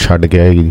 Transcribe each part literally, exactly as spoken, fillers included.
ਛੱਡ ਕੇ ਆਏਗੀ?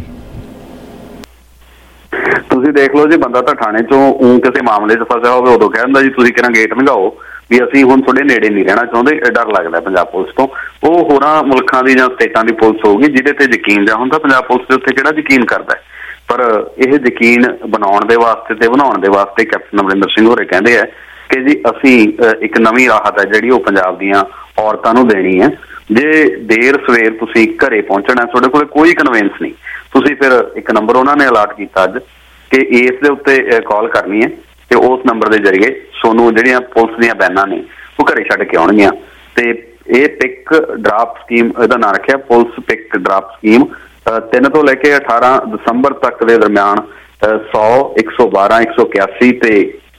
ਤੁਸੀਂ ਦੇਖ ਲਓ ਜੀ, ਬੰਦਾ ਤਾਂ ਥਾਣੇ ਚੋਂ ਊਂ ਕਿਸੇ ਮਾਮਲੇ 'ਚ ਫਸਿਆ ਹੋਵੇ ਉਦੋਂ ਕਹਿ ਦਿੰਦਾ ਜੀ ਤੁਸੀਂ ਕਿਹੜਾ ਗੇਟ ਲੰਘਾਓ ਵੀ ਅਸੀਂ ਹੁਣ ਤੁਹਾਡੇ ਨੇੜੇ ਨਹੀਂ ਰਹਿਣਾ ਚਾਹੁੰਦੇ। ਡਰ ਲੱਗਦਾ ਪੰਜਾਬ ਪੁਲਿਸ ਤੋਂ। ਉਹ ਹੋਰਾਂ ਮੁਲਕਾਂ ਦੀ ਜਾਂ ਸਟੇਟਾਂ ਦੀ ਪੁਲਿਸ ਹੋਊਗੀ ਜਿਹਦੇ ਤੇ ਯਕੀਨ ਜਿਹਾ ਹੁੰਦਾ, ਪੰਜਾਬ ਪੁਲਿਸ ਦੇ ਉੱਤੇ ਕਿਹੜਾ ਯਕੀਨ ਕਰਦਾ। ਪਰ ਇਹ ਯਕੀਨ ਬਣਾਉਣ ਦੇ ਵਾਸਤੇ ਤੇ ਬਣਾਉਣ ਦੇ ਵਾਸਤੇ ਕੈਪਟਨ ਅਮਰਿੰਦਰ ਸਿੰਘ ਹੋਰੇ ਕਹਿੰਦੇ ਆ ਕਿ ਜੀ ਅਸੀਂ ਇੱਕ ਨਵੀਂ ਰਾਹਤ ਹੈ ਜਿਹੜੀ ਉਹ ਪੰਜਾਬ ਦੀਆਂ ਔਰਤਾਂ ਨੂੰ ਦੇਣੀ ਹੈ। ਜੇ ਦੇਰ ਸਵੇਰ ਤੁਸੀਂ ਘਰੇ ਪਹੁੰਚਣਾ, ਤੁਹਾਡੇ ਕੋਲ ਕੋਈ ਕਨਵੈਂਸ ਨਹੀਂ, ਤੁਸੀਂ ਫਿਰ ਇੱਕ ਨੰਬਰ ਉਹਨਾਂ ਨੇ ਅਲਾਟ ਕੀਤਾ ਅੱਜ ਕਿ ਇਸ ਦੇ ਉੱਤੇ ਕਾਲ ਕਰਨੀ ਹੈ ਤੇ ਉਸ ਨੰਬਰ ਦੇ ਜ਼ਰੀਏ ਤੁਹਾਨੂੰ ਜਿਹੜੀਆਂ ਪੁਲਿਸ ਦੀਆਂ ਵੈਨਾਂ ਨੇ ਉਹ ਘਰੇ ਛੱਡ ਕੇ ਆਉਣਗੀਆਂ। ਤੇ ਇਹ ਪਿਕ ਡਰਾਪ ਸਕੀਮ ਇਹਦਾ ਨਾਂ ਰੱਖਿਆ, ਪੁਲਿਸ ਪਿਕ ਡਰਾਪ ਸਕੀਮ। ਤਿੰਨ ਤੋਂ ਲੈ ਕੇ ਅਠਾਰਾਂ ਦਸੰਬਰ ਤੱਕ ਦੇ ਦਰਮਿਆਨ ਸੌ, ਇੱਕ ਸੌ ਬਾਰਾਂ, ਇੱਕ ਸੌ ਇਕਿਆਸੀ ਤੇ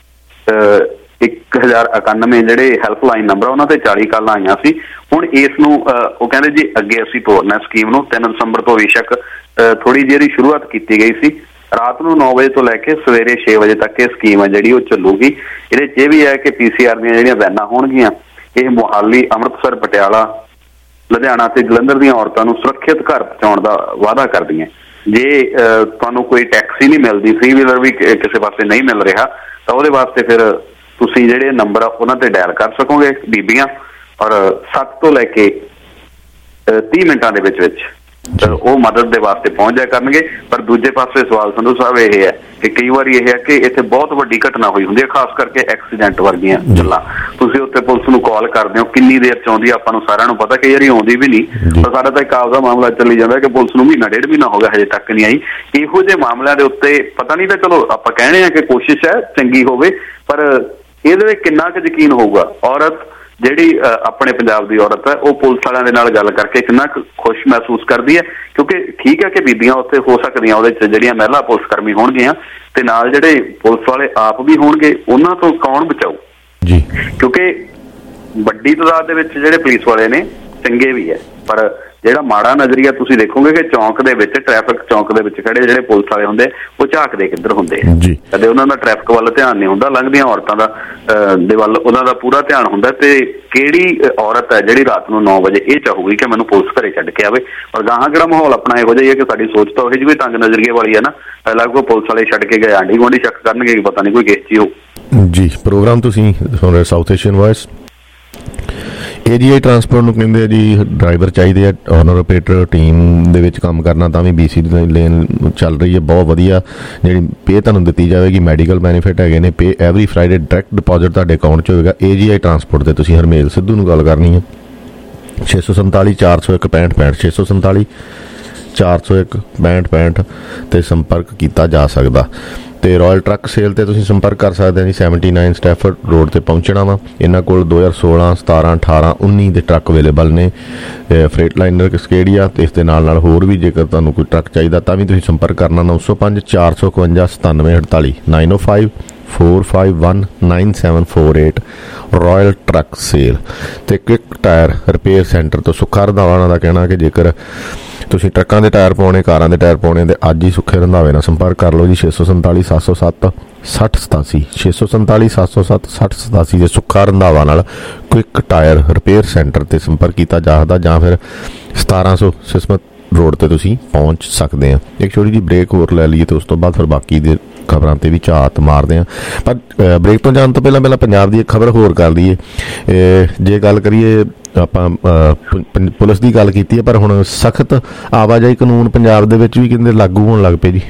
ਇੱਕ ਹਜ਼ਾਰ ਇਕਾਨਵੇਂ ਜਿਹੜੇ ਹੈਲਪਲਾਈਨ ਨੰਬਰ ਉਹਨਾਂ ਤੇ ਚਾਲੀ ਕਾਲਾਂ ਆਈਆਂ ਸੀ। ਹੁਣ ਇਸ ਨੂੰ ਉਹ ਕਹਿੰਦੇ ਜੀ ਅੱਗੇ ਅਸੀਂ ਤੋਰਨਾ ਸਕੀਮ ਨੂੰ। ਤਿੰਨ ਦਸੰਬਰ ਤੋਂ ਬੇਸ਼ੱਕ ਥੋੜੀ ਜਿਹੀ ਸ਼ੁਰੂਆਤ ਕੀਤੀ ਗਈ ਸੀ। ਰਾਤ ਨੂੰ ਨੌ ਵਜੇ ਤੋਂ ਲੈ ਕੇ ਸਵੇਰੇ ਛੇ ਵਜੇ ਤੱਕ ਇਹ ਸਕੀਮ ਹੈ ਜਿਹੜੀ ਉਹ ਚੱਲੂਗੀ। ਇਹਦੇ 'ਚ ਇਹ ਵੀ ਹੈ ਕਿ ਪੀ ਸੀ ਆਰ ਦੀਆਂ ਜਿਹੜੀਆਂ ਵੈਨਾਂ ਹੋਣਗੀਆਂ ਇਹ ਮੁਹਾਲੀ, ਅੰਮ੍ਰਿਤਸਰ, ਪਟਿਆਲਾ, ਲੁਧਿਆਣਾ ਤੇ ਜਲੰਧਰ ਦੀਆਂ ਔਰਤਾਂ ਨੂੰ ਸੁਰੱਖਿਅਤ ਘਰ ਪਹੁੰਚਾਉਣ ਦਾ ਵਾਅਦਾ ਕਰਦੀਆਂ। ਜੇ ਤੁਹਾਨੂੰ ਕੋਈ ਟੈਕਸੀ ਨਹੀਂ ਮਿਲਦੀ, ਥ੍ਰੀ ਵੀਲਰ ਵੀ ਕਿਸੇ ਪਾਸੇ ਨਹੀਂ ਮਿਲ ਰਿਹਾ, ਤਾਂ ਉਹਦੇ ਵਾਸਤੇ ਫਿਰ ਤੁਸੀਂ ਜਿਹੜੇ ਨੰਬਰ ਆ ਉਹਨਾਂ ਤੇ ਡਾਇਲ ਕਰ ਸਕੋਗੇ ਬੀਬੀਆਂ, ਔਰ ਸੱਤ ਤੋਂ ਲੈ ਕੇ ਤੀਹ ਮਿੰਟਾਂ ਦੇ ਵਿੱਚ ਵਿੱਚ ਉਹ ਮਦਦ ਦੇ ਵਾਸਤੇ ਪਹੁੰਚ ਜਾਇਆ ਕਰਨਗੇ। ਪਰ ਦੂਜੇ ਪਾਸੇ ਸਵਾਲ ਸੰਧੂ ਸਾਹਿਬ ਇਹ ਹੈ ਕਿ ਕਈ ਵਾਰੀ ਇਹ ਹੈ ਕਿ ਇੱਥੇ ਬਹੁਤ ਵੱਡੀ ਘਟਨਾ ਹੋਈ ਹੁੰਦੀ ਹੈ, ਖਾਸ ਕਰਕੇ ਐਕਸੀਡੈਂਟ ਵਰਗੀਆਂ ਗੱਲਾਂ। ਤੁਸੀਂ ਉੱਥੇ ਪੁਲਿਸ ਨੂੰ ਕਾਲ ਕਰਦੇ ਹੋ, ਕਿੰਨੀ ਦੇਰ ਚ ਆਉਂਦੀ ਆਪਾਂ ਨੂੰ ਸਾਰਿਆਂ ਨੂੰ ਪਤਾ, ਕਈ ਵਾਰੀ ਆਉਂਦੀ ਵੀ ਨਹੀਂ। ਪਰ ਸਾਡਾ ਤਾਂ ਇੱਕ ਆਪਦਾ ਮਾਮਲਾ ਚੱਲੀ ਜਾਂਦਾ ਕਿ ਪੁਲਿਸ ਨੂੰ ਮਹੀਨਾ ਡੇਢ ਮਹੀਨਾ ਹੋ ਗਿਆ ਹਜੇ ਤੱਕ ਨਹੀਂ ਆਈ। ਇਹੋ ਜਿਹੇ ਮਾਮਲਿਆਂ ਦੇ ਉੱਤੇ ਪਤਾ ਨਹੀਂ, ਤਾਂ ਚਲੋ ਆਪਾਂ ਕਹਿਣੇ ਆ ਕਿ ਕੋਸ਼ਿਸ਼ ਹੈ ਚੰਗੀ ਹੋਵੇ, ਪਰ ਇਹਦੇ ਵਿੱਚ ਕਿੰਨਾ ਕੁ ਯਕੀਨ ਹੋਊਗਾ। ਔਰਤ ਜਿਹੜੀ ਆਪਣੇ ਪੰਜਾਬ ਦੀ ਔਰਤ ਹੈ ਉਹ ਪੁਲਿਸ ਵਾਲਿਆਂ ਦੇ ਨਾਲ ਗੱਲ ਕਰਕੇ ਕਿੰਨਾ ਕੁ ਖੁਸ਼ ਮਹਿਸੂਸ ਕਰਦੀ ਹੈ, ਕਿਉਂਕਿ ਠੀਕ ਹੈ ਕਿ ਬੀਬੀਆਂ ਉੱਥੇ ਹੋ ਸਕਦੀਆਂ ਉਹਦੇ 'ਚ ਜਿਹੜੀਆਂ ਮਹਿਲਾ ਪੁਲਿਸ ਕਰਮੀ ਹੋਣਗੀਆਂ ਤੇ ਨਾਲ ਜਿਹੜੇ ਪੁਲਿਸ ਵਾਲੇ ਆਪ ਵੀ ਹੋਣਗੇ, ਉਹਨਾਂ ਤੋਂ ਕੌਣ ਬਚਾਊ ਜੀ? ਕਿਉਂਕਿ ਵੱਡੀ ਤਾਦਾਦ ਦੇ ਵਿੱਚ ਜਿਹੜੇ ਪੁਲਿਸ ਵਾਲੇ ਨੇ ਚੰਗੇ ਵੀ ਹੈ, ਪਰ ਜਿਹੜਾ ਮਾੜਾ ਨਜ਼ਰੀਆ ਤੁਸੀਂ ਦੇਖੋਗੇ ਕਿ ਚੌਂਕ ਦੇ ਵਿੱਚ, ਟ੍ਰੈਫਿਕ ਚੌਂਕ ਦੇ ਵਿੱਚ ਖੜੇ ਜਿਹੜੇ ਪੁਲਿਸ ਵਾਲੇ ਹੁੰਦੇ ਉਹ ਝਾਕਦੇ ਕਿੱਧਰ ਹੁੰਦੇ ਆ। ਕਦੇ ਉਹਨਾਂ ਦਾ ਟ੍ਰੈਫਿਕ ਵੱਲ ਧਿਆਨ ਨਹੀਂ ਹੁੰਦਾ, ਲੰਘਦੀਆਂ ਔਰਤਾਂ ਦਾ ਦੇ ਵੱਲ ਉਹਨਾਂ ਦਾ ਪੂਰਾ ਧਿਆਨ ਹੁੰਦਾ। ਤੇ ਕਿਹੜੀ ਔਰਤ ਹੈ ਜਿਹੜੀ ਰਾਤ ਨੂੰ ਨੌ ਵਜੇ ਇਹ ਚਾਹੂਗੀ ਕਿ ਮੈਨੂੰ ਪੁਲਿਸ ਘਰੇ ਛੱਡ ਕੇ ਆਵੇ? ਔਰ ਗਾਹਾਂ ਕਿਹੜਾ ਮਾਹੌਲ ਆਪਣਾ ਇਹੋ ਜਿਹਾ ਹੀ ਹੈ ਕਿ ਸਾਡੀ ਸੋਚ ਤਾਂ ਉਹੀ ਜਿਹੀ ਕੋਈ ਤੰਗ ਨਜ਼ਰੀਏ ਵਾਲੀ ਹੈ ਨਾ, ਲਗਭਗ ਪੁਲਿਸ ਵਾਲੇ ਛੱਡ ਕੇ ਗਏ ਆਂਢੀ ਗੁਆਂਢੀ ਸ਼ੱਕ ਕਰਨਗੇ ਕਿ ਪਤਾ ਨਹੀਂ ਕੋਈ ਕਿਸ ਚੀਜ਼ ਹੋ ਜੀ। ਪ੍ਰੋਗਰਾਮ ਤੁਸੀਂ ਸੁਣ ਰਹੇ ਸਾਊਥ ਏਸ਼ੀਅਨ ਵਾਇਸ। ਏ ਜੀ ਆਈ ਟਰਾਂਸਪੋਰਟ ਨੂੰ ਕਹਿੰਦੇ ਆ ਜੀ ਡਰਾਈਵਰ ਚਾਹੀਦੇ ਆ, ਓਨਰ ਆਪਰੇਟਰ ਟੀਮ ਦੇ ਵਿੱਚ ਕੰਮ ਕਰਨਾ, ਤਾਂ ਵੀ ਬੀ ਸੀ ਦੀ ਲੇਨ ਚੱਲ ਰਹੀ ਹੈ ਬਹੁਤ ਵਧੀਆ। ਜਿਹੜੀ ਪੇ ਤੁਹਾਨੂੰ ਦਿੱਤੀ ਜਾਵੇਗੀ, ਮੈਡੀਕਲ ਬੈਨੀਫਿਟ ਹੈਗੇ ਨੇ, pay every Friday direct deposit ਤੁਹਾਡੇ ਅਕਾਊਂਟ 'ਚ ਹੋਵੇਗਾ। ਏ ਜੀ ਆਈ ਟਰਾਂਸਪੋਰਟ 'ਤੇ ਤੁਸੀਂ ਹਰਮੇਲ ਸਿੱਧੂ ਨੂੰ ਗੱਲ ਕਰਨੀ ਹੈ, ਛੇ ਸੌ ਸੰਤਾਲੀ ਚਾਰ ਸੌ ਇੱਕ ਪੈਂਹਠ ਪੈਂਹਠ ਛੇ ਸੌ ਸੰਤਾਲੀ ਚਾਰ ਸੌ ਇੱਕ ਪੈਂਹਠ ਪੈਂਹਠ 'ਤੇ ਸੰਪਰਕ ਕੀਤਾ ਜਾ ਸਕਦਾ। ਤੇ ਰਾਇਲ ਟਰੱਕ ਸੇਲ ਤੇ ਤੁਸੀਂ ਸੰਪਰਕ ਕਰ ਸਕਦੇ ਹੋ ਜੀ। ਸੈਵਨਟੀ ਨਾਈਨ ਸਟੈਫਰਡ ਰੋਡ ਤੇ ਪਹੁੰਚਣਾ ਵਾ। ਇਹਨਾਂ ਕੋਲ ਦੋ ਹਜ਼ਾਰ ਸੋਲਾਂ, ਸਤਾਰਾਂ, ਅਠਾਰਾਂ, ਉੱਨੀ ਦੇ ਟਰੱਕ ਅਵੇਲੇਬਲ ਨੇ, ਫਰੇਟ ਲਾਈਨਰ ਕਸਕੇਡੀਆ। ਤੇ ਇਸ ਦੇ ਨਾਲ ਨਾਲ ਹੋਰ ਵੀ ਜੇਕਰ ਤੁਹਾਨੂੰ ਕੋਈ ਟਰੱਕ ਚਾਹੀਦਾ ਤਾਂ ਵੀ ਤੁਸੀਂ ਸੰਪਰਕ ਕਰਨਾ ਨੌ ਸੌ ਪੰਜ ਚਾਰ ਸੌ ਇਕਵੰਜਾ ਸਤਾਨਵੇਂ ਅਠਤਾਲੀ ਨਾਈਨ ਓ five four five one nine seven four eight royal truck sale. ਤੇ ਕੁਇਕ ਟਾਇਰ ਰਿਪੇਅਰ ਸੈਂਟਰ ਤੋਂ ਸੁੱਖਾ ਰੰਧਾਵਾ ਉਹਨਾਂ ਦਾ ਕਹਿਣਾ ਕਿ ਜੇਕਰ ਤੁਸੀਂ ਟਰੱਕਾਂ ਦੇ ਟਾਇਰ ਪਾਉਣੇ, ਕਾਰਾਂ ਦੇ ਟਾਇਰ ਪਾਉਣੇ, ਤੇ ਅੱਜ ਹੀ ਸੁੱਖੇ ਰੰਧਾਵੇ ਨਾਲ ਸੰਪਰਕ ਕਰ ਲਓ ਜੀ। ਛੇ ਸੌ ਸੰਤਾਲੀ ਸੱਤ ਸੌ ਸੱਤ ਸੱਠ ਸਤਾਸੀ ਛੇ ਸੌ ਸੰਤਾਲੀ ਸੱਤ ਸੌ ਸੱਤ ਸੱਠ ਸਤਾਸੀ ਦੇ ਸੁੱਖਾ ਰੰਧਾਵਾ ਨਾਲ ਕੁਇਕ ਟਾਇਰ ਰਿਪੇਅਰ ਸੈਂਟਰ ਤੇ ਸੰਪਰਕ ਕੀਤਾ ਜਾ ਸਕਦਾ, ਜਾਂ ਫਿਰ ਸਤਾਰਾਂ ਸੌ ਸਿਸਮਤ ਰੋਡ ਤੇ ਤੁਸੀਂ ਪਹੁੰਚ ਸਕਦੇ ਆ। ਇੱਕ ਛੋਟੀ ਜਿਹੀ ਬ੍ਰੇਕ ਹੋਰ ਲੈ ਲਈਏ ਤੇ ਉਸ ਤੋਂ ਬਾਅਦ ਫਿਰ ਬਾਕੀ ਦੇ ਖਬਰਾਂ ਤੇ ਵੀ ਝਾਤ ਮਾਰਦੇ ਆ। ਪਰ ਬ੍ਰੇਕ ਤੋਂ ਜਾਣ ਤੋਂ ਪਹਿਲਾਂ ਪਹਿਲਾਂ ਪੰਜਾਬ ਦੀ ਇੱਕ ਖਬਰ ਹੋਰ ਕਰ ਲਈਏ। ਜੇ ਗੱਲ ਕਰੀਏ ਆਪਾਂ ਪੁਲਿਸ ਦੀ ਗੱਲ ਕੀਤੀ ਹੈ, ਪਰ ਹੁਣ ਸਖਤ ਆਵਾਜਾਈ ਕਾਨੂੰਨ ਪੰਜਾਬ ਦੇ ਵਿੱਚ ਵੀ ਕਹਿੰਦੇ ਲਾਗੂ ਹੋਣ ਲੱਗ ਪਏ ਜੀ।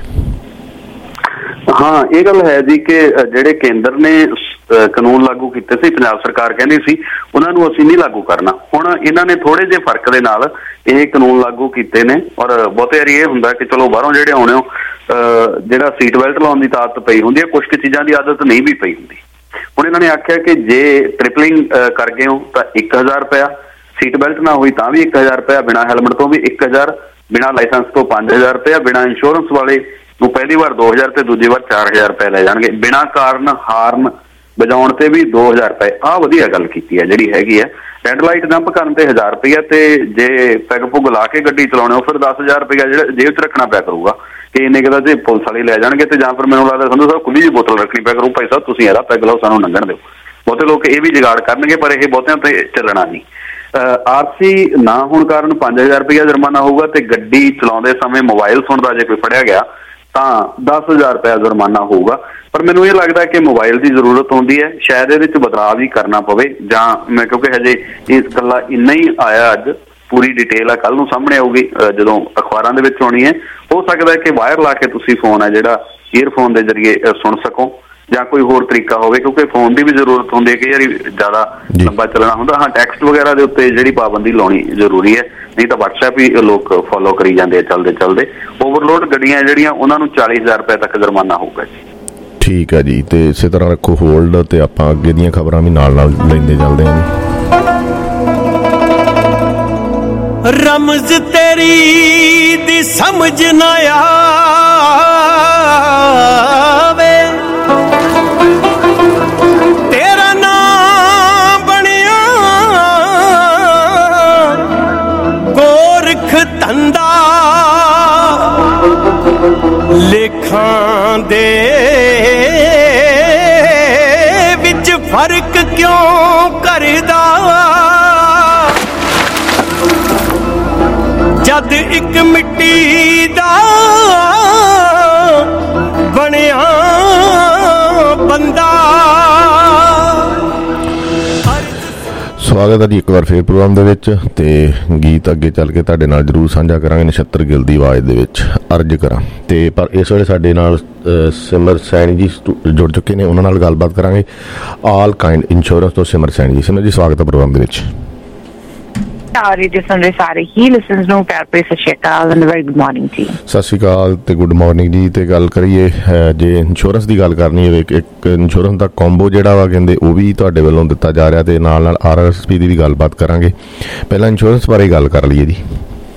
ਹਾਂ, ਇਹ ਗੱਲ ਹੈ ਜੀ ਕਿ ਜਿਹੜੇ ਕੇਂਦਰ ਨੇ ਕਾਨੂੰਨ ਲਾਗੂ ਕੀਤੇ ਸੀ, ਪੰਜਾਬ ਸਰਕਾਰ ਕਹਿੰਦੀ ਸੀ ਉਹਨਾਂ ਨੂੰ ਅਸੀਂ ਨਹੀਂ ਲਾਗੂ ਕਰਨਾ। ਹੁਣ ਇਹਨਾਂ ਨੇ ਥੋੜੇ ਜਿਹੇ ਫਰਕ ਦੇ ਨਾਲ ਇਹ ਕਾਨੂੰਨ ਲਾਗੂ ਕੀਤੇ ਨੇ। ਔਰ ਬਹੁਤੇ ਵਾਰੀ ਇਹ ਹੁੰਦਾ ਕਿ ਚਲੋ ਬਾਹਰੋਂ ਜਿਹੜੇ ਆਉਣੇ ਹੋ ਜਿਹੜਾ ਸੀਟ ਬੈਲਟ ਲਾਉਣ ਦੀ ਆਦਤ ਪਈ ਹੁੰਦੀ ਹੈ, ਕੁਛ ਕੁ ਚੀਜ਼ਾਂ ਦੀ ਆਦਤ ਨਹੀਂ ਵੀ ਪਈ ਹੁੰਦੀ। ਹੁਣ ਇਹਨਾਂ ਨੇ ਆਖਿਆ ਕਿ ਜੇ ਟ੍ਰਿਪਲਿੰਗ ਕਰ ਗਏ ਹੋ ਤਾਂ ਇੱਕ ਹਜ਼ਾਰ ਰੁਪਇਆ, ਸੀਟ ਬੈਲਟ ਨਾ ਹੋਈ ਤਾਂ ਵੀ ਇੱਕ ਹਜ਼ਾਰ ਰੁਪਇਆ, ਬਿਨਾਂ ਹੈਲਮਟ ਤੋਂ ਵੀ ਇੱਕ ਹਜ਼ਾਰ, ਬਿਨਾਂ ਲਾਇਸੈਂਸ ਤੋਂ ਪੰਜ ਹਜ਼ਾਰ ਰੁਪਇਆ, ਬਿਨਾਂ ਇੰਸ਼ੋਰੈਂਸ ਵਾਲੇ ਨੂੰ ਪਹਿਲੀ ਵਾਰ ਦੋ ਹਜ਼ਾਰ ਤੇ ਦੂਜੀ ਵਾਰ ਚਾਰ ਹਜ਼ਾਰ ਰੁਪਏ ਲੈ ਜਾਣਗੇ, ਬਿਨਾਂ ਕਾਰਨ ਹਾਰਨ ਵਜਾਉਣ ਤੇ ਵੀ ਦੋ ਹਜ਼ਾਰ ਰੁਪਏ। ਆਹ ਵਧੀਆ ਗੱਲ ਕੀਤੀ ਹੈ ਜਿਹੜੀ ਹੈਗੀ ਹੈ। ਰੈੱਡ ਲਾਈਟ ਜੰਪ ਕਰਨ ਤੇ ਹਜ਼ਾਰ ਰੁਪਇਆ, ਤੇ ਜੇ ਪੈਗ ਪੁੱਗ ਲਾ ਕੇ ਗੱਡੀ ਚਲਾਉਣੇ ਹੋ ਫਿਰ ਦਸ ਹਜ਼ਾਰ ਰੁਪਇਆ ਜਿਹੜਾ ਜੇਬ 'ਚ ਰੱਖਣਾ ਪਿਆ ਕਰੂਗਾ ਕਿ ਇੰਨੇ ਕੁ ਜੇ ਪੁਲਿਸ ਵਾਲੇ ਲੈ ਜਾਣਗੇ। ਤੇ ਜਾਂ ਫਿਰ ਮੈਨੂੰ ਲੱਗਦਾ ਸੰਧੂ ਸਾਹਿਬ ਖੁੱਲੀ ਜਿਹੀ ਬੋਤਲ ਰੱਖਣੀ ਪਿਆ ਕਰੂ, ਭਾਈ ਸਾਹਿਬ ਤੁਸੀਂ ਇਹਦਾ ਪੈਗ ਲਾਓ, ਸਾਨੂੰ ਲੰਘਣ ਦਿਓ। ਬਹੁਤੇ ਲੋਕ ਇਹ ਵੀ ਜੁਗਾੜ ਕਰਨਗੇ, ਪਰ ਇਹ ਬਹੁਤਿਆਂ ਤੇ ਚੱਲਣਾ ਨਹੀਂ। ਆਰਸੀ ਨਾ ਹੋਣ ਕਾਰਨ ਪੰਜ ਹਜ਼ਾਰ ਰੁਪਇਆ ਜੁਰਮਾਨਾ ਹੋਊਗਾ ਤੇ ਗੱਡੀ ਚਲਾਉਂਦੇ ਸਮੇਂ ਮੋਬਾਈਲ ਸੁਣਦਾ ਜੇ ਕੋਈ ਫੜਿਆ ਗਿਆ ਤਾਂ ਦਸ ਹਜ਼ਾਰ ਰੁਪਇਆ ਜੁਰਮਾਨਾ ਹੋਊਗਾ। ਪਰ ਮੈਨੂੰ ਇਹ ਲੱਗਦਾ ਕਿ ਮੋਬਾਈਲ ਦੀ ਜ਼ਰੂਰਤ ਹੁੰਦੀ ਹੈ, ਸ਼ਾਇਦ ਇਹਦੇ ਵਿੱਚ ਬਦਲਾਅ ਵੀ ਕਰਨਾ ਪਵੇ ਜਾਂ ਮੈਂ ਕਿਉਂਕਿ ਹਜੇ ਇਸ ਇਕੱਲਾ ਇੰਨਾ ਹੀ ਆਇਆ, ਅੱਜ ਪੂਰੀ ਡਿਟੇਲ ਆ ਕੱਲ ਨੂੰ ਸਾਹਮਣੇ ਆਊਗੀ ਜਦੋਂ ਅਖਬਾਰਾਂ ਦੇ ਵਿੱਚ ਆਉਣੀ ਹੈ। ਹੋ ਸਕਦਾ ਕਿ ਵਾਇਰ ਲਾ ਕੇ ਤੁਸੀਂ ਫੋਨ ਹੈ ਜਿਹੜਾ ਈਅਰਫੋਨ ਦੇ ਜ਼ਰੀਏ ਸੁਣ ਸਕੋ ਜਾਂ ਕੋਈ ਹੋਰ ਤਰੀਕਾ ਹੋਵੇ, ਕਿਉਂਕਿ ਫੋਨ ਦੀ ਵੀ ਜ਼ਰੂਰਤ ਹੁੰਦੀ ਹੈ, ਕਈ ਵਾਰੀ ਜ਼ਿਆਦਾ ਲੰਬਾ ਚੱਲਣਾ ਹੁੰਦਾ। ਹਾਂ, ਟੈਕਸਟ ਵਗੈਰਾ ਦੇ ਉੱਤੇ ਜਿਹੜੀ ਪਾਬੰਦੀ ਲਾਉਣੀ ਜ਼ਰੂਰੀ ਹੈ, ਨਹੀਂ ਤਾਂ ਵਟਸਐਪ ਹੀ ਲੋਕ ਫੋਲੋ ਕਰੀ ਜਾਂਦੇ ਆ ਚੱਲਦੇ ਚੱਲਦੇ। ਓਵਰਲੋਡ ਗੱਡੀਆਂ ਜਿਹੜੀਆਂ ਉਹਨਾਂ ਨੂੰ ਚਾਲੀ ਹਜ਼ਾਰ ਰੁਪਏ ਤੱਕ ਜੁਰਮਾਨਾ ਹੋਊਗਾ ਜੀ। ਠੀਕ ਹੈ ਜੀ, ਤੇ ਇਸੇ ਤਰ੍ਹਾਂ ਰੱਖੋ ਹੋਲਡ ਤੇ ਆਪਾਂ ਅੱਗੇ ਦੀਆਂ ਖਬਰਾਂ ਵੀ ਨਾਲ ਨਾਲ ਲੈਂਦੇ ਚੱਲਦੇ ਹਾਂ ਜੀ। ਰਮਜ਼ ਤੇਰੀ ਦੀ ਸਮਝ ਨਾ ਆਵੇ, ਤੇਰਾ ਨਾਮ ਬਣਿਆ ਗੋਰਖ ਧੰਦਾ, ਲੇਖਾਂ ਦੇ ਵਿੱਚ ਫਰਕ ਕਿਉਂ ਕਰਦਾ, ਜਦ ਇੱਕ ਮਿੱਟੀ ਦਾ ਬਣਿਆ ਬੰਦਾ। ਸਵਾਗਤ ਹੈ ਜੀ ਇੱਕ ਵਾਰ ਫੇਰ ਪ੍ਰੋਗਰਾਮ ਦੇ ਵਿੱਚ, ਤੇ ਗੀਤ ਅੱਗੇ ਚੱਲ ਕੇ ਤੁਹਾਡੇ ਨਾਲ ਜ਼ਰੂਰ ਸਾਂਝਾ ਕਰਾਂਗੇ ਨਛੱਤਰ ਗਿੱਲ ਦੀ ਆਵਾਜ਼ ਦੇ ਵਿੱਚ ਅਰਜ਼ ਕਰਾਂ। ਤੇ ਪਰ ਇਸ ਵੇਲੇ ਸਾਡੇ ਨਾਲ ਸਿਮਰ ਸੈਣੀ ਜੀ ਜੁੜ ਚੁੱਕੇ ਨੇ, ਉਹਨਾਂ ਨਾਲ ਗੱਲਬਾਤ ਕਰਾਂਗੇ ਆਲ ਕਾਇੰਡ ਇੰਸ਼ੋਰੈਂਸ ਤੋਂ। ਸਿਮਰ ਸੈਣੀ ਜੀ, ਸਿਮਰ ਜੀ ਸਵਾਗਤ ਹੈ ਪ੍ਰੋਗਰਾਮ ਦੇ ਵਿੱਚ। ਸਾਰੇ ਹੀ ਲਿਸਨਰਸ ਨੂੰ ਪਿਆਰ ਭਰੀ Sat Sri Akal and very good morning ji. Sat Sri ਅਕਾਲ ਤੇ ਗੁੱਡ ਮਾਰਨਿੰਗ ਜੀ। ਤੇ ਗੱਲ ਕਰੀਏ ਜੇ ਇੰਸ਼ੋਰੈਂਸ ਦੀ ਗੱਲ ਕਰਨੀ ਹੋਵੇ, ਇੱਕ ਇੰਸ਼ੋਰੈਂਸ ਦਾ ਕੰਬੋ ਜਿਹੜਾ ਵਾ ਕਹਿੰਦੇ ਉਹ ਵੀ ਤੁਹਾਡੇ ਵੱਲੋਂ ਦਿੱਤਾ ਜਾ ਰਿਹਾ, ਤੇ ਨਾਲ ਨਾਲ ਆਰ ਐਸ ਪੀ ਦੀ ਵੀ ਗੱਲਬਾਤ ਕਰਾਂਗੇ। ਪਹਿਲਾਂ ਇੰਸ਼ੋਰੈਂਸ ਬਾਰੇ ਗੱਲ ਕਰ ਲਈਏ ਜੀ।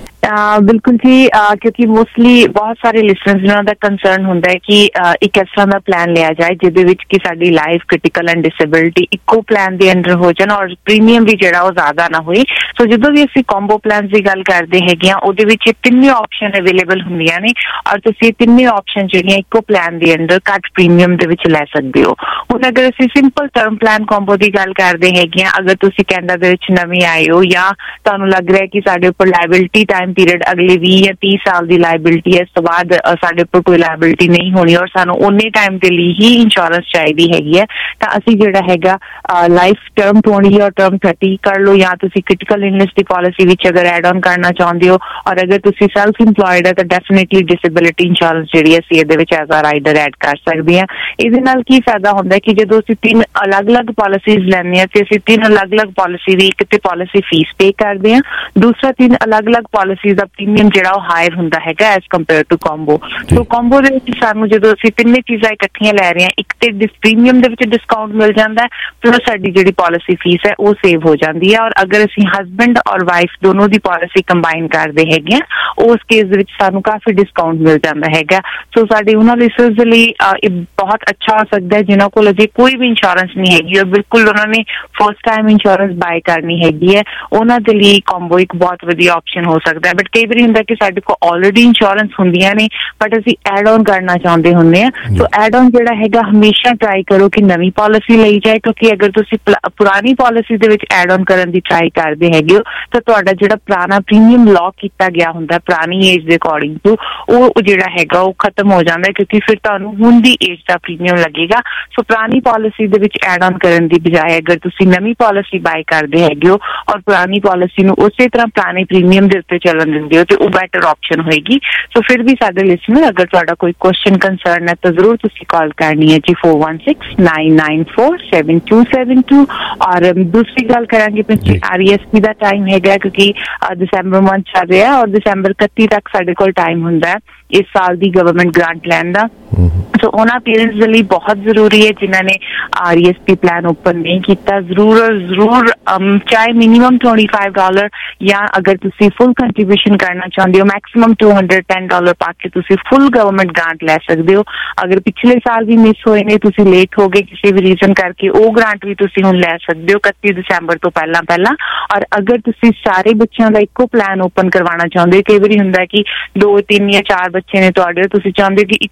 ਬਿਲਕੁਲ ਜੀ, ਕਿਉਂਕਿ ਮੋਸਟਲੀ ਬਹੁਤ ਸਾਰੇ ਲਿਸਨਰਸ ਉਹਨਾਂ ਦਾ ਕੰਸਰਨ ਹੁੰਦਾ ਹੈ ਕਿ ਇੱਕ ਇਸ ਤਰ੍ਹਾਂ ਦਾ ਪਲਾਨ ਲਿਆ ਜਾਏ ਜਿਹਦੇ ਵਿੱਚ ਕਿ ਸਾਡੀ ਲਾਈਫ, ਕ੍ਰਿਟੀਕਲ ਐਂਡ ਡਿਸੇਬਿਲਿਟੀ ਇੱਕੋ ਪਲਾਨ ਦੇ ਅੰਡਰ ਹੋ ਜਾਣ ਔਰ ਪ੍ਰੀਮੀਅਮ ਵੀ ਜਿਹੜਾ ਉਹ ਜ਼ਿਆਦਾ ਨਾ ਹੋਏ। ਸੋ ਜਦੋਂ ਵੀ ਅਸੀਂ ਕੰਬੋ ਪਲਾਨ ਦੀ ਗੱਲ ਕਰਦੇ ਹੈਗੇ ਆ, ਉਹਦੇ ਵਿੱਚ ਤਿੰਨੇ ਆਪਸ਼ਨ ਅਵੇਲੇਬਲ ਹੁੰਦੀਆਂ ਨੇ ਔਰ ਤੁਸੀਂ ਤਿੰਨੇ ਆਪਸ਼ਨ ਜਿਹੜੀਆਂ ਇੱਕੋ ਪਲਾਨ ਦੇ ਅੰਡਰ ਘੱਟ ਪ੍ਰੀਮੀਅਮ ਦੇ ਵਿੱਚ ਲੈ ਸਕਦੇ ਹੋ। ਹੁਣ ਅਗਰ ਅਸੀਂ ਸਿੰਪਲ ਟਰਮ ਪਲਾਨ ਕੰਬੋ ਦੀ ਗੱਲ ਕਰਦੇ ਹੈਗੇ ਆ, ਅਗਰ ਤੁਸੀਂ ਕੈਨੇਡਾ ਦੇ ਵਿੱਚ ਨਵੇਂ ਆਏ ਹੋ ਜਾਂ ਤੁਹਾਨੂੰ ਲੱਗ ਰਿਹਾ ਕਿ ਸਾਡੇ ਉੱਪਰ ਲਾਇਬਿਲਿਟੀ ਟਾਈਮ ਪੀਰੀਅਡ ਅਗਲੇ ਵੀਹ ਜਾਂ ਤੀਹ ਸਾਲ ਦੀ ਲਾਇਬਿਲਿਟੀ ਹੈ, ਇਸ ਤੋਂ ਬਾਅਦ ਸਾਡੇ ਉੱਪਰ ਕੋਈ ਲਾਇਬਿਲਿਟੀ ਨਹੀਂ ਹੋਣੀ ਔਰ ਸਾਨੂੰ ਉਨੇ ਟਾਈਮ ਦੇ ਲਈ ਹੀ ਇੰਸ਼ੋਰੈਂਸ ਚਾਹੀਦੀ ਹੈਗੀ ਹੈ, ਤਾਂ ਅਸੀਂ ਜਿਹੜਾ ਹੈਗਾ ਲਾਈਫ ਟਰਮ ਟਵੈਂਟੀ ਔਰ ਟਰਮ ਥਰਟੀ ਕਰ ਲਓ, ਜਾਂ ਤੁਸੀਂ ਕ੍ਰਿਟੀਕਲ ਇਲਨੈਸ ਦੀ ਪਾਲਿਸੀ ਵਿੱਚ ਅਗਰ ਐਡ ਆਨ ਕਰਨਾ ਚਾਹੁੰਦੇ ਹੋ ਔਰ ਅਗਰ ਤੁਸੀਂ ਸੈਲਫ ਇੰਪਲੋਇਡ ਹੈ ਤਾਂ ਡੈਫੀਨੇਟਲੀ ਡਿਸੇਬਿਲਿਟੀ ਇੰਸ਼ੋਰੈਂਸ ਜਿਹੜੀ ਅਸੀਂ ਇਹਦੇ ਵਿੱਚ ਐਜ਼ ਅ ਰਾਈਡਰ ਐਡ ਕਰ ਸਕਦੇ ਹਾਂ। ਇਹਦੇ ਨਾਲ ਕੀ ਫਾਇਦਾ ਹੁੰਦਾ ਕਿ ਜਦੋਂ ਅਸੀਂ ਤਿੰਨ ਅਲੱਗ-ਅਲੱਗ ਪਾਲਿਸੀਜ਼ ਲੈਂਦੇ ਹਾਂ ਤੇ ਅਸੀਂ ਤਿੰਨ ਅਲੱਗ-ਅਲੱਗ ਪਾਲਿਸੀ ਦੀ ਇੱਕ ਤੇ ਪਾਲਿਸੀ ਫੀਸ ਪੇ ਕਰਦੇ ਹਾਂ, ਦੂਸਰਾ ਤਿੰਨ ਅਲੱਗ-ਅਲੱਗ ਪਾਲਿਸੀਜ਼ ਦਾ ਪ੍ਰੀਮੀਅਮ ਜਿਹੜਾ ਉਹ ਹਾਇਰ ਹੁੰਦਾ ਹੈਗਾ as compare to combo. So combo ਦੇ ਵਿੱਚ ਸਾਨੂੰ ਜਦੋਂ ਅਸੀਂ ਤਿੰਨੇ ਚੀਜ਼ਾਂ ਇਕੱਠੀਆਂ ਲੈ ਰਹੇ ਹਾਂ, ਇੱਕ ਤੇ ਪ੍ਰੀਮੀਅਮ ਦੇ ਵਿੱਚ ਡਿਸਕਾਊਂਟ ਮਿਲ ਜਾਂਦਾ ਹੈ, ਪਲੱਸ ਸਾਡੀ ਜਿਹੜੀ ਪਾਲਿਸੀ ਫੀਸ ਹੈ ਉਹ ਸੇਵ ਹੋ ਜਾਂਦੀ ਹੈ। ਔਰ ਅਗਰ ਅਸੀਂ ਹਸਬੈਂਡ ਔਰ ਵਾਈਫ ਦੋਨੋਂ ਦੀ ਪਾਲਿਸੀ ਕੰਬਾਈਨ ਕਰਦੇ ਹੈਗੇ ਆ, ਉਸ ਕੇਸ ਦੇ ਵਿੱਚ ਸਾਨੂੰ ਕਾਫੀ ਡਿਸਕਾਊਂਟ ਮਿਲ ਜਾਂਦਾ ਹੈਗਾ। ਸੋ ਸਾਡੇ ਉਹਨਾਂ ਲਿਸਨਰਸ ਦੇ ਲਈ ਇਹ ਬਹੁਤ ਅੱਛਾ ਹੋ ਸਕਦਾ ਹੈ ਜਿਨ੍ਹਾਂ ਕੋਲ ਅਜੇ ਕੋਈ ਵੀ ਇੰਸ਼ੋਰੈਂਸ ਨਹੀਂ ਹੈਗੀ ਔਰ ਬਿਲਕੁਲ ਉਹਨਾਂ ਨੇ ਫਸਟ ਟਾਈਮ ਇੰਸ਼ੋਰੈਂਸ ਬਾਏ ਕਰਨੀ ਹੈਗੀ ਹੈ, ਉਹਨਾਂ ਦੇ ਲਈ ਕੰਬੋ ਇੱਕ ਬਹੁਤ ਵਧੀਆ ਆਪਸ਼ਨ ਹੋ ਸਕਦਾ ਹੈ। ਬਟ ਕਈ ਵਾਰੀ ਹੁੰਦਾ ਕਿ ਸਾਡੇ ਕੋਲ ਆਲਰੇਡੀ ਇੰਸ਼ੋਰੈਂਸ ਹੁੰਦੀਆਂ ਨੇ ਬਟ ਅਸੀਂ ਐਡ ਆਨ ਕਰਨਾ ਚਾਹੁੰਦੇ ਹੁੰਦੇ ਆ, ਸੋ ਐਡ ਆਨ ਜਿਹੜਾ ਹੈਗਾ ਹਮੇਸ਼ਾ ਟਰਾਈ ਕਰੋ ਕਿ ਨਵੀਂ ਪਾਲਿਸੀ ਲਈ ਜਾਏ, ਕਿਉਂਕਿ ਅਗਰ ਤੁਸੀਂ ਪੁਰਾਣੀ ਪਾਲਿਸੀ ਦੇ ਵਿੱਚ ਐਡ ਆਨ ਕਰਨ ਦੀ ਟਰਾਈ ਕਰਦੇ ਹੈਗੇ ਹੋ ਤਾਂ ਤੁਹਾਡਾ ਜਿਹੜਾ ਪੁਰਾਣਾ ਪ੍ਰੀਮੀਅਮ ਲੌਕ ਕੀਤਾ ਗਿਆ ਹੁੰਦਾ ਪੁਰਾਣੀ ਏਜ ਦੇ ਅਕੋਰਡਿੰਗ ਟੂ ਉਹ ਜਿਹੜਾ ਹੈਗਾ ਉਹ ਖਤਮ ਹੋ ਜਾਂਦਾ, ਕਿਉਂਕਿ ਫਿਰ ਤੁਹਾਨੂੰ ਹੁਣ ਦੀ ਏਜ ਦਾ ਪ੍ਰੀਮੀਅਮ ਲੱਗੇਗਾ। ਸੋ ਪੁਰਾਣੀ ਪਾਲਿਸੀ ਦੇ ਵਿੱਚ ਐਡ ਆਨ ਕਰਨ ਦੀ ਬਜਾਏ ਅਗਰ ਤੁਸੀਂ ਨਵੀਂ ਪਾਲਿਸੀ ਬਾਏ ਕਰਦੇ ਹੈਗੇ ਹੋ ਔਰ ਪੁਰਾਣੀ ਪਾਲਿਸੀ ਨੂੰ ਉਸੇ ਤਰ੍ਹਾਂ ਪੁਰਾਣੇ ਪ੍ਰੀਮੀਅਮ ਦੇ ਉੱਤੇ ਚੱਲਣ ਦਿੰਦੇ ਹੋ ਤੇ ਉਹ ਬੈਟਰ ਆਪਸ਼ਨ ਹੋਏਗੀ। ਸੋ ਫਿਰ ਵੀ ਸਾਡੇ ਲਿਸਨਰ ਅਗਰ ਤੁਹਾਡਾ ਕੋਈ ਕੁਐਸਚਨ ਕੰਸਰਨ ਹੈ ਤਾਂ ਜ਼ਰੂਰ ਤੁਸੀਂ ਕਾਲ ਕਰਨੀ ਹੈ ਜੀ four one six nine nine four seven two seven two। ਔਰ ਦੂਸਰੀ ਗੱਲ ਕਰਾਂਗੇ ਪਿੱਛੇ ਆਰ ਈ ਐਸ ਪੀ ਦਾ ਟਾਈਮ ਹੈਗਾ, ਕਿਉਂਕਿ ਦਸੰਬਰ ਮੰਥ ਚੱਲ ਰਿਹਾ ਔਰ ਦਸੰਬਰ ਇਕੱਤੀ ਤੱਕ ਸਾਡੇ ਕੋਲ ਟਾਈਮ ਹੁੰਦਾ ਹੈ ਇਸ ਸਾਲ ਦੀ ਗਵਰਨਮੈਂਟ ਗ੍ਰਾਂਟ ਲੈਣ ਦਾ। ਸੋ ਉਹਨਾਂ ਪੇਰੈਂਟਸ ਦੇ ਲਈ ਬਹੁਤ ਜ਼ਰੂਰੀ ਹੈ ਜਿਨ੍ਹਾਂ ਨੇ R E S P plan open ਨਹੀਂ ਕੀਤਾ, ਜ਼ਰੂਰ ਜ਼ਰੂਰ ਚਾਹੇ ਮਿਨੀਮਮ ਟਵੈਂਟੀ ਫਾਈਵ ਡਾਲਰ ਜਾਂ ਅਗਰ ਤੁਸੀਂ ਫੁੱਲ ਕੰਟਰੀਬਿਊਸ਼ਨ ਕਰਨਾ ਚਾਹੁੰਦੇ ਹੋ maximum two hundred ten dollar ਪਾ ਕੇ ਤੁਸੀਂ ਫੁੱਲ ਗਵਰਨਮੈਂਟ ਗ੍ਰਾਂਟ ਲੈ ਸਕਦੇ ਹੋ। ਅਗਰ ਪਿਛਲੇ ਸਾਲ ਵੀ ਮਿਸ ਹੋਏ ਨੇ, ਤੁਸੀਂ ਲੇਟ ਹੋ ਗਏ ਕਿਸੇ ਵੀ ਰੀਜ਼ਨ ਕਰਕੇ, ਉਹ ਗ੍ਰਾਂਟ ਵੀ ਤੁਸੀਂ ਹੁਣ ਲੈ ਸਕਦੇ ਹੋ ਇਕੱਤੀ ਦਸੰਬਰ ਤੋਂ ਪਹਿਲਾਂ ਪਹਿਲਾਂ। ਔਰ ਅਗਰ ਤੁਸੀਂ ਸਾਰੇ ਬੱਚਿਆਂ ਦਾ ਇੱਕੋ ਪਲਾਨ ਓਪਨ ਕਰਵਾਉਣਾ ਚਾਹੁੰਦੇ ਹੋ, ਕਈ ਵਾਰੀ ਹੁੰਦਾ ਕਿ ਦੋ ਤਿੰਨ ਜਾਂ ਚਾਰ ਬੱਚੇ ਨੇ ਤੁਹਾਡੇ, ਤੁਸੀਂ ਚਾਹੁੰਦੇ ਹੋ ਕਿ ਇੱਕੋ ਪਲਾਨ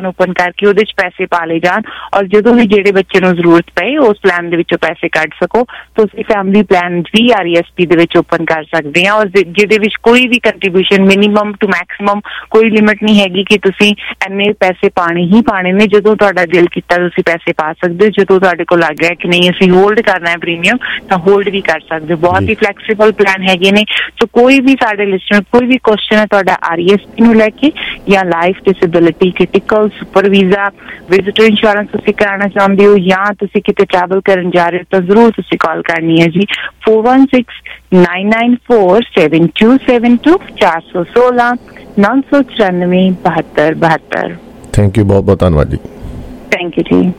ਓਪਨ ਕਰਕੇ ਉਹਦੇ 'ਚ ਪੈਸੇ ਪਾ ਲਏ ਜਾਣ ਔਰ ਜਦੋਂ ਵੀ ਜਿਹੜੇ ਬੱਚੇ ਨੂੰ ਜ਼ਰੂਰਤ ਪਏ ਉਸ ਪਲਾਨ ਦੇ ਵਿੱਚੋਂ ਪੈਸੇ ਕੱਢ ਸਕੋ। ਤੁਸੀਂ ਫੈਮਿਲੀ ਪਲਾਨ ਵੀ ਆਰ ਈ ਐਸ ਪੀ ਦੇ ਵਿੱਚ ਓਪਨ ਕਰ ਸਕਦੇ ਆ ਔਰ ਜਿਹਦੇ ਵਿੱਚ ਕੋਈ ਵੀ ਕੰਟਰੀਬਿਊਸ਼ਨ ਮਿਨੀਮਮ ਟੂ ਮੈਕਸਿਮਮ ਕੋਈ ਲਿਮਿਟ ਨਹੀਂ ਹੈਗੀ ਕਿ ਤੁਸੀਂ ਇੰਨੇ ਪੈਸੇ ਪਾਣੇ ਹੀ ਪਾਣੇ ਨੇ। ਜਦੋਂ ਤੁਹਾਡਾ ਦਿਲ ਕੀਤਾ ਤੁਸੀਂ ਪੈਸੇ ਪਾ ਸਕਦੇ ਹੋ, ਜਦੋਂ ਤੁਹਾਡੇ ਕੋਲ ਲੱਗ ਗਿਆ ਕਿ ਨਹੀਂ ਅਸੀਂ ਹੋਲਡ ਕਰਨਾ ਹੈ ਪ੍ਰੀਮੀਅਮ ਤਾਂ ਹੋਲਡ ਵੀ ਕਰ ਸਕਦੇ ਹੋ। ਬਹੁਤ ਹੀ ਫਲੈਕਸੀਬਲ ਪਲਾਨ ਹੈਗੇ ਨੇ। ਸੋ ਕੋਈ ਵੀ ਸਾਡੇ ਲਿਸਨਰ ਕੋਈ ਵੀ ਕੁਐਸਚਨ ਹੈ ਤੁਹਾਡਾ ਆਰ ਈ ਐਸ ਪੀ ਨੂੰ ਲੈ ਕੇ ਜਾਂ life disability critical super visa visitor insurance ਤੁਸੀਂ ਕਰਾਉਣਾ ਚਾਹੁੰਦੇ ਹੋ ਜਾਂ ਤੁਸੀਂ ਕਿਤੇ ਟਰੈਵਲ ਕਰਨ ਜਾ ਰਹੇ ਹੋ ਤਾਂ ਜ਼ਰੂਰ ਤੁਸੀਂ ਕਾਲ ਕਰਨੀ ਹੈ ਜੀ four one six nine nine four seven two seven two ਚਾਰ ਸੌ ਸੋਲਾਂ ਨੌ ਸੌ ਚੁਰਾਨਵੇਂ ਬਹੱਤਰ ਬਹੱਤਰ। ਥੈਂਕ ਯੂ, ਬਹੁਤ ਬਹੁਤ ਧੰਨਵਾਦ ਜੀ। ਥੈਂਕ ਯੂ ਜੀ।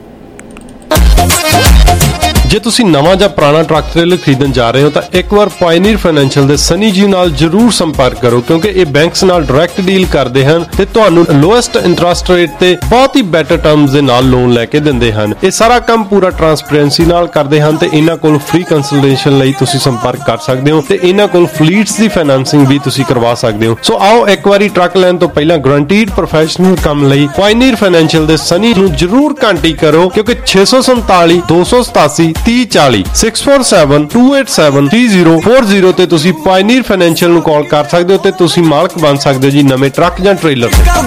ਜੇ ਤੁਸੀਂ ਨਵਾਂ ਜਾਂ ਪੁਰਾਣਾ ਟਰੱਕ ਟ੍ਰੇਲਰ ਖਰੀਦਣ ਜਾ ਰਹੇ ਹੋ ਤਾਂ ਇੱਕ ਵਾਰ ਪਾਇਨੀਅਰ ਫਾਈਨੈਂਸ਼ੀਅਲ ਦੇ ਸਨੀ ਜੀ ਨਾਲ ਜਰੂਰ ਸੰਪਰਕ ਕਰੋ ਕਿਉਂਕਿ ਇਹ ਬੈਂਕਸ ਨਾਲ ਡਾਇਰੈਕਟ ਡੀਲ ਕਰਦੇ ਹਨ ਤੇ ਤੁਹਾਨੂੰ ਲੋਐਸਟ ਇੰਟਰਸਟ ਰੇਟ ਤੇ ਬਹੁਤ ਹੀ ਬੈਟਰ ਟਰਮਸ ਦੇ ਨਾਲ ਲੋਨ ਲੈ ਕੇ ਦਿੰਦੇ ਹਨ। ਇਹ ਸਾਰਾ ਕੰਮ ਪੂਰਾ ਟਰਾਂਸਪੇਰੈਂਸੀ ਨਾਲ ਕਰਦੇ ਹਨ ਤੇ ਇਹਨਾਂ ਕੋਲ ਫ੍ਰੀ ਕੰਸਲਟੇਸ਼ਨ ਲਈ ਤੁਸੀਂ ਸੰਪਰਕ ਕਰ ਸਕਦੇ ਹੋ ਤੇ ਇਹਨਾਂ ਕੋਲ ਫਲੀਟਸ ਦੀ ਫਾਈਨੈਂਸਿੰਗ ਵੀ ਤੁਸੀਂ ਕਰਵਾ ਸਕਦੇ ਹੋ। ਸੋ ਆਓ ਇੱਕ ਵਾਰੀ ਟਰੱਕ ਲੈਣ ਤੋਂ ਪਹਿਲਾਂ ਗਰੰਟੀਡ ਪ੍ਰੋਫੈਸ਼ਨਲ ਕੰਮ ਲਈ ਪਾਇਨੀਅਰ ਫਾਈਨੈਂਸ਼ੀਅਲ ਦੇ ਸਨੀ ਨੂੰ ਜਰੂਰ ਕੰਟੈਕਟ ਕਰੋ ਕਿਉਂਕਿ ਛੇ ਸੌ ਸੰਤਾਲੀ ਦੋ ਸੌ ਸਤਾਸੀ ਤੀਹ ਚਾਲੀ six four seven two eight seven three zero four zero ਤੇ ਤੁਸੀਂ ਪਾਇਨੀਅਰ ਫਾਈਨੈਂਸ਼ੀਅਲ ਨੂੰ ਕਾਲ ਕਰ ਸਕਦੇ ਹੋ ਤੇ ਤੁਸੀਂ ਮਾਲਕ ਬਣ ਸਕਦੇ ਹੋ ਜੀ ਨਵੇਂ ਟਰੱਕ ਜਾਂ ਟ੍ਰੇਲਰ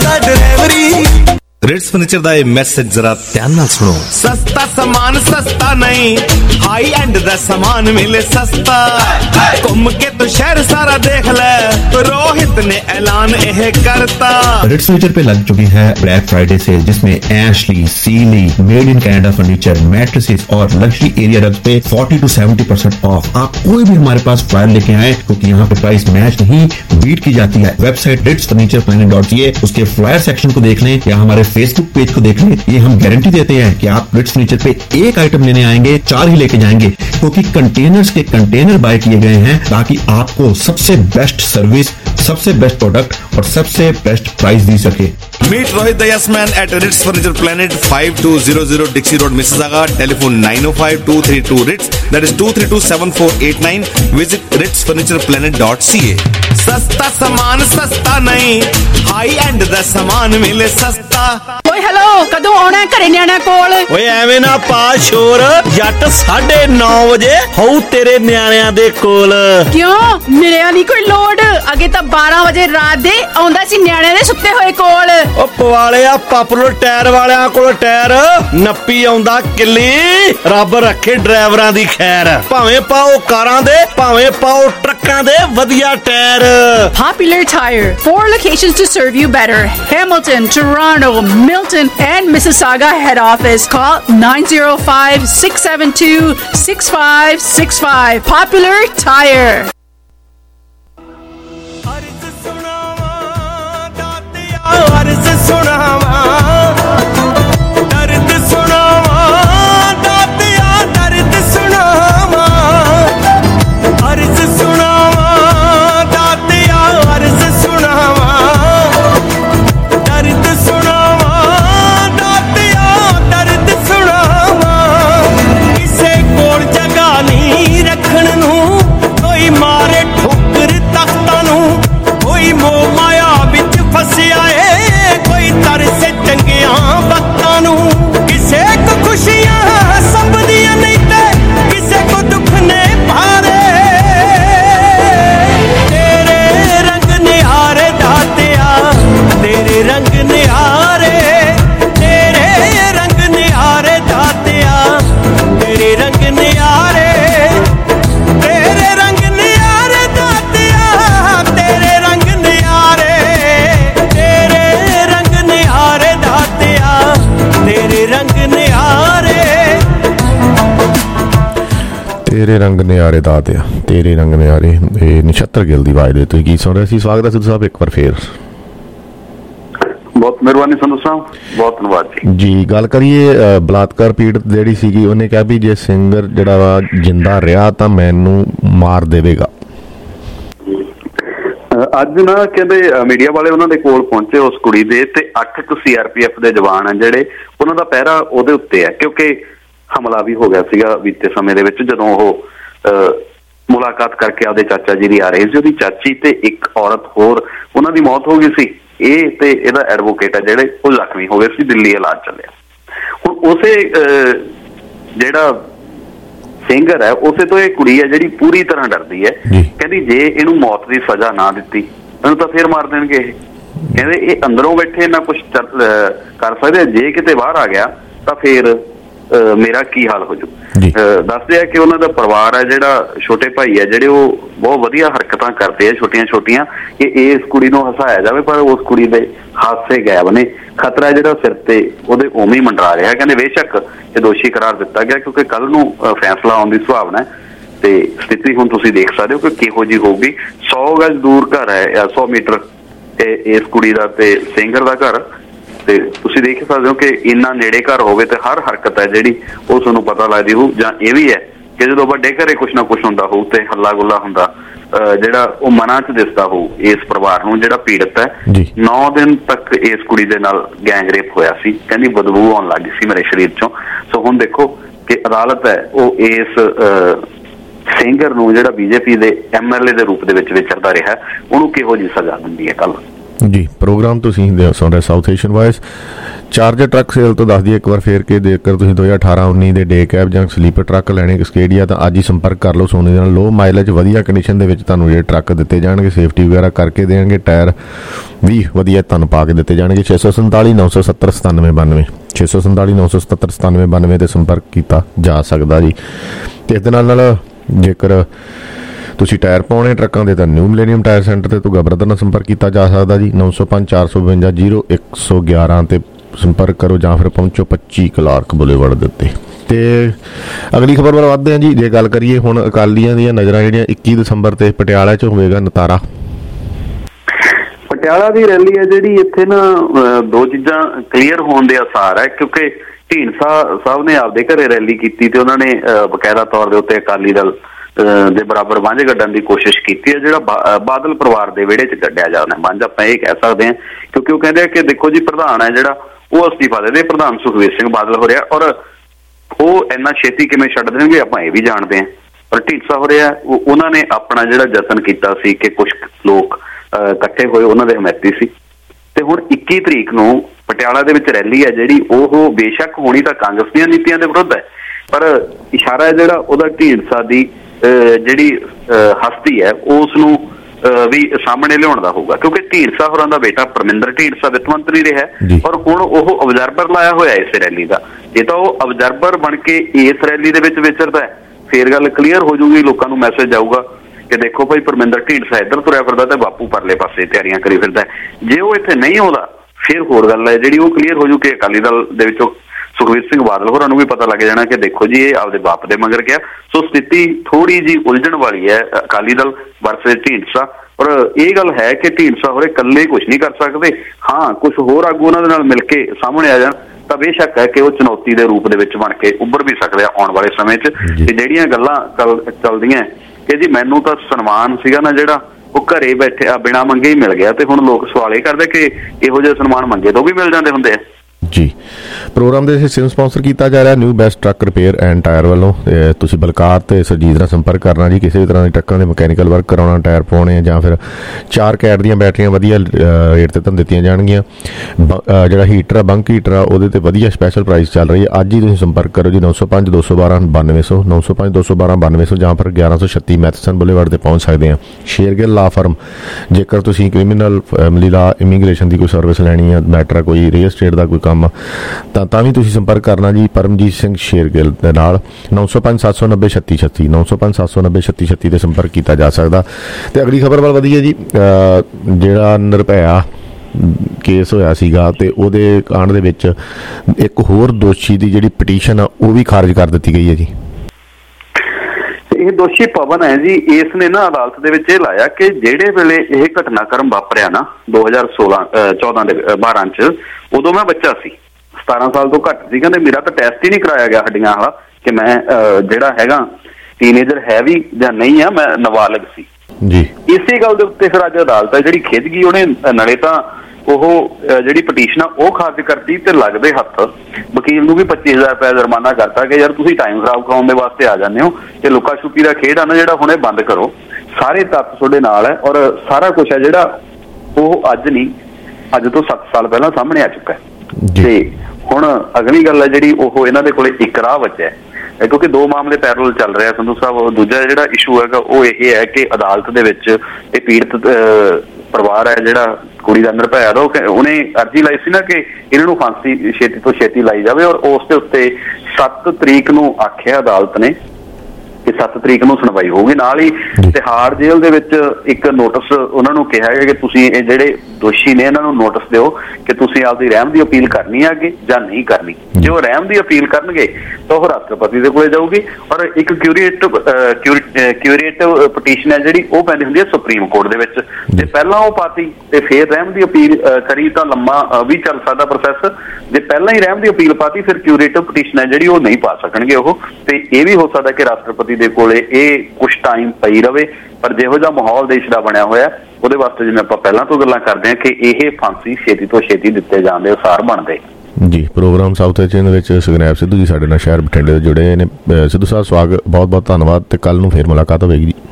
ਦੇ। रेड्स फर्नीचर ਦਾ ਇਹ ਮੈਸੇਜ ਜ਼ਰਾ ਧਿਆਨ ਨਾਲ ਸੁਣੋ। ਸਸਤਾ ਸਮਾਨ ਸਸਤਾ ਨਹੀਂ, ਹਾਈ ਐਂਡ ਦਾ ਸਮਾਨ ਮਿਲੇ ਸਸਤਾ। ਘੁੰਮ ਕੇ ਤੂੰ ਸ਼ਹਿਰ ਸਾਰਾ ਦੇਖ ਲੈ, रोहित ने ऐलान यह करता। रेड्स फर्नीचर पे लग चुकी है ब्लैक फ्राइडे सेल जिसमें Ashley, Sealy, made in Canada furniture, mattresses और लग्जरी एरिया रग्स पे forty to seventy percent off. आप कोई भी हमारे पास फाइल लेके आए क्योंकि यहाँ पे प्राइस मैच नहीं बीट की जाती है। Website reds furniture planning dot C A उसके फ्लायर सेक्शन को देख लें या हमारे फेसबुक पेज को देख लें। ये हम गारंटी देते हैं कि आप रेड्स फर्नीचर पे एक आइटम लेने आएंगे चार ही लेके जाएंगे क्योंकि कंटेनर्स के कंटेनर बाय किए गए हैं ताकि आपको सबसे बेस्ट सर्विस, सबसे बेस्ट प्रोडक्ट और सबसे बेस्ट प्राइस दी सके। Meet Rohit the Yes Man at Ritz Furniture Planet five two zero zero Dixie Road, Mississauga. Telephone nine oh five two three two Ritz. That is two three two seven four eight nine. Visit ritz furniture planet dot c a. ਸਸਤਾ ਸਮਾਨ ਸਸਤਾ ਨਹੀਂ, high end ਦਾ ਸਮਾਨ ਮਿਲੇ ਸਸਤਾ। ਓਏ hello, ਕਦੋਂ ਆਉਣਾ ਘਰੇ ਨਿਆਣਾ ਕੋਲ? ਓਏ ਐਵੇਂ ਨਾ ਪਾ ਸ਼ੋਰ, ਜੱਟ ਸਾਢੇ ਨੌ ਵਜੇ ਹੋਊ ਤੇਰੇ ਨਿਆਣਿਆਂ ਦੇ ਕੋਲ। ਕਿਉਂ ਮਿਲਿਆ ਨਹੀਂ ਕੋਈ ਲੋਡ? ਅੱਗੇ ਤਾਂ ਬਾਰਾਂ ਵਜੇ ਰਾਤ ਦੇ ਆਉਂਦਾ ਸੀ ਨਿਆਣਿਆਂ ਦੇ ਸੁੱਤੇ ਹੋਏ ਕੋਲ। ਓ ਪਵਾਲਿਆ ਪਾਪੂਲਰ ਟਾਇਰ ਵਾਲਿਆਂ ਕੋਲ ਟਾਇਰ ਨੱਪੀ ਆਉਂਦਾ ਕਿੱਲੀ। ਰੱਬ ਰੱਖੇ ਡਰਾਈਵਰਾਂ ਦੀ ਖੈਰ, ਭਾਵੇਂ ਪਾਓ ਕਾਰਾਂ ਦੇ ਭਾਵੇਂ ਪਾਓ ਟਰੱਕਾਂ ਦੇ ਵਧੀਆ tyre. Popular Tire, four locations to serve you better. Hamilton, Toronto, Milton, and Mississauga head office. Call nine oh five six seven two six five six five. Popular Tire. ਅਰਜ਼ ਸੁਣਾਵਾਂ ਦਾਤਿਆ, ਅਰਜ਼ ਸੁਣਾਵਾਂ ਦਰਦ ਸੁਣਾਵਾਂ ਦਾਤਿਆ, ਦਰਦ ਸੁਣਾਵਾਂ ਅਰਜ਼ ਸੁਣਾਵਾਂ ਦਾਤਿਆ, ਅਰਜ਼ ਸੁਣਾਵਾਂ ਦਰਦ ਸੁਣਾਵਾਂ ਦਾਤਿਆ, ਦਰਦ ਸੁਣਾਵਾਂ। ਕਿਸੇ ਕੋਲ ਜਗ੍ਹਾ ਨਹੀਂ ਰੱਖਣ ਨੂੰ, ਕੋਈ ਮਾਰੇ ਠੋਕਰ ਤਖਤਾਂ ਨੂੰ, ਕੋਈ ਮੋਹ ਮਾਇਆ ਵਿੱਚ ਫਸਿਆ ਏ, ਕੋਈ ਤਰਸੇ ਚੰਗਿਆਂ ਵਕਤਾਂ ਨੂੰ। ਕਿਸੇ ਕੋ ਖੁਸ਼ੀਆਂ ਸਭ ਦੀਆਂ ਨਹੀਂ ਤੇ ਕਿਸੇ ਕੋ ਦੁੱਖ ਨੇ ਭਾਰੇ, ਤੇਰੇ ਰੰਗ ਨਿਹਾਰੇ ਦਾਤਿਆ, ਤੇਰੇ ਰੰਗ ਨਿਹਾਰੇ, ਤੇਰੇ ਰੰਗ ਨਿਹਾਰੇ ਦਾਤਿਆ, ਤੇਰੇ ਰੰਗ ਨਿਹਾਰੇ, ਤੇਰੇ ਰੰਗ ਨਿਹਾਰੇ ਦਾਤਿਆ, ਤੇਰੇ ਰੰਗ ਨਿਹਾਰੇ, ਤੇਰੇ ਰੰਗ ਨਿਹਾਰੇ ਦਾਤਿਆ, ਤੇਰੇ ਰੰਗ ਨਿਹਾਰੇ। ਤੇਰੇ ਰੰਗ ਨਿਆਰੇ ਦਾਤਿਆ, ਤੇਰੇ ਰੰਗ ਨਿਆਰੇ। ਇਹ ਨਛੱਤਰ ਗਿੱਲ ਦੀ ਆਵਾਜ਼ ਦੇ ਤੁਸੀਂ ਕੀ ਸੁਣ ਰਹੇ ਸੀ। ਸਵਾਗਤ ਹੈ ਸਿੱਧੂ ਸਾਹਿਬ ਇੱਕ ਵਾਰ ਫੇਰ। ਬਹੁਤ ਮਿਹਰਬਾਨੀ ਸੰਧੂ ਸਾਹਿਬ, ਬਹੁਤ ਧੰਨਵਾਦ ਜੀ। ਜੀ ਗੱਲ ਕਰੀਏ ਬਲਾਤਕਾਰ ਪੀੜਤ ਜਿਹੜੀ ਸੀਗੀ, ਉਹਨੇ ਕਿਹਾ ਵੀ ਜੇ ਸਿੰਗਰ ਜਿਹੜਾ ਵਾ ਜਿੰਦਾ ਰਿਹਾ ਤਾਂ ਮੈਨੂੰ ਮਾਰ ਦੇਵੇਗਾ। ਅੱਜ ਨਾ ਕਹਿੰਦੇ ਮੀਡੀਆ ਵਾਲੇ ਉਹਨਾਂ ਦੇ ਕੋਲ ਪਹੁੰਚੇ ਉਸ ਕੁੜੀ ਦੇ, ਤੇ ਅੱਠ ਕੁ ਸੀ ਆਰ ਪੀ ਐਫ ਦੇ ਜਵਾਨ ਆ ਜਿਹੜੇ, ਉਹਨਾਂ ਦਾ ਪਹਿਰਾ ਉਹਦੇ ਉੱਤੇ ਹੈ ਕਿਉਂਕਿ ਹਮਲਾ ਵੀ ਹੋ ਗਿਆ ਸੀਗਾ ਬੀਤੇ ਸਮੇਂ ਦੇ ਵਿੱਚ ਜਦੋਂ ਉਹ ਮੁਲਾਕਾਤ ਕਰਕੇ ਆਪਦੇ ਚਾਚਾ ਜੀ ਦੀ ਆ ਰਹੀ ਸੀ। ਉਹਦੀ ਚਾਚੀ ਤੇ ਇੱਕ ਔਰਤ ਹੋਰ ਉਹਨਾਂ ਦੀ ਮੌਤ ਹੋ ਗਈ ਸੀ ਇਹ ਤੇ ਇਹਦਾ ਐਡਵੋਕੇਟ ਹੈ ਜਿਹੜੇ ਉਹ ਜ਼ਖਮੀ ਹੋ ਗਏ ਸੀ, ਦਿੱਲੀ ਇਲਾਜ ਚੱਲਿਆ। ਹੁਣ ਉਸੇ ਜਿਹੜਾ ਸਿੰਗਰ ਹੈ ਉਸੇ ਤੋਂ ਇਹ ਕੁੜੀ ਹੈ ਜਿਹੜੀ ਪੂਰੀ ਤਰ੍ਹਾਂ ਡਰਦੀ ਹੈ, ਕਹਿੰਦੀ ਜੇ ਇਹਨੂੰ ਮੌਤ ਦੀ ਸਜ਼ਾ ਨਾ ਦਿੱਤੀ ਇਹਨੂੰ ਤਾਂ ਫੇਰ ਮਾਰ ਦੇਣਗੇ। ਇਹ ਕਹਿੰਦੇ ਇਹ ਅੰਦਰੋਂ ਬੈਠੇ ਨਾ ਕੁਛ ਕਰ ਸਕਦੇ, ਜੇ ਕਿਤੇ ਬਾਹਰ ਆ ਗਿਆ ਤਾਂ ਫੇਰ ਮੇਰਾ ਕੀ ਹਾਲ ਹੋ ਜੂ। ਦੱਸਦੇ ਆ ਕਿ ਉਹਨਾਂ ਦਾ ਪਰਿਵਾਰ ਹੈ ਜਿਹੜਾ ਛੋਟੇ ਭਾਈ ਹੈ ਜਿਹੜੇ ਉਹ ਬਹੁਤ ਵਧੀਆ ਹਰਕਤਾਂ ਕਰਦੇ ਆ ਛੋਟੀਆਂ ਛੋਟੀਆਂ ਕਿ ਇਸ ਕੁੜੀ ਨੂੰ ਹਸਾਇਆ ਜਾਵੇ, ਪਰ ਉਸ ਕੁੜੀ ਦੇ ਹਾਸੇ ਗਾਇਬ ਨੇ। ਖਤਰਾ ਜਿਹੜਾ ਸਿਰ ਤੇ ਉਹਦੇ ਉਵੇਂ ਹੀ ਮੰਡਰਾ ਰਿਹਾ। ਕਹਿੰਦੇ ਬੇਸ਼ੱਕ ਇਹ ਦੋਸ਼ੀ ਕਰਾਰ ਦਿੱਤਾ ਗਿਆ ਕਿਉਂਕਿ ਕੱਲ ਨੂੰ ਫੈਸਲਾ ਆਉਣ ਦੀ ਸੰਭਾਵਨਾ ਹੈ ਤੇ ਸਥਿਤੀ ਹੁਣ ਤੁਸੀਂ ਦੇਖ ਸਕਦੇ ਹੋ ਕਿ ਕਿਹੋ ਜਿਹੀ ਹੋਊਗੀ। ਸੌ ਗਜ ਦੂਰ ਘਰ ਹੈ ਜਾਂ ਸੌ ਮੀਟਰ ਇਸ ਕੁੜੀ ਦਾ ਤੇ ਸਿੰਗਰ ਦਾ ਘਰ, ਤੇ ਤੁਸੀਂ ਦੇਖ ਸਕਦੇ ਹੋ ਕਿ ਇੰਨਾ ਨੇੜੇ ਘਰ ਹੋਵੇ ਤੇ ਹਰ ਹਰਕਤ ਹੈ ਜਿਹੜੀ ਉਹ ਤੁਹਾਨੂੰ ਪਤਾ ਲੱਗਦੀ ਹੋਊ। ਜਾਂ ਇਹ ਵੀ ਹੈ ਕਿ ਜਦੋਂ ਵੱਡੇ ਘਰੇ ਕੁਛ ਨਾ ਕੁਛ ਹੁੰਦਾ ਹੋਊ ਤੇ ਹੱਲਾ ਗੁੱਲਾ ਹੁੰਦਾ ਜਿਹੜਾ ਉਹ ਮਨਾਂ 'ਚ ਦਿਸਦਾ ਹੋਊ ਇਸ ਪਰਿਵਾਰ ਨੂੰ ਜਿਹੜਾ ਪੀੜਤ ਹੈ। ਨੌ ਦਿਨ ਤੱਕ ਇਸ ਕੁੜੀ ਦੇ ਨਾਲ ਗੈਂਗ ਰੇਪ ਹੋਇਆ ਸੀ, ਕਹਿੰਦੀ ਬਦਬੂ ਆਉਣ ਲੱਗ ਗਈ ਸੀ ਮੇਰੇ ਸਰੀਰ 'ਚੋਂ। ਸੋ ਹੁਣ ਦੇਖੋ ਕਿ ਅਦਾਲਤ ਹੈ ਉਹ ਇਸ ਸਿੰਗਰ ਨੂੰ ਜਿਹੜਾ ਬੀਜੇਪੀ ਦੇ ਐਮ ਐਲ ਏ ਦੇ ਰੂਪ ਦੇ ਵਿੱਚ ਵਿਚਰਦਾ ਰਿਹਾ ਉਹਨੂੰ ਕਿਹੋ ਜਿਹੀ ਸਜ਼ਾ ਦਿੰਦੀ ਹੈ ਕੱਲ ਜੀ। ਪ੍ਰੋਗਰਾਮ ਤੁਸੀਂ ਸੁਣ ਰਹੇ South Asian voice. Charger truck sale ਤੋਂ ਦੱਸ ਦਈਏ ਇੱਕ ਵਾਰ ਫੇਰ ਕੇ ਜੇਕਰ ਤੁਸੀਂ ਦੋ ਹਜ਼ਾਰ ਅਠਾਰਾਂ ਉੱਨੀ ਦੇ ਡੇ ਕੈਬ ਜਾਂ ਸਲੀਪਰ ਟਰੱਕ ਲੈਣੇ ਕਸਕੇਡੀਆ ਤਾਂ ਅੱਜ ਹੀ ਸੰਪਰਕ ਕਰ ਲਓ ਸੋਨੀ ਦੇ ਨਾਲ। ਲੋ ਮਾਈਲੇਜ ਵਧੀਆ ਕੰਡੀਸ਼ਨ ਦੇ ਵਿੱਚ ਤੁਹਾਨੂੰ ਜਿਹੜੇ ਟਰੱਕ ਦਿੱਤੇ ਜਾਣਗੇ, ਸੇਫਟੀ ਵਗੈਰਾ ਕਰਕੇ ਦੇਣਗੇ, ਟਾਇਰ ਵੀ ਵਧੀਆ ਤੁਹਾਨੂੰ ਪਾ ਕੇ ਦਿੱਤੇ ਜਾਣਗੇ। ਛੇ ਸੌ ਸੰਤਾਲੀ ਨੌ ਸੌ ਸੱਤਰ ਸਤਾਨਵੇਂ ਬਾਨਵੇਂ ਛੇ ਸੌ ਸੰਤਾਲੀ ਨੌ ਸੌ ਸਤੱਤਰ ਸਤਾਨਵੇਂ ਬਾਨਵੇਂ 'ਤੇ ਸੰਪਰਕ ਕੀਤਾ ਜਾ ਸਕਦਾ ਜੀ। ਅਤੇ ਇਸ ਦੇ ਨਾਲ ਨਾਲ ਜੇਕਰ ਤੁਸੀਂ ਟਾਇਰ ਪਾਉਣੇ ਟਰੱਕਾਂ ਦੇ ਤਾਂ ਨਿਊ ਮਿਲੇਨੀਅਮ ਟਾਇਰ ਸੈਂਟਰ ਤੇ ਤੁਗਾ ਬ੍ਰਦਰ ਨਾਲ ਸੰਪਰਕ ਕੀਤਾ ਜਾ ਸਕਦਾ ਜੀ। ਨੌ ਸੌ ਪੰਜ ਚਾਰ ਸੌ ਬਵੰਜਾ ਜੀਰੋ ਇੱਕ ਸੌ ਗਿਆਰਾਂ 'ਤੇ ਸੰਪਰਕ ਕਰੋ ਜਾਂ ਫਿਰ ਪਹੁੰਚੋ ਪੱਚੀ ਕਲਾਰਕ ਬੁਲੇਵਾਰਡ ਦੇ ਉੱਤੇ। ਤੇ ਅਗਲੀ ਖਬਰ ਵੱਲ ਵੱਧਦੇ ਹਾਂ ਜੀ। ਜੇ ਗੱਲ ਕਰੀਏ ਹੁਣ ਅਕਾਲੀਆਂ ਦੀਆਂ ਨਜ਼ਰਾਂ ਜਿਹੜੀਆਂ ਇੱਕੀ ਦਸੰਬਰ ਤੇ ਪਟਿਆਲਾ 'ਚ ਹੋਵੇਗਾ ਨਤਾਰਾ। ਪਟਿਆਲਾ ਦੀ ਰੈਲੀ ਹੈ ਜਿਹੜੀ ਇੱਥੇ ਨਾ ਦੋ ਚੀਜ਼ਾਂ ਕਲੀਅਰ ਹੋਣ ਦੇ ਆਸਾਰ ਹੈ ਕਿਉਂਕਿ ਢੀਂਡਸਾ ਸਾਹਿਬ ਨੇ ਆਪਦੇ ਘਰੇ ਰੈਲੀ ਕੀਤੀ ਤੇ ਉਹਨਾਂ ਨੇ ਬਕਾਇਦਾ ਤੌਰ ਦੇ ਉੱਤੇ ਅਕਾਲੀ ਦਲ ਦੇ ਬਰਾਬਰ ਵਾਂਝ ਕੱਢਣ ਦੀ ਕੋਸ਼ਿਸ਼ ਕੀਤੀ ਹੈ ਜਿਹੜਾ ਬਾਦਲ ਪਰਿਵਾਰ ਦੇ ਵਿਹੜੇ 'ਚ ਕੱਢਿਆ ਜਾਣਾ ਵਾਂਝ ਆਪਾਂ ਇਹ ਕਹਿ ਸਕਦੇ ਹਾਂ ਕਿਉਂਕਿ ਉਹ ਕਹਿੰਦੇ ਆ ਕਿ ਦੇਖੋ ਜੀ ਪ੍ਰਧਾਨ ਹੈ ਜਿਹੜਾ ਉਹ ਅਸਤੀਫਾ ਦੇ ਦੇ, ਪ੍ਰਧਾਨ ਸੁਖਬੀਰ ਸਿੰਘ ਬਾਦਲ ਹੋ ਰਿਹਾ ਔਰ ਉਹ ਇੰਨਾ ਛੇਤੀ ਕਿਵੇਂ ਛੱਡ ਦੇਣਗੇ ਆਪਾਂ ਇਹ ਵੀ ਜਾਣਦੇ ਹਾਂ। ਪਰ ਢੀਂਡਸਾ ਹੋ ਰਿਹਾ ਉਹਨਾਂ ਨੇ ਆਪਣਾ ਜਿਹੜਾ ਯਤਨ ਕੀਤਾ ਸੀ ਕਿ ਕੁਛ ਲੋਕ ਇਕੱਠੇ ਹੋਏ ਉਹਨਾਂ ਦੇ ਹਮਾਇਤੀ ਸੀ ਤੇ ਹੁਣ ਇੱਕੀ ਤਰੀਕ ਨੂੰ ਪਟਿਆਲਾ ਦੇ ਵਿੱਚ ਰੈਲੀ ਹੈ ਜਿਹੜੀ ਉਹ ਬੇਸ਼ੱਕ ਹੋਣੀ ਤਾਂ ਕਾਂਗਰਸ ਦੀਆਂ ਨੀਤੀਆਂ ਦੇ ਵਿਰੁੱਧ ਹੈ ਪਰ ਇਸ਼ਾਰਾ ਹੈ ਜਿਹੜਾ ਉਹਦਾ ਢੀਂਡਸਾ ਦੀ ਜਿਹੜੀ ਹਸਤੀ ਹੈ ਉਸ ਨੂੰ ਵੀ ਸਾਹਮਣੇ ਲਿਆਉਣ ਦਾ ਹੋਊਗਾ ਕਿਉਂਕਿ ਢੀਂਡਸਾ ਹੋਰਾਂ ਦਾ ਬੇਟਾ ਪਰਮਿੰਦਰ ਢੀਂਡਸਾ ਵਿੱਤ ਮੰਤਰੀ ਰਿਹਾ ਔਰ ਹੁਣ ਉਹ ਅਬਜ਼ਰਵਰ ਲਾਇਆ ਹੋਇਆ ਇਸ ਰੈਲੀ ਦਾ। ਜੇ ਤਾਂ ਉਹ ਅਬਜ਼ਰਵਰ ਬਣ ਕੇ ਇਸ ਰੈਲੀ ਦੇ ਵਿੱਚ ਵਿਚਰਦਾ ਫੇਰ ਗੱਲ ਕਲੀਅਰ ਹੋ ਜੂਗੀ, ਲੋਕਾਂ ਨੂੰ ਮੈਸੇਜ ਜਾਊਗਾ ਕਿ ਦੇਖੋ ਭਾਈ ਪਰਮਿੰਦਰ ਢੀਂਡਸਾ ਇੱਧਰ ਤੁਰਿਆ ਫਿਰਦਾ ਤੇ ਬਾਪੂ ਪਰਲੇ ਪਾਸੇ ਤਿਆਰੀਆਂ ਕਰੀ ਫਿਰਦਾ। ਜੇ ਉਹ ਇੱਥੇ ਨਹੀਂ ਆਉਂਦਾ ਫਿਰ ਹੋਰ ਗੱਲ ਹੈ ਜਿਹੜੀ ਉਹ ਕਲੀਅਰ ਹੋ ਜੂ ਕਿ ਅਕਾਲੀ ਦਲ ਦੇ ਵਿੱਚੋਂ ਸੁਖਬੀਰ ਸਿੰਘ ਬਾਦਲ ਹੋਰਾਂ ਨੂੰ ਵੀ ਪਤਾ ਲੱਗ ਜਾਣਾ ਕਿ ਦੇਖੋ ਜੀ ਇਹ ਆਪਦੇ ਬਾਪ ਦੇ ਮਗਰ ਗਿਆ। ਸੋ ਸਥਿਤੀ ਥੋੜੀ ਜਿਹੀ ਉਲਝਣ ਵਾਲੀ ਹੈ ਅਕਾਲੀ ਦਲ ਵਰਸਸ ਢੀਂਡਸਾ। ਔਰ ਇਹ ਗੱਲ ਹੈ ਕਿ ਢੀਂਡਸਾ ਹੋਰੇ ਇਕੱਲੇ ਕੁਛ ਨਹੀਂ ਕਰ ਸਕਦੇ, ਹਾਂ ਕੁਛ ਹੋਰ ਆਗੂ ਉਹਨਾਂ ਦੇ ਨਾਲ ਮਿਲ ਕੇ ਸਾਹਮਣੇ ਆ ਜਾਣ ਤਾਂ ਬੇਸ਼ੱਕ ਹੈ ਕਿ ਉਹ ਚੁਣੌਤੀ ਦੇ ਰੂਪ ਦੇ ਵਿੱਚ ਬਣ ਕੇ ਉੱਭਰ ਵੀ ਸਕਦੇ ਆ ਆਉਣ ਵਾਲੇ ਸਮੇਂ 'ਚ। ਤੇ ਜਿਹੜੀਆਂ ਗੱਲਾਂ ਚੱਲ ਚੱਲਦੀਆਂ ਕਿ ਜੀ ਮੈਨੂੰ ਤਾਂ ਸਨਮਾਨ ਸੀਗਾ ਨਾ ਜਿਹੜਾ ਉਹ ਘਰੇ ਬੈਠੇ ਬਿਨਾਂ ਮੰਗੇ ਹੀ ਮਿਲ ਗਿਆ ਤੇ ਹੁਣ ਲੋਕ ਸਵਾਲ ਇਹ ਕਰਦੇ ਕਿ ਇਹੋ ਜਿਹੇ ਸਨਮਾਨ ਮੰਗੇ ਤੋਂ ਵੀ ਮਿਲ ਜਾਂਦੇ ਹੁੰਦੇ ਆ ਜੀ। ਪ੍ਰੋਗਰਾਮ ਦੇ ਹਿੱਸੇ ਨੂੰ ਸਪਾਂਸਰ ਕੀਤਾ ਜਾ ਰਿਹਾ new best truck repair and tyre ਵੱਲੋਂ। ਤੁਸੀਂ ਬਲਕਾਰ ਤੇ ਸਰਜੀਤ ਨਾਲ ਸੰਪਰਕ ਕਰਨਾ ਜੀ ਕਿਸੇ ਵੀ ਤਰ੍ਹਾਂ ਦੀ ਟਰੱਕਾਂ ਦੇ ਮਕੈਨੀਕਲ ਵਰਕ ਕਰਾਉਣਾ, ਟਾਇਰ ਪਾਉਣੇ ਜਾਂ ਫਿਰ ਚਾਰ ਕੈਟ ਦੀਆਂ ਬੈਟਰੀਆਂ ਵਧੀਆ ਰੇਟ ਤੇ ਤੁਹਾਨੂੰ ਦਿੱਤੀਆਂ ਜਾਣਗੀਆਂ। ਜਿਹੜਾ ਹੀਟਰ ਆ ਬੰਕ ਹੀਟਰ ਆ ਉਹਦੇ ਤੇ ਵਧੀਆ ਸਪੈਸ਼ਲ ਪ੍ਰਾਈਸ ਚੱਲ ਰਹੀ ਹੈ। ਅੱਜ ਹੀ ਤੁਸੀਂ ਸੰਪਰਕ ਕਰੋ ਜੀ ਨੌ ਸੌ ਪੰਜ ਦੋ ਸੌ ਬਾਰਾਂ ਬਾਨਵੇਂ ਸੌ ਨੌ ਸੌ ਪੰਜ ਦੋ ਸੌ ਬਾਰਾਂ ਬਾਨਵੇਂ ਸੌ ਜਾਂ ਫਿਰ ਗਿਆਰਾਂ ਸੌ ਛੱਤੀ ਮੈਥਸਨ ਬੁਲੇਵਾਰਡ ਤੇ ਪਹੁੰਚ ਸਕਦੇ ਆ। ਸ਼ੇਰਗਿੱਲ ਲਾ ਫਰਮ ਜੇਕਰ ਤੁਸੀਂ ਕ੍ਰਿਮੀਨਲ ਫੈਮਿਲੀ ਲਾ ਇਮੀਗ੍ਰੇਸ਼ਨ ਦੀ ਕੋਈ ਸਰਵਿਸ ਲੈਣੀ ਆ, ਮੈਟਰ ਕੋਈ ਰੀਅਲ ਸਟੇਟ ਦਾ ਕੋਈ ਕੰਮ ਤਾਂ ਤਾਂ ਵੀ ਤੁਸੀਂ ਸੰਪਰਕ ਕਰਨਾ ਜੀ ਪਰਮਜੀਤ ਸਿੰਘ ਸ਼ੇਰਗਿੱਲ ਦੇ ਨਾਲ। ਨੌ ਸੌ ਪੰਜ ਸੱਤ ਸੌ ਨੱਬੇ ਛੱਤੀ ਛੱਤੀ ਨੌ ਸੌ ਪੰਜ ਸੱਤ ਸੌ ਨੱਬੇ ਛੱਤੀ ਛੱਤੀ 'ਤੇ ਸੰਪਰਕ ਕੀਤਾ ਜਾ ਸਕਦਾ। ਅਤੇ ਅਗਲੀ ਖਬਰ ਵੱਲ ਵਧੀਏ ਜੀ। ਜਿਹੜਾ ਨਿਰਭਇਆ ਕੇਸ ਹੋਇਆ ਸੀਗਾ ਤੇ ਉਹਦੇ ਕਾਂਡ ਦੇ ਵਿੱਚ ਇੱਕ ਹੋਰ ਦੋਸ਼ੀ ਦੀ ਜਿਹੜੀ ਪਟੀਸ਼ਨ ਆ ਉਹ ਵੀ ਖਾਰਜ ਕਰ ਦਿੱਤੀ ਗਈ ਹੈ ਜੀ। ਇਹ ਦੋਸ਼ੀ ਪਵਨ ਹੈ ਜੀ, ਇਸ ਨੇ ਨਾ ਅਦਾਲਤ ਦੇ ਵਿੱਚ ਇਹ ਲਾਇਆ ਕਿ ਜਿਹੜੇ ਵੇਲੇ ਇਹ ਘਟਨਾਕ੍ਰਮ ਵਾਪਰਿਆ ਨਾ ਦੋ ਹਜ਼ਾਰ ਸੋਲਾਂ ਚੌਦਾਂ ਦੇ ਬਾਰਾਂ 'ਚ ਉਦੋਂ ਮੈਂ ਬੱਚਾ ਸੀ, ਸਤਾਰਾਂ ਸਾਲ ਤੋਂ ਘੱਟ ਸੀ। ਕਹਿੰਦੇ ਮੇਰਾ ਤਾਂ ਟੈਸਟ ਹੀ ਨਹੀਂ ਕਰਾਇਆ ਗਿਆ ਹੱਡੀਆਂ ਵਾਲਾ ਕਿ ਮੈਂ ਜਿਹੜਾ ਹੈਗਾ ਟੀਨੇਜਰ ਹੈ ਵੀ ਜਾਂ ਨਹੀਂ ਆ, ਮੈਂ ਨਾਬਾਲਗ ਸੀ ਜੀ। ਇਸੇ ਗੱਲ ਦੇ ਉੱਤੇ ਫਿਰ ਅੱਜ ਅਦਾਲਤ ਹੈ ਜਿਹੜੀ ਖਿੱਚ ਗਈ, ਉਹਨੇ ਨਾਲੇ ਤਾਂ ਉਹ ਜਿਹੜੀ ਪਟੀਸ਼ਨ ਆ ਉਹ ਖਾਰਜ ਕਰਤੀ ਤੇ ਲੱਗਦੇ ਹੱਥ ਵਕੀਲ ਨੂੰ ਵੀ ਪੱਚੀ ਹਜ਼ਾਰ ਰੁਪਇਆ ਜੁਰਮਾਨਾ ਕਰਤਾ ਕਿ ਯਾਰ ਤੁਸੀਂ ਟਾਈਮ ਖਰਾਬ ਕਰਾਉਣ ਦੇ ਵਾਸਤੇ ਆ ਜਾਂਦੇ ਹੋ ਤੇ ਲੁਕਾ ਛੁਪੀ ਦਾ ਖੇਡ ਆ ਨਾ ਜਿਹੜਾ ਹੁਣੇ ਬੰਦ ਕਰੋ। ਸਾਰੇ ਤੱਥ ਤੁਹਾਡੇ ਨਾਲ ਹੈ ਔਰ ਸਾਰਾ ਕੁਛ ਹੈ ਜਿਹੜਾ ਉਹ ਅੱਜ ਨਹੀਂ ਅੱਜ ਤੋਂ ਸੱਤ ਸਾਲ ਪਹਿਲਾਂ ਸਾਹਮਣੇ ਆ ਚੁੱਕਾ ਹੈ। ਤੇ ਹੁਣ ਅਗਲੀ ਗੱਲ ਹੈ ਜਿਹੜੀ ਉਹ ਇਹਨਾਂ ਦੇ ਕੋਲੇ ਇੱਕ ਰਾਹ ਬਚਿਆ ਹੈ, ਕਿਉਂਕਿ ਦੋ ਮਾਮਲੇ ਪੈਰਲਲ ਚੱਲ ਰਿਹਾ ਸੰਧੂ ਸਾਹਿਬ। ਦੂਜਾ ਜਿਹੜਾ ਇਸ਼ੂ ਹੈਗਾ ਉਹ ਇਹ ਹੈ ਕਿ ਅਦਾਲਤ ਦੇ ਵਿੱਚ ਇਹ ਪੀੜਤ ਪਰਿਵਾਰ ਹੈ ਜਿਹੜਾ ਕੁੜੀ ਦਾ ਨਿਰਭਇਆ ਦਾ, ਉਹਨੇ ਅਰਜ਼ੀ ਲਾਈ ਸੀ ਨਾ ਕਿ ਇਹਨਾਂ ਨੂੰ ਫਾਂਸੀ ਛੇਤੀ ਤੋਂ ਛੇਤੀ ਲਾਈ ਜਾਵੇ, ਔਰ ਉਸ ਦੇ ਉੱਤੇ ਸੱਤ ਤਰੀਕ ਨੂੰ ਆਖਿਆ ਅਦਾਲਤ ਨੇ ਕਿ ਸੱਤ ਤਰੀਕ ਨੂੰ ਸੁਣਵਾਈ ਹੋਊਗੀ। ਨਾਲ ਹੀ ਤਿਹਾੜ ਜੇਲ੍ਹ ਦੇ ਵਿੱਚ ਇੱਕ ਨੋਟਿਸ ਉਹਨਾਂ ਨੂੰ ਕਿਹਾ ਗਿਆ ਕਿ ਤੁਸੀਂ ਇਹ ਜਿਹੜੇ ਦੋਸ਼ੀ ਨੇ ਇਹਨਾਂ ਨੂੰ ਨੋਟਿਸ ਦਿਓ ਕਿ ਤੁਸੀਂ ਆਪਦੀ ਰਹਿਮ ਦੀ ਅਪੀਲ ਕਰਨੀ ਹੈ ਅੱਗੇ ਜਾਂ ਨਹੀਂ ਕਰਨੀ। ਜੇ ਉਹ ਰਹਿਮ ਦੀ ਅਪੀਲ ਕਰਨਗੇ ਤਾਂ ਉਹ ਰਾਸ਼ਟਰਪਤੀ ਦੇ ਕੋਲੇ ਜਾਊਗੀ, ਔਰ ਇੱਕ ਕਿਊਰੇਟਿਵ ਕਿਊਰੇਟਿਵ ਪਟੀਸ਼ਨ ਹੈ ਜਿਹੜੀ ਉਹ ਪੈਂਦੀ ਹੁੰਦੀ ਹੈ ਸੁਪਰੀਮ ਕੋਰਟ ਦੇ ਵਿੱਚ। ਜੇ ਪਹਿਲਾਂ ਉਹ ਪਾਤੀ ਤੇ ਫਿਰ ਰਹਿਮ ਦੀ ਅਪੀਲ ਕਰੀ ਤਾਂ ਲੰਮਾ ਵੀ ਚੱਲ ਸਕਦਾ ਪ੍ਰੋਸੈਸ। ਜੇ ਪਹਿਲਾਂ ਹੀ ਰਹਿਮ ਦੀ ਅਪੀਲ ਪਾਤੀ ਫਿਰ ਕਿਊਰੇਟਿਵ ਪਟੀਸ਼ਨ ਹੈ ਜਿਹੜੀ ਉਹ ਨਹੀਂ ਪਾ ਸਕਣਗੇ ਉਹ। ਤੇ ਇਹ ਵੀ ਹੋ ਸਕਦਾ ਕਿ ਰਾਸ਼ਟਰਪਤੀ ਦੇ ਕੋਲੇ ਇਹ ਕੁਛ ਟਾਈਮ ਪਈ ਰਵੇ, ਪਰ ਜਿਹੋ ਜਿਹਾ ਮਾਹੌਲ ਦੇਸ਼ ਦਾ ਬਣਿਆ ਹੋਇਆ ਉਹਦੇ ਵਾਸਤੇ ਜਿਵੇਂ ਆਪਾਂ ਪਹਿਲਾਂ ਤੋਂ ਗੱਲਾਂ ਕਰਦੇ ਹਾਂ ਕਿ ਇਹ ਫਾਂਸੀ ਛੇਤੀ ਤੋਂ ਛੇਤੀ ਦਿੱਤੇ ਜਾਣ ਦੇ ਅਸਾਰ ਬਣਦੇ। ਜੀ ਪ੍ਰੋਗਰਾਮ ਸਾਊਥ ਏਸ਼ੀਅਨ ਦੇ ਵਿੱਚ ਸੁਖਨੈਬ ਸਿੱਧੂ ਜੀ ਸਾਡੇ ਨਾਲ ਸ਼ਹਿਰ ਬਠਿੰਡੇ ਤੋਂ ਜੁੜੇ ਨੇ। ਸਿੱਧੂ ਸਾਹਿਬ ਸਵਾਗਤ, ਬਹੁਤ ਬਹੁਤ ਧੰਨਵਾਦ ਤੇ ਕੱਲ ਨੂੰ ਫੇਰ ਮੁਲਾਕਾਤ ਹੋਵੇਗੀ ਜੀ।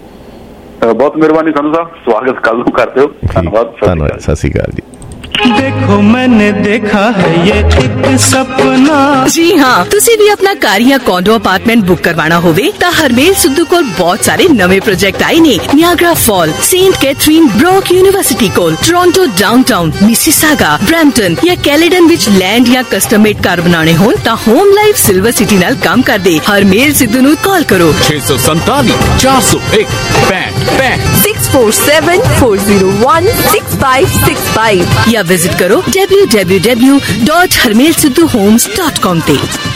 ਬਹੁਤ ਮਿਹਰਬਾਨੀ ਸੰਧੂ ਸਾਹਿਬ, ਸਵਾਗਤ ਕੱਲ ਨੂੰ ਕਰਦੇ ਹੋ। ਧੰਨਵਾਦ, ਧੰਨਵਾਦ, ਸਤਿ ਸ਼੍ਰੀ ਅਕਾਲ ਜੀ। देखो मैंने देखा है ये एक सपना। जी हाँ, तुसी भी अपना कार या कॉन्डो अपार्टमेंट बुक करवाना होवे ता हरमेल सिद्धू कोल बहुत सारे नवे प्रोजेक्ट आए ने। Niagara Fall, Saint Catharine, Brock University कोल, टोरंटो डाउनटाउन, मिसिसागा, ब्रैम्पटन या कैलेडन विच लैंड या कस्टम मेड कार बनाने होन ता होम लाइफ सिल्वर सिटी नाल काम कर दे। हरमेल सिद्धू नू कॉल करो छे सौ संताली चार सौ एक पैंठ पैंठ six four seven four zero one six five six five या विजिट करो W W W dot Harmail Sidhu homes dot com ते।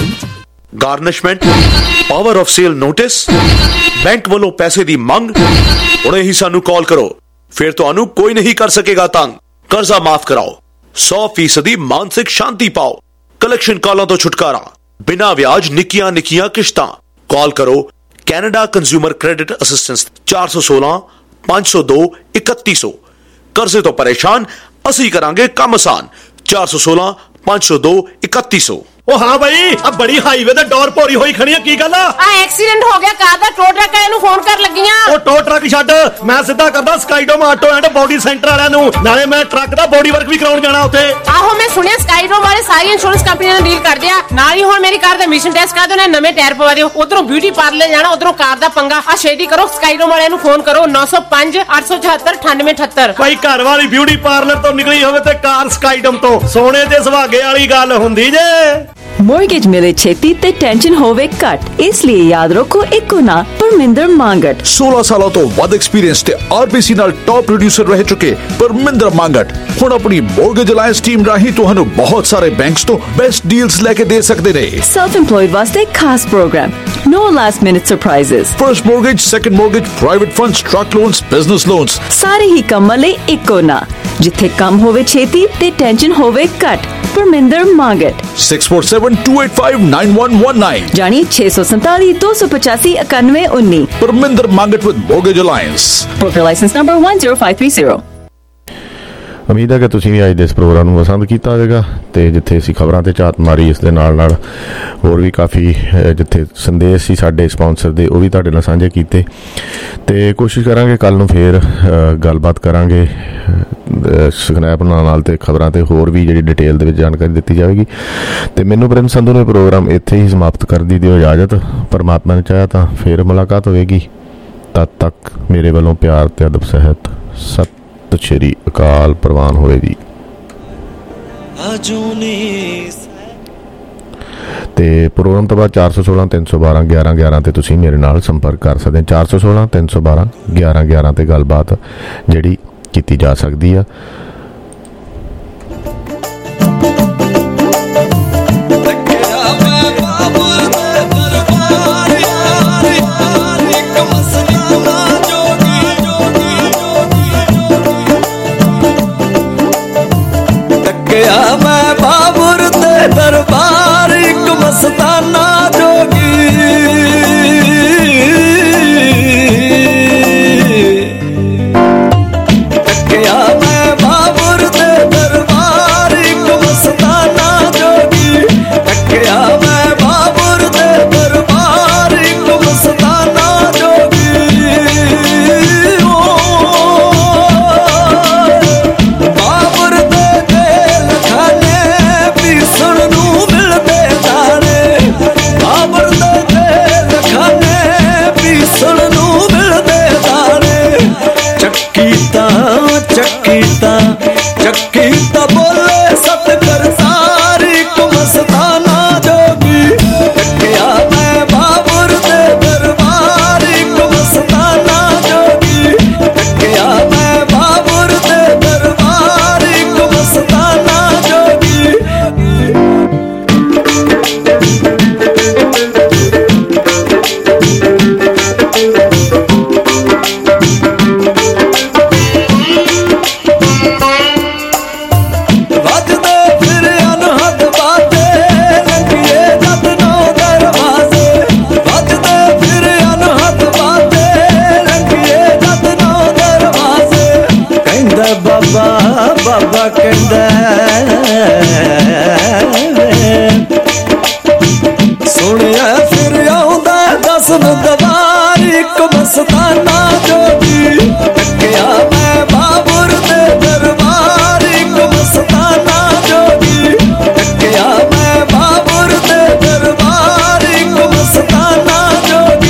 Garnishment, power of sale notice, bank वालों पैसे दी मंग, हुणे ही सानू कॉल करो, फिर तुहानू कोई नहीं कर सकेगा तंग। कर्जा माफ कराओ, सौ फीसदी मानसिक शांति पाओ, कलेक्शन कॉलों तो छुटकारा, बिना ब्याज निकियां निकियां किश्तां। कॉल करो कैनेडा कंज्यूमर क्रेडिट असिस्टेंस चार सौ सोलह पांच सौ दो इकतीस सौ। कर्जे तो परेशान, ਅਸੀਂ ਕਰਾਂਗੇ ਕੰਮ ਆਸਾਨ। ਚਾਰ ਸੌ ਸੋਲਾਂ ਪੰਜ ਸੌ ਦੋ ਇਕੱਤੀ ਸੌ। ਉਹ ਹਾਂ ਬਈ, ਆ ਬੜੀ ਹਾਈਵੇ ਤੇ ਡੋਰ ਭੋਰੀ ਹੋਈ ਖੜੀ ਆ, ਕੀ ਗੱਲ ਆ? ਆ ਐਕਸੀਡੈਂਟ ਹੋ ਗਿਆ ਕਾਰ ਦਾ, ਟੋ ਟਰੱਕ ਵਾਲਿਆਂ ਨੂੰ ਫੋਨ ਕਰ ਲੱਗੀਆਂ। ਉਹ ਟੋ ਟਰੱਕ ਛੱਡ, ਮੈਂ ਸਿੱਧਾ ਕਰਦਾ Skydome auto and body centre ਵਾਲਿਆਂ ਨੂੰ, ਨਾਲੇ ਮੈਂ ਟਰੱਕ ਦਾ ਬੋਡੀ ਵਰਕ ਵੀ ਕਰਾਉਣ ਜਾਣਾ ਉੱਥੇ। ਆਹੋ ਮੈਂ ਸੁਣਿਆ ਸਕਾਈਡੋਮ ਵਾਲੇ ਸਾਰੀ ਇੰਸ਼ੋਰੈਂਸ ਕੰਪਨੀਆਂ ਨਾਲ ਡੀਲ ਕਰਦੇ ਆ। ਨਾਲ ਹੀ ਹੁਣ ਮੇਰੀ ਕਾਰ ਦਾ ਮਿਸ਼ਨ ਟੈਸਟ ਕਰਾ ਦਿਓ, ਨਵੇਂ ਟਾਇਰ ਪਵਾ ਦਿਓ। ਉਧਰੋਂ ਬਿਊਟੀ ਪਾਰਲਰ ਜਾਣਾ, ਉਧਰੋਂ ਕਾਰ ਦਾ ਪੰਗਾ। ਆ ਛੇਤੀ ਕਰੋ, ਸਕਾਈਡੋਮ ਵਾਲਿਆਂ ਨੂੰ ਫੋਨ ਕਰੋ ਨੌ ਸੌ ਪੰਜ ਅੱਠ ਸੌ ਚੌਹੱਤਰ ਅਠਾਨਵੇਂ ਅਠੱਤਰ। ਭਾਈ ਘਰ ਵਾਲੀ ਬਿਊਟੀ ਪਾਰਲਰ ਤੋਂ ਨਿਕਲੀ ਹੋਵੇ ਤੇ ਕਾਰ ਸਕਾਈਡੋਮ ਤੋਂ, ਸੋਨੇ ਦੇ ਸੁਹਾਗੇ ਵਾਲੀ ਗੱਲ ਹੁੰਦੀ ਜੇ। मोर्गेज मिले छेती ते टेंशन होवे घट, इसलिए याद रखो इको ना परमिंदर मांगट। सोलह सालों तो वध एक्सपीरियंस ते आरबीसी नाल टॉप प्रोड्यूसर रह चुके परमिंदर मांगट हुण अपनी मोर्गेज अलायंस टीम राही तुहानू बहुत सारे बैंक्स तो बेस्ट डील्स लेके दे सकदे ने। सेल्फ एम्प्लॉयड वास्ते खास programme, no last minute surprises. First mortgage, second mortgage, private funds, truck loans, business loans, सारे ही कम्मां लई इको ना, जिथे कम होवे छेती ते टेंशन होवे घट। Parminder Mangat six four seven two eight five nine one one nine जानी छे सौ संताली दो सौ पचासी इक्यानवे उन्नी। Parminder Mangat with mortgage alliance. Broker licence number one zero five three zero. ਉਮੀਦ ਹੈ ਕਿ ਤੁਸੀਂ ਵੀ ਅੱਜ ਦੇ ਇਸ ਪ੍ਰੋਗਰਾਮ ਨੂੰ ਪਸੰਦ ਕੀਤਾ ਹੋਵੇਗਾ ਤੇ ਜਿੱਥੇ ਅਸੀਂ ਖਬਰਾਂ ਤੇ ਝਾਤ ਮਾਰੀ, ਇਸ ਦੇ ਨਾਲ ਨਾਲ ਹੋਰ ਵੀ ਕਾਫੀ ਜਿੱਥੇ ਸੰਦੇਸ਼ ਸੀ ਸਾਡੇ ਸਪਾਂਸਰ ਦੇ ਉਹ ਵੀ ਤੁਹਾਡੇ ਨਾਲ ਸਾਂਝੇ ਕੀਤੇ ਤੇ ਕੋਸ਼ਿਸ਼ ਕਰਾਂਗੇ ਕੱਲ ਨੂੰ ਫੇਰ ਗੱਲਬਾਤ ਕਰਾਂਗੇ ਸੁਖਨੈਬ ਨਾਲ ਤੇ ਖਬਰਾਂ ਤੇ ਹੋਰ ਵੀ ਜਿਹੜੀ ਡਿਟੇਲ ਦੇ ਵਿੱਚ ਜਾਣਕਾਰੀ ਦਿੱਤੀ ਜਾਵੇਗੀ। ਤੇ ਮੈਨੂੰ ਪ੍ਰਿੰਸ ਸੰਧੂ ਨੇ ਪ੍ਰੋਗਰਾਮ ਇੱਥੇ ਹੀ ਸਮਾਪਤ ਕਰ ਦੀ ਦਿਓ ਇਜਾਜ਼ਤ। ਪਰਮਾਤਮਾ ਨੇ ਚਾਹਿਆ ਤਾਂ ਫੇਰ ਮੁਲਾਕਾਤ ਹੋਵੇਗੀ। ਤਦ ਤੱਕ ਮੇਰੇ ਵੱਲੋਂ ਪਿਆਰ ਤੇ ਅਦਬ ਸਹਿਤ ਸਤਿ ਸ਼੍ਰੀ ਅਕਾਲ ਪ੍ਰਵਾਨ ਹੋਵੇ ਜੀ। ਤੇ ਪ੍ਰੋਗਰਾਮ ਤੋਂ ਬਾਅਦ ਚਾਰ ਸੌ ਸੋਲਾਂ ਤਿੰਨ ਸੌ ਬਾਰਾਂ ਗਿਆਰਾਂ ਗਿਆਰਾਂ ਤੇ ਤੁਸੀਂ ਮੇਰੇ ਨਾਲ ਸੰਪਰਕ ਕਰ ਸਕਦੇ ਹੋ। ਚਾਰ ਸੌ ਸੋਲਾਂ ਤਿੰਨ ਸੌ ਬਾਰਾਂ ਗਿਆਰਾਂ ਗਿਆਰਾਂ ਤੇ ਗੱਲਬਾਤ ਜਿਹੜੀ ਕੀਤੀ ਜਾ ਸਕਦੀ ਆ। मैं बाबुर ते दरबार एक मस्ताना जोगी, टकिया मैं बोले सतकर सारी को मस्ताना जोगी टकिया मैं बाबुर दे दरबार को मस्ताना जोगी टकिया मैं बाबुर दे दरबार को मस्ताना जोगी बाबा कहंदा सुनिया फिर आउंदा दस दवार एक मस्ताना जोगी टकिया मैं बाबुर दे दरबार एक मस्ताना जोगी टकिया मैं बाबुर दे दरबार एक मस्ताना जोगी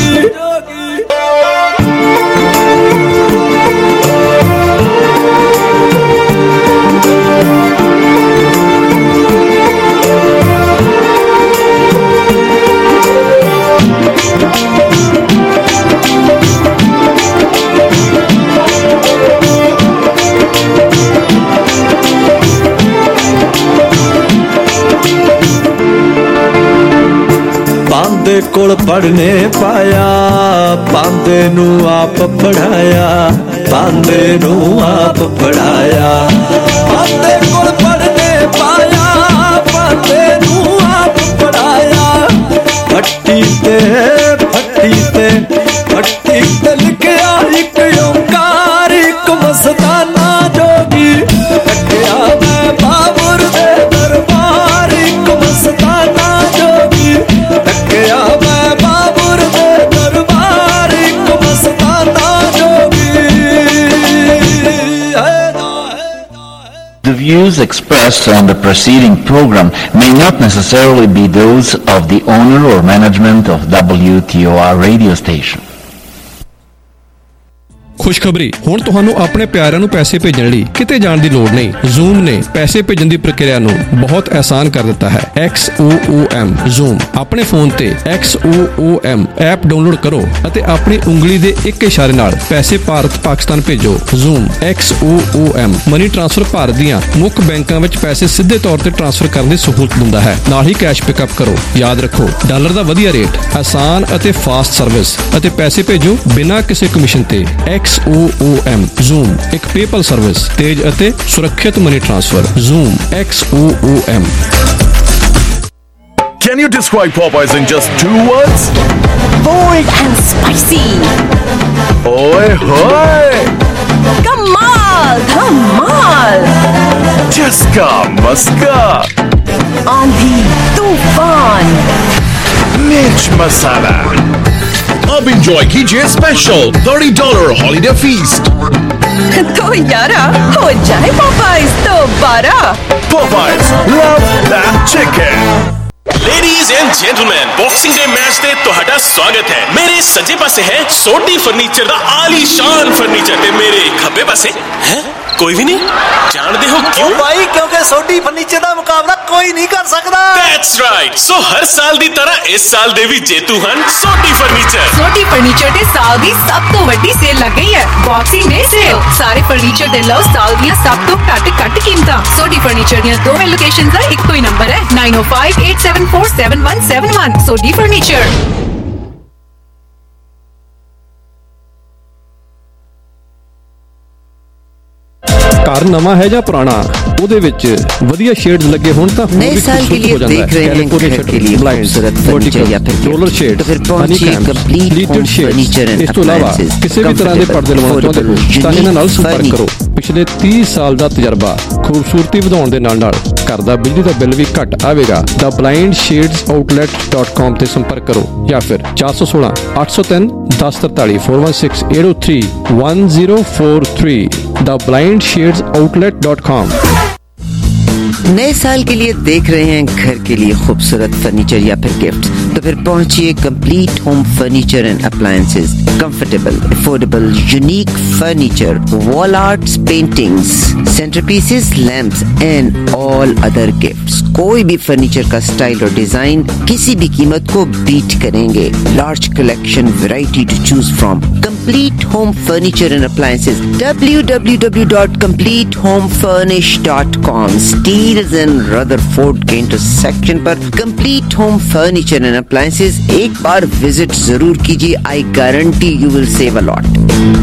पांदे कोल पढ़ने पाया पांदे नू आप पढ़ाया पांदे नू आप पढ़ाया पांदे कोल पढ़ने पाया पांदे नू आप पढ़ाया फट्टी ते फट्टी ते फट्टी ते लिखया एक ओंकार एक मस्ताना जोगी टकिया मैं बाबुर दे दरबार एक मस्ताना जोगी टकिया मैं बाबुर दे दरबार एक मस्ताना जोगी। The views expressed on the preceding program may not necessarily be those of the owner or management of W T O R radio station. खुशखबरी ਹੁਣ ਤੁਹਾਨੂੰ ਆਪਣੇ ਪਿਆਰਿਆਂ ਨੂੰ ਪੈਸੇ ਭੇਜਣ ਲਈ ਕਿਤੇ ਜਾਣ ਦੀ ਲੋੜ ਨਹੀਂ। Zoom ਨੇ ਪੈਸੇ ਭੇਜਣ ਦੀ ਪ੍ਰਕਿਰਿਆ ਨੂੰ ਬਹੁਤ ਆਸਾਨ ਕਰ ਦਿੱਤਾ ਹੈ। X O O M Zoom ਆਪਣੇ ਫੋਨ ਤੇ X O O M app download ਕਰੋ ਅਤੇ ਆਪਣੀ ਉਂਗਲੀ ਦੇ ਇੱਕ ਇਸ਼ਾਰੇ ਨਾਲ ਪੈਸੇ ਭਾਰਤ ਪਾਕਿਸਤਾਨ ਭੇਜੋ। Zoom X O O M money transfer Bharat ਦੀਆਂ ਮੁੱਖ ਬੈਂਕਾਂ ਵਿੱਚ ਪੈਸੇ ਸਿੱਧੇ ਤੌਰ ਤੇ ਟ੍ਰਾਂਸਫਰ ਕਰਨ ਦੀ ਸਹੂਲਤ ਦਿੰਦਾ ਹੈ। ਨਾਲ ਹੀ ਕੈਸ਼ ਪਿਕਅਪ ਕਰੋ। ਯਾਦ ਰੱਖੋ ਡਾਲਰ ਦਾ ਵਧੀਆ ਰੇਟ, ਆਸਾਨ ਅਤੇ ਫਾਸਟ ਸਰਵਿਸ ਅਤੇ ਪੈਸੇ ਭੇਜੋ ਬਿਨਾਂ ਕਿਸੇ ਕਮਿਸ਼ਨ ਤੇ। X O O M Zoom ਇੱਕ PayPal ਸਰਵਿਸ, ਤੇਜ਼ ਅਤੇ ਸੁਰੱਖਿਅਤ money transfer. Zoom X O O M। Can you describe Popeyes in just two words? Bold and spicy. Oi hoy! Kamal Dhamal. Chaska Maska. Aandhi Tufan. Mirch Masala. अब enjoy कीजिए special thirty dollar holiday feast. तो यारा हो जाए Popeyes दोबारा। Popeyes, love that chicken. Ladies and gentlemen, Boxing Day match ते तुहाडा स्वागत है। मेरे सज्जे पासे है सोडी फर्नीचर दा आलीशान फर्नीचर ते मेरे खब्बे पासे है कोई भी नहीं। जानते हो क्यों भाई? क्योंकि सोडी फर्नीचर का मुकाबला कोई नहीं कर सकता। That's right. So हर साल दी तरह इस साल दे भी जेतू हन सोडी फर्नीचर। सोडी फर्नीचर दे साल दी सब तो वड्डी सेल लग गई है। बॉक्सिंग डे सेल सारे फर्नीचर दे लो साल दी सब तो घट घट कीमतां। सोडी फर्नीचर दी दोवें लोकेशंस दा इक्को ही नंबर है nine oh five eight seven four seven one seven one। Sodhi furniture. ਘਰ ਨਵਾਂ ਹੈ ਜਾਂ ਪੁਰਾਣਾ, ਉਹਦੇ ਵਿੱਚ ਵਧੀਆ ਸ਼ੇਡਸ ਲੱਗੇ ਹੋਣ ਤਾਂ नए साल के लिए देख रहे हैं घर के लिए खूबसूरत फर्नीचर या फिर रोलर शेड, तो फिर पहुंचिए कंप्लीट होम फर्नीचर एंड ਇਸ ਤੋਂ ਇਲਾਵਾ ਕਿਸੇ ਵੀ ਤਰ੍ਹਾਂ ਦੇ ਪਰਦੇ ਲਵਾਉਣਾ ਚਾਹੁੰਦੇ ਹੋ ਤਾਂ ਇਹਨਾਂ ਨਾਲ ਸੰਪਰਕ ਕਰੋ। ਪਿਛਲੇ तीस ਸਾਲ ਦਾ ਤਜਰਬਾ, ਖੂਬਸੂਰਤੀ ਵਧਾਉਣ ਦੇ ਨਾਲ ਨਾਲ ਘਰ ਦਾ ਬਿਜਲੀ ਦਾ ਬਿੱਲ ਵੀ ਘੱਟ ਆਵੇਗਾ। ਦਾ blind shades outlet dot com ਤੇ ਸੰਪਰਕ ਕਰੋ ਜਾਂ ਫਿਰ ਚਾਰ ਸੌ ਸੋਲਾਂ ਅੱਠ ਸੌ ਤਿੰਨ ਦਸ ਤਰਤਾਲੀ four one six eight oh three one zero four three। ਦਾ blind shades outlet dot com. नए साल के लिए देख रहे हैं घर के लिए खूबसूरत फर्नीचर या फिर गिफ्ट, तो फिर पहुंचिए complete home furniture and appliances. Comfortable, affordable, unique furniture, wall arts, paintings, centrepieces, lamps and all other gifts. कोई भी फर्नीचर का स्टाइल और डिजाइन किसी भी कीमत को बीट करेंगे। Large collection, variety to choose from. Complete home furniture and appliances, W W W dot complete home furnish dot com. Steeles and Rutherford के इंटरसेक्शन पर complete home furniture and appliances एक बार visit जरूर कीजिए। I guarantee you will save a lot.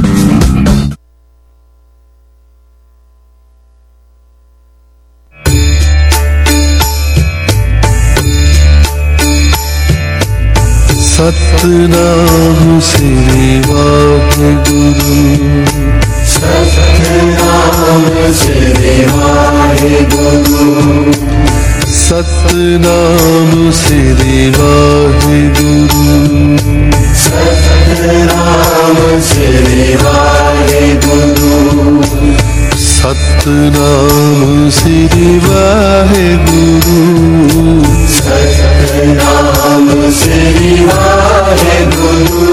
Satnam Shri Waheguru, Satnam Shri Waheguru, Satnam Shri Waheguru, Satnam Shri Waheguru, Satnam Shri Waheguru, Satnam Shri Waheguru.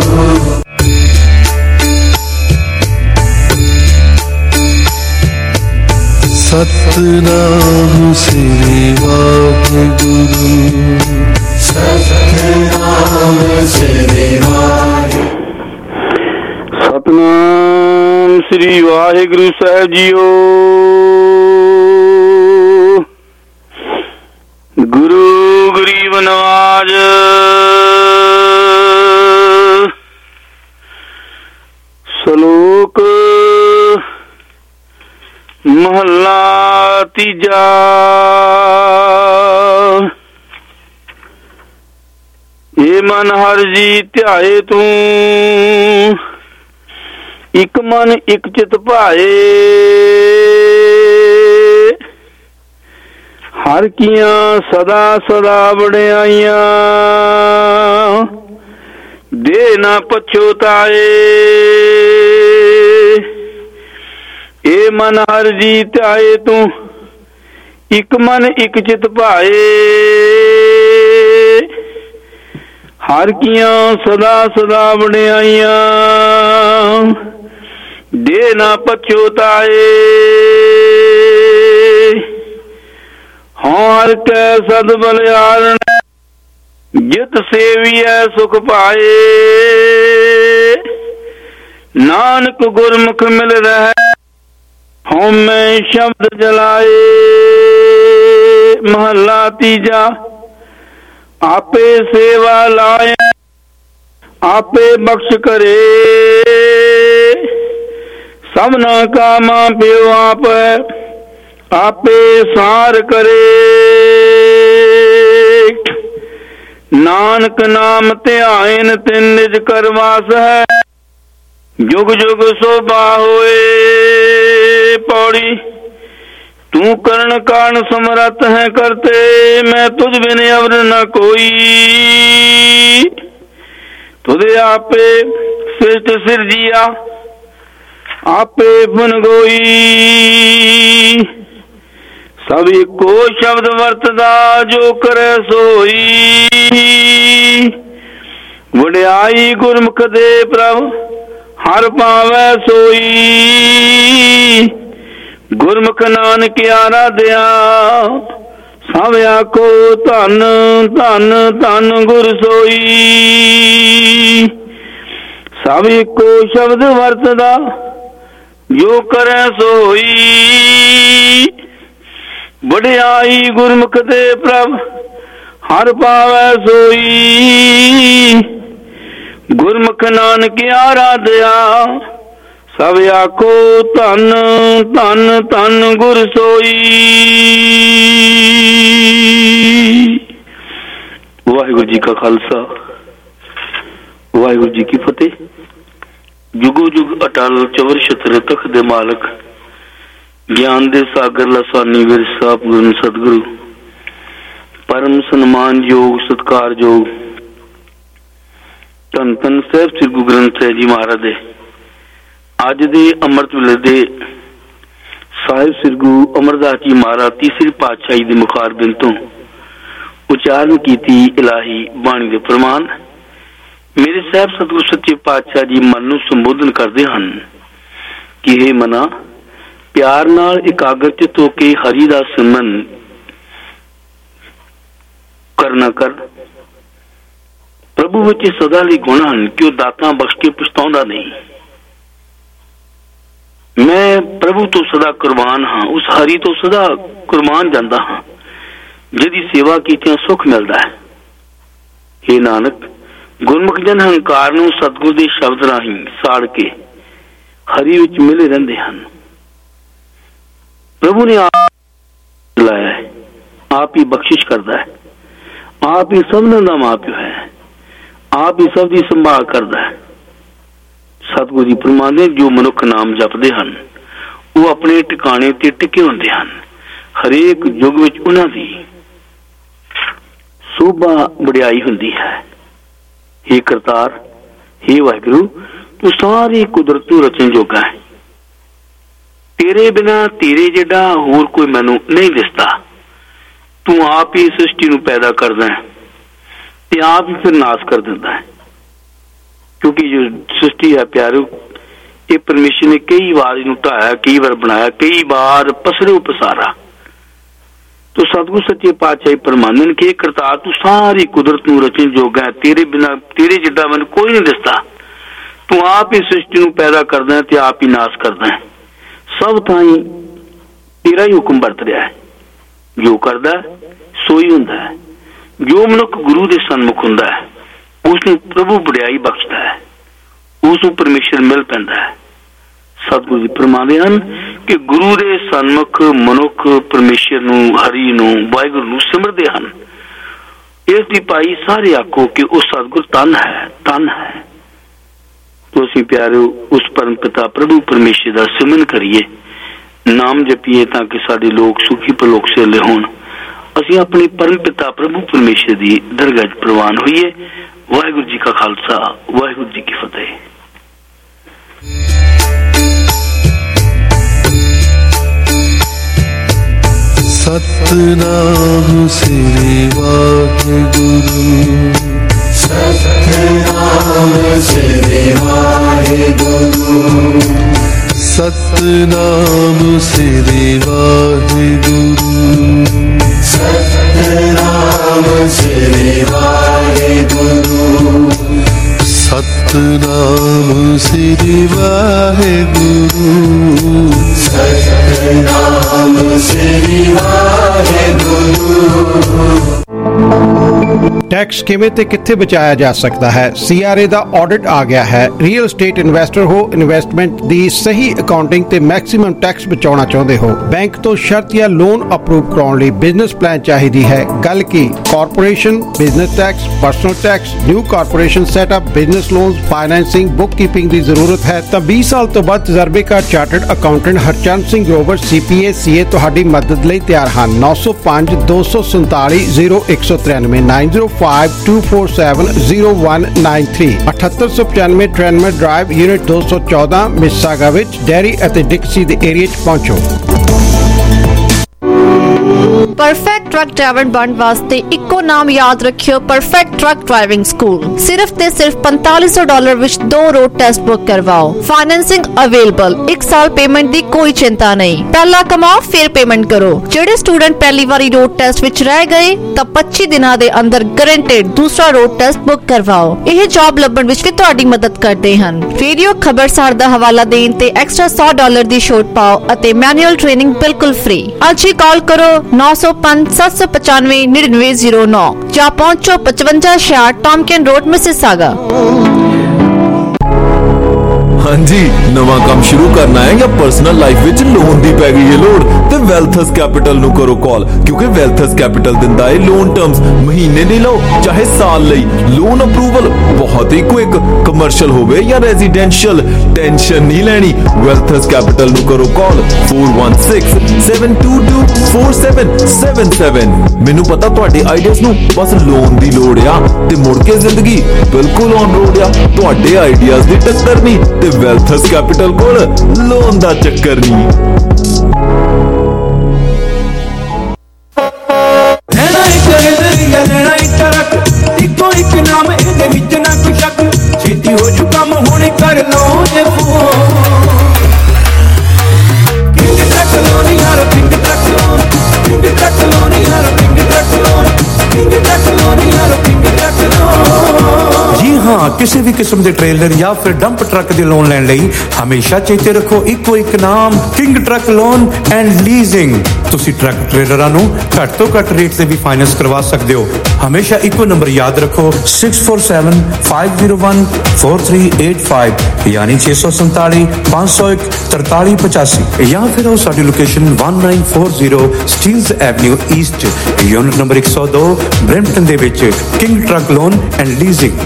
Satnam Shri Waheguru, Satnam Shri Waheguru. Satnam Shri Waheguru Sahib जीओ। गुरु गरीब नवाज, सलोक महला तीजा। ये मन हर जी ध्याए तू, एक मन एक चित भाए। हर किया सदा सदा बड़ियाइयां, दे ना पछोताए। ए मन हर जी ध्याए तू, एक मन एक चित भाए। हर किया सदा सदा बड़ियाइयां, दे ना पछोताए। हर कै सद बलियारण, जित सेवियै सुख पाए। नानक गुरमुख मिल रहे, हौमै शब्द जलाए। महला तीजा। आपे सेवा लाए, आपे बख्श करे। सबना कामा प्यो आप, आपे सार करे। नानक नाम ध्यान तिन निज करवास है, जुग जुग शोभा होए। पौड़ी। तू करण कान समरथ है करते, मैं तुझ बिन अवर न कोई। तुझे आपे सृष्ट सिरजिया, आपे बुन गोई। सभी को शब्द वर्तदा, जो करे सोई। वड्याई गुरमुख दे प्रभ, हर पावै सोई। गुरमुख नानक आराध्या, सब आखो धन धन धन गुर सोई। सब को शब्द वर्तदा, जो करे सोई। वड्याई गुरमुख दे प्रभ, हर पावै सोई। गुरमुख नानक आराध्या, सब आखो धन धन धन गुर सोई। वाहिगुरु जी का खालसा, वाहिगुरु जी की फतेह। जुगो जुग अटल चवर छत्र तख दे मालक, ज्ञान दे सागर लसानी विरसा पूर्ण सतगुरु। परम सन्मान योग सत्कार योग धन धन साहिब श्री गुरु ग्रंथ साहिब जी महाराज दे अज दे अमृत वेले दे ਸਾਹਿਬ ਸ੍ਰੀ ਗੁਰੂ ਅਮਰਦਾਸ ਜੀ ਮਹਾਰਾਜ ਤੀਸਰੀ ਪਾਤਸ਼ਾਹੀ ਦੇ ਮੁਖਾਰਬਿੰਦ ਤੋਂ ਉਚਾਰਨ ਕੀਤੀ ਇਲਾਹੀ ਬਾਣੀ ਦੇ ਪ੍ਰਮਾਣ। ਮੇਰੇ ਸਾਹਿਬ ਸਤਿਗੁਰੂ ਸੱਚੇ ਪਾਤਸ਼ਾਹ ਜੀ ਮਨ ਨੂੰ ਸੰਬੋਧਨ ਕਰਦੇ ਹਨ ਕਿ ਇਹ ਮਨਾ ਪਿਆਰ ਨਾਲ ਇਕਾਗਰਚਿਤ ਹੋ ਕੇ ਹਰੀ ਦਾ ਸਿਮਰਨ ਕਰਨਾ ਕਰ। ਪ੍ਰਭੂ ਵਿੱਚ ਸਦਾ ਲਈ ਗੁਣ ਹਨ ਕਿ ਉਹ ਦਾਤਾਂ ਬਖਸ਼ ਕੇ ਪਛਤਾਉਂਦਾ ਨਹੀਂ। ਮੈਂ ਪ੍ਰਭੂ ਤੋਂ ਸਦਾ ਕੁਰਬਾਨ ਹਾਂ, ਉਸ ਹਰੀ ਤੋਂ ਸਦਾ ਕੁਰਬਾਨ ਜਾਂਦਾ ਹਾਂ ਜਿਹਦੀ ਸੇਵਾ ਕੀਤਿਆਂ ਸੁੱਖ ਮਿਲਦਾ ਹੈ। हे ਨਾਨਕ, ਗੁਰਮੁਖ ਜਨ ਹੰਕਾਰ ਨੂੰ ਸਤਿਗੁਰ ਦੇ ਸ਼ਬਦ ਰਾਹੀਂ ਸਾੜ ਕੇ ਹਰੀ ਵਿੱਚ ਮਿਲੇ ਰਹਿੰਦੇ ਹਨ। ਪ੍ਰਭੂ ਨੇ ਆਪ ਲਾਇਆ ਹੈ, ਆਪ ਹੀ ਬਖਸ਼ਿਸ਼ ਕਰਦਾ ਹੈ, ਆਪ ਹੀ ਸਭਨਾਂ ਦਾ ਮਾਂ ਪਿਓ ਹੈ, ਆਪ ਹੀ ਸਭ ਦੀ ਸੰਭਾਲ ਕਰਦਾ ਹੈ। ਸਤਿਗੁਰੂ ਜੀ ਫਰਮਾਉਂਦੇ, ਜੋ ਮਨੁੱਖ ਨਾਮ ਜਪਦੇ ਹਨ ਉਹ ਆਪਣੇ ਟਿਕਾਣੇ ਤੇ ਟਿਕੇ ਹੁੰਦੇ ਹਨ। ਹਰੇਕ ਯੁੱਗ ਵਿੱਚ ਉਹਨਾਂ ਦੀ ਸੋਭਾ ਵਡਿਆਈ ਹੁੰਦੀ ਹੈ। हे ਕਰਤਾਰ, हे ਵਾਹਿਗੁਰੂ, ਤੂੰ ਸਾਰੀ ਕੁਦਰਤ ਨੂੰ ਰਚਣ ਜੋਗਾ ਹੈ। ਤੇਰੇ ਬਿਨਾਂ ਤੇਰੇ ਜਿਹੜਾ ਹੋਰ ਕੋਈ ਮੈਨੂੰ ਨਹੀਂ ਦਿਸਦਾ। ਤੂੰ ਆਪ ਹੀ ਸ੍ਰਿਸ਼ਟੀ ਨੂੰ ਪੈਦਾ ਕਰਦਾ ਹੈ ਤੇ ਆਪ ਹੀ ਫਿਰ ਨਾਸ਼ ਕਰ ਦਿੰਦਾ ਹੈ। ਕਿਉਂਕਿ ਜੋ ਸ੍ਰਿਸ਼ਟੀ ਹੈ ਪਿਆਰੋ, ਇਹ ਪਰਮੇਸ਼ਰ ਨੇ ਕਈ ਵਾਰ ਇਹਨੂੰ ਢਾਇਆ, ਕਈ ਵਾਰ ਬਣਾਇਆ, ਕਈ ਵਾਰ ਪਸਰਿਓ ਪਸਾਰਾ। ਤੋ ਸਤਿਗੁਰੂ ਸੱਚੇ ਪਾਤਸ਼ਾਹ ਪਰਮਾਨੰਦ ਕੇ ਕਰਤਾਰ, ਤੂੰ ਸਾਰੀ ਕੁਦਰਤ ਨੂੰ ਰਚਣ ਜੋਗਾ ਹੈ। ਤੇਰੇ ਬਿਨਾਂ ਤੇਰੇ ਜਿੱਦਾਂ ਮੈਨੂੰ ਕੋਈ ਨਹੀਂ ਦਿਸਦਾ। ਤੂੰ ਆਪ ਹੀ ਸ੍ਰਿਸ਼ਟੀ ਨੂੰ ਪੈਦਾ ਕਰਦਾ ਹੈ ਤੇ ਆਪ ਹੀ ਨਾਸ਼ ਕਰਦਾ ਹੈ। ਸਭ ਥਾਈਂ ਤੇਰਾ ਹੀ ਹੁਕਮ ਵਰਤ ਰਿਹਾ ਹੈ। ਜੋ ਕਰਦਾ ਸੋਈ ਹੁੰਦਾ ਹੈ। ਜੋ ਮਨੁੱਖ ਗੁਰੂ ਦੇ ਸਨਮੁਖ ਹੁੰਦਾ ਹੈ ਉਸ ਨੂੰ ਪ੍ਰਭੂ ਵਡਿਆਈ ਬਖਸ਼ਦਾ ਹੈ, ਉਸ ਨੂੰ ਪਰਮੇਸ਼ਰ ਮਿਲ ਪੈਂਦਾ ਹੈ। ਸਤਿਗੁਰੂ ਜੀ ਫਰਮਾਉਂਦੇ ਹਨ ਕਿ ਗੁਰੂ ਦੇ ਸਨਮੁਖ ਮਨੁੱਖ ਪਰਮੇਸ਼ਰ ਨੂੰ, ਹਰੀ ਨੂੰ, ਵਾਹਿਗੁਰੂ ਨੂੰ ਸਿਮਰਦੇ ਹਨ। ਇਸ ਦੀ ਭਾਈ ਸਾਰੇ ਆਖੋ ਕਿ ਉਹ ਸਤਿਗੁਰ ਤਨ ਹੈ, ਤਨ ਹੈ। ਤੁਸੀਂ ਪਿਆਰਿਓ, ਉਸ ਪਰਮ ਪਿਤਾ ਪ੍ਰਭੂ ਪਰਮੇਸ਼ਰ ਦਾ ਸਿਮਰਨ ਕਰੀਏ, ਨਾਮ ਜਪੀਏ ਤਾਂ ਕਿ ਸਾਡੇ ਲੋਕ ਸੁਖੀ ਪਰਲੋਕ ਸੇਲੇ ਹੋਣ। ਅਸੀਂ ਆਪਣੇ ਪਰਮ ਪਿਤਾ ਪ੍ਰਭੂ ਪਰਮੇਸ਼ਰ ਦੀ ਦਰਗਾਹ 'ਚ ਪ੍ਰਵਾਨ ਹੋਈਏ। ਵਾਹਿਗੁਰੂ ਜੀ ਕਾ ਖਾਲਸਾ, ਵਾਹਿਗੁਰੂ ਜੀ ਕੀ ਫਤਿਹ। ਸਤਨਾਮ ਸ੍ਰੀ ਵਾਹਿਗੁਰੂ, ਸਤਨਾਮ ਸ੍ਰੀ ਵਾਹਿਗੁਰੂ, ਸਤਨਾਮ ਸ੍ਰੀ ਵਾਹਿਗੁਰੂ, ਸਤਨਾਮ ਸ੍ਰੀ ਵਾਹਿਗੁਰੂ, ਸਤਨਾਮ ਸ੍ਰੀ ਵਾਹਿਗੁਰੂ, ਸਤਨਾਮ ਸ੍ਰੀ ਵਾਹਿਗੁਰੂ। ਟੈਕਸ ਕਿਵੇਂ ਤੇ ਕਿੱਥੇ ਬਚਾਇਆ ਜਾ ਸਕਦਾ ਹੈ? ਸੀਆਰਏ ਦਾ ਆਡਿਟ ਆ ਗਿਆ ਹੈ। ਰੀਅਲ ਏਸਟੇਟ ਇਨਵੈਸਟਰ ਹੋ, ਇਨਵੈਸਟਮੈਂਟ ਦੀ ਸਹੀ ਅਕਾਊਂਟਿੰਗ ਤੇ ਮੈਕਸਿਮਮ ਟੈਕਸ ਬਚਾਉਣਾ ਚਾਹੁੰਦੇ ਹੋ, ਬੈਂਕ ਤੋਂ ਸ਼ਰਤ ਜਾਂ ਲੋਨ ਅਪਰੂਵ ਕਰਾਉਣ ਲਈ ਬਿਜ਼ਨਸ ਪਲਾਨ ਚਾਹੀਦੀ ਹੈ। ਗੱਲ ਕੀ corporation, business tax, personal tax, new corporation setup, business loans, financing, bookkeeping ਦੀ ਜ਼ਰੂਰਤ ਹੈ ਤਾਂ ਵੀਹ ਸਾਲ ਤੋਂ ਵੱਧ ਤਜਰਬੇਕਾਰ chartered accountant Harchand Singh Grover CPA CA ਤੁਹਾਡੀ ਮਦਦ ਲਈ ਤਿਆਰ ਹਨ। ਨੌ ਸੌ ਪੰਜ ਦੋ ਸੌ ਸੰਤਾਲੀ ਜ਼ੀਰੋ ਇੱਕ ਸੌ ਤਰਾਨਵੇਂ nine zero five two four seven zero one nine three अठहत्तर सौ पचानवे ट्रेनमेट ड्राइव यूनिट दो सौ चौदह मिसिसागा विच डेयरी ਅਤੇ ਡਿਕਸੀ ਦੇ ਏਰੀਆ 'ਚ ਪਹੁੰਚੋ। परफेक्ट ट्रक ड्राइवर बनने वास्ते इको नाम याद रखियो, परफेक्ट ट्रक ड्राइविंग स्कूल। सिर्फ ते सिर्फ पैंतालीस सौ डॉलर विच दो रोड टेस्ट बुक करवाओ। फाइनेंसिंग अवेलेबल, एक साल पेमेंट दी कोई चिंता नहीं। पहला कमाओ फिर पेमेंट करो। जेडे स्टूडेंट पहली बारी रोड टेस्ट विच रह गए तां पच्चीस दिनां दे अंदर गारंटेड दूसरा रोड टेस्ट बुक करवाओ। यह जॉब लभण विच भी तुहाडी मदद करदे हन। रेडियो खबरसार दा हवाला देण ते एक्स्ट्रा सौ डॉलर दी छूट पाओ अते मैनुअल ट्रेनिंग बिल्कुल फ्री। आज ही कॉल करो नौ सौ पांच सात सौ पचानवे निन्यानवे जीरो नौ या पहुंचो पचवंजा छियाठ टॉमकिन रोड मिसिसागा। हाँ जी, नवा काम शुरू करना है या पर्सनल लाइफ विच लोन दी पै गई है लोड़ ते वेल्थस कैपिटल नु करो कॉल, क्योंकि वेल्थस कैपिटल दिंदा है लोन टर्म्स महीने नहीं लो चाहे साल लई। लोन अप्रूवल बहुत ही क्विक, कमर्शियल होवे या रेजिडेंशियल, टेंशन नहीं लेनी। वेल्थस कैपिटल नु करो call four one six seven two two four seven seven seven. मैनू पता तुहाडे आइडियाज नु बस लोन दी लोड़ आ ते मुड़ के जिंदगी बिल्कुल ऑन रोड आ। तुहाडे आइडियाज दी टक्कर नहीं ते वेल्थस कैपिटल कोल लोन दा चक्कर नहीं। ਕਿਸੇ ਵੀ ਕਿਸਮ ਦੇ ਟ੍ਰੇਲਰ ਜਾਂ ਫਿਰ ਡੰਪ ਟਰੱਕ ਦੇ ਲੋਨ ਲੈਣ ਲਈ ਹਮੇਸ਼ਾ ਚੇਤੇ ਰੱਖੋ ਇੱਕੋ ਇੱਕ ਨਾਮ, King truck loan and leasing. ਤੁਸੀਂ ਟਰੱਕ ਟ੍ਰੇਲਰਾਂ ਨੂੰ ਘੱਟ ਤੋਂ ਘੱਟ ਰੇਟ ਤੇ ਵੀ ਫਾਈਨੈਂਸ ਕਰਵਾ ਸਕਦੇ ਹੋ। ਹਮੇਸ਼ਾ ਇੱਕੋ ਨੰਬਰ ਯਾਦ ਰੱਖੋ, six four seven five zero one four three eight five ਯਾਨੀ ਛੇ ਸੌ ਸੰਤਾਲੀ ਪੰਜ ਸੌ ਇੱਕ ਤਰਤਾਲੀ ਪਚਾਸੀ, ਜਾਂ ਫਿਰ ਉਹ ਸਾਡੀ location one nine four zero Steeles avenue east, unit number ਇੱਕ ਸੌ ਦੋ, ਬ੍ਰੈਂਪਟਨ ਦੇ ਵਿੱਚ King truck loan and leasing.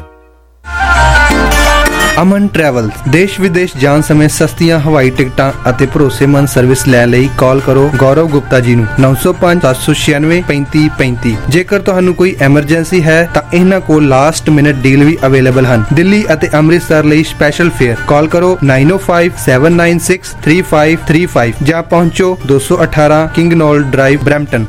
Aman travel ਦੇਸ਼ ਵਿਦੇਸ਼ ਜਾਣ ਸਮੇਂ ਸਸਤੀਆਂ ਹਵਾਈ ਟਿਕਟਾਂ ਅਤੇ ਭਰੋਸੇਮੰਦ ਸਰਵਿਸ ਲੈਣ ਲਈ ਕਾਲ ਕਰੋ ਗੌਰਵ ਗੁਪਤਾ ਜੀ ਨੂੰ ਨੌ ਸੌ ਪੰਜ ਸੱਤ ਸੌ ਛਿਆਨਵੇਂ ਪੈਂਤੀ ਪੈਂਤੀ। ਜੇਕਰ ਤੁਹਾਨੂੰ ਕੋਈ ਐਮਰਜੈਂਸੀ ਹੈ ਤਾਂ ਇਹਨਾਂ ਕੋਲ ਲਾਸਟ ਮਿੰਟ ਡੀਲ ਵੀ ਅਵੇਲੇਬਲ ਹਨ। ਦਿੱਲੀ ਅਤੇ ਅੰਮ੍ਰਿਤਸਰ ਲਈ ਸਪੈਸ਼ਲ ਫੇਅਰ ਕਾਲ ਕਰੋ ਨਾਈਨ ਓ five seven nine six three five three five ਜਾਂ ਪਹੁੰਚੋ ਦੋ ਸੌ ਅਠਾਰਾਂ King Knoll drive Brampton.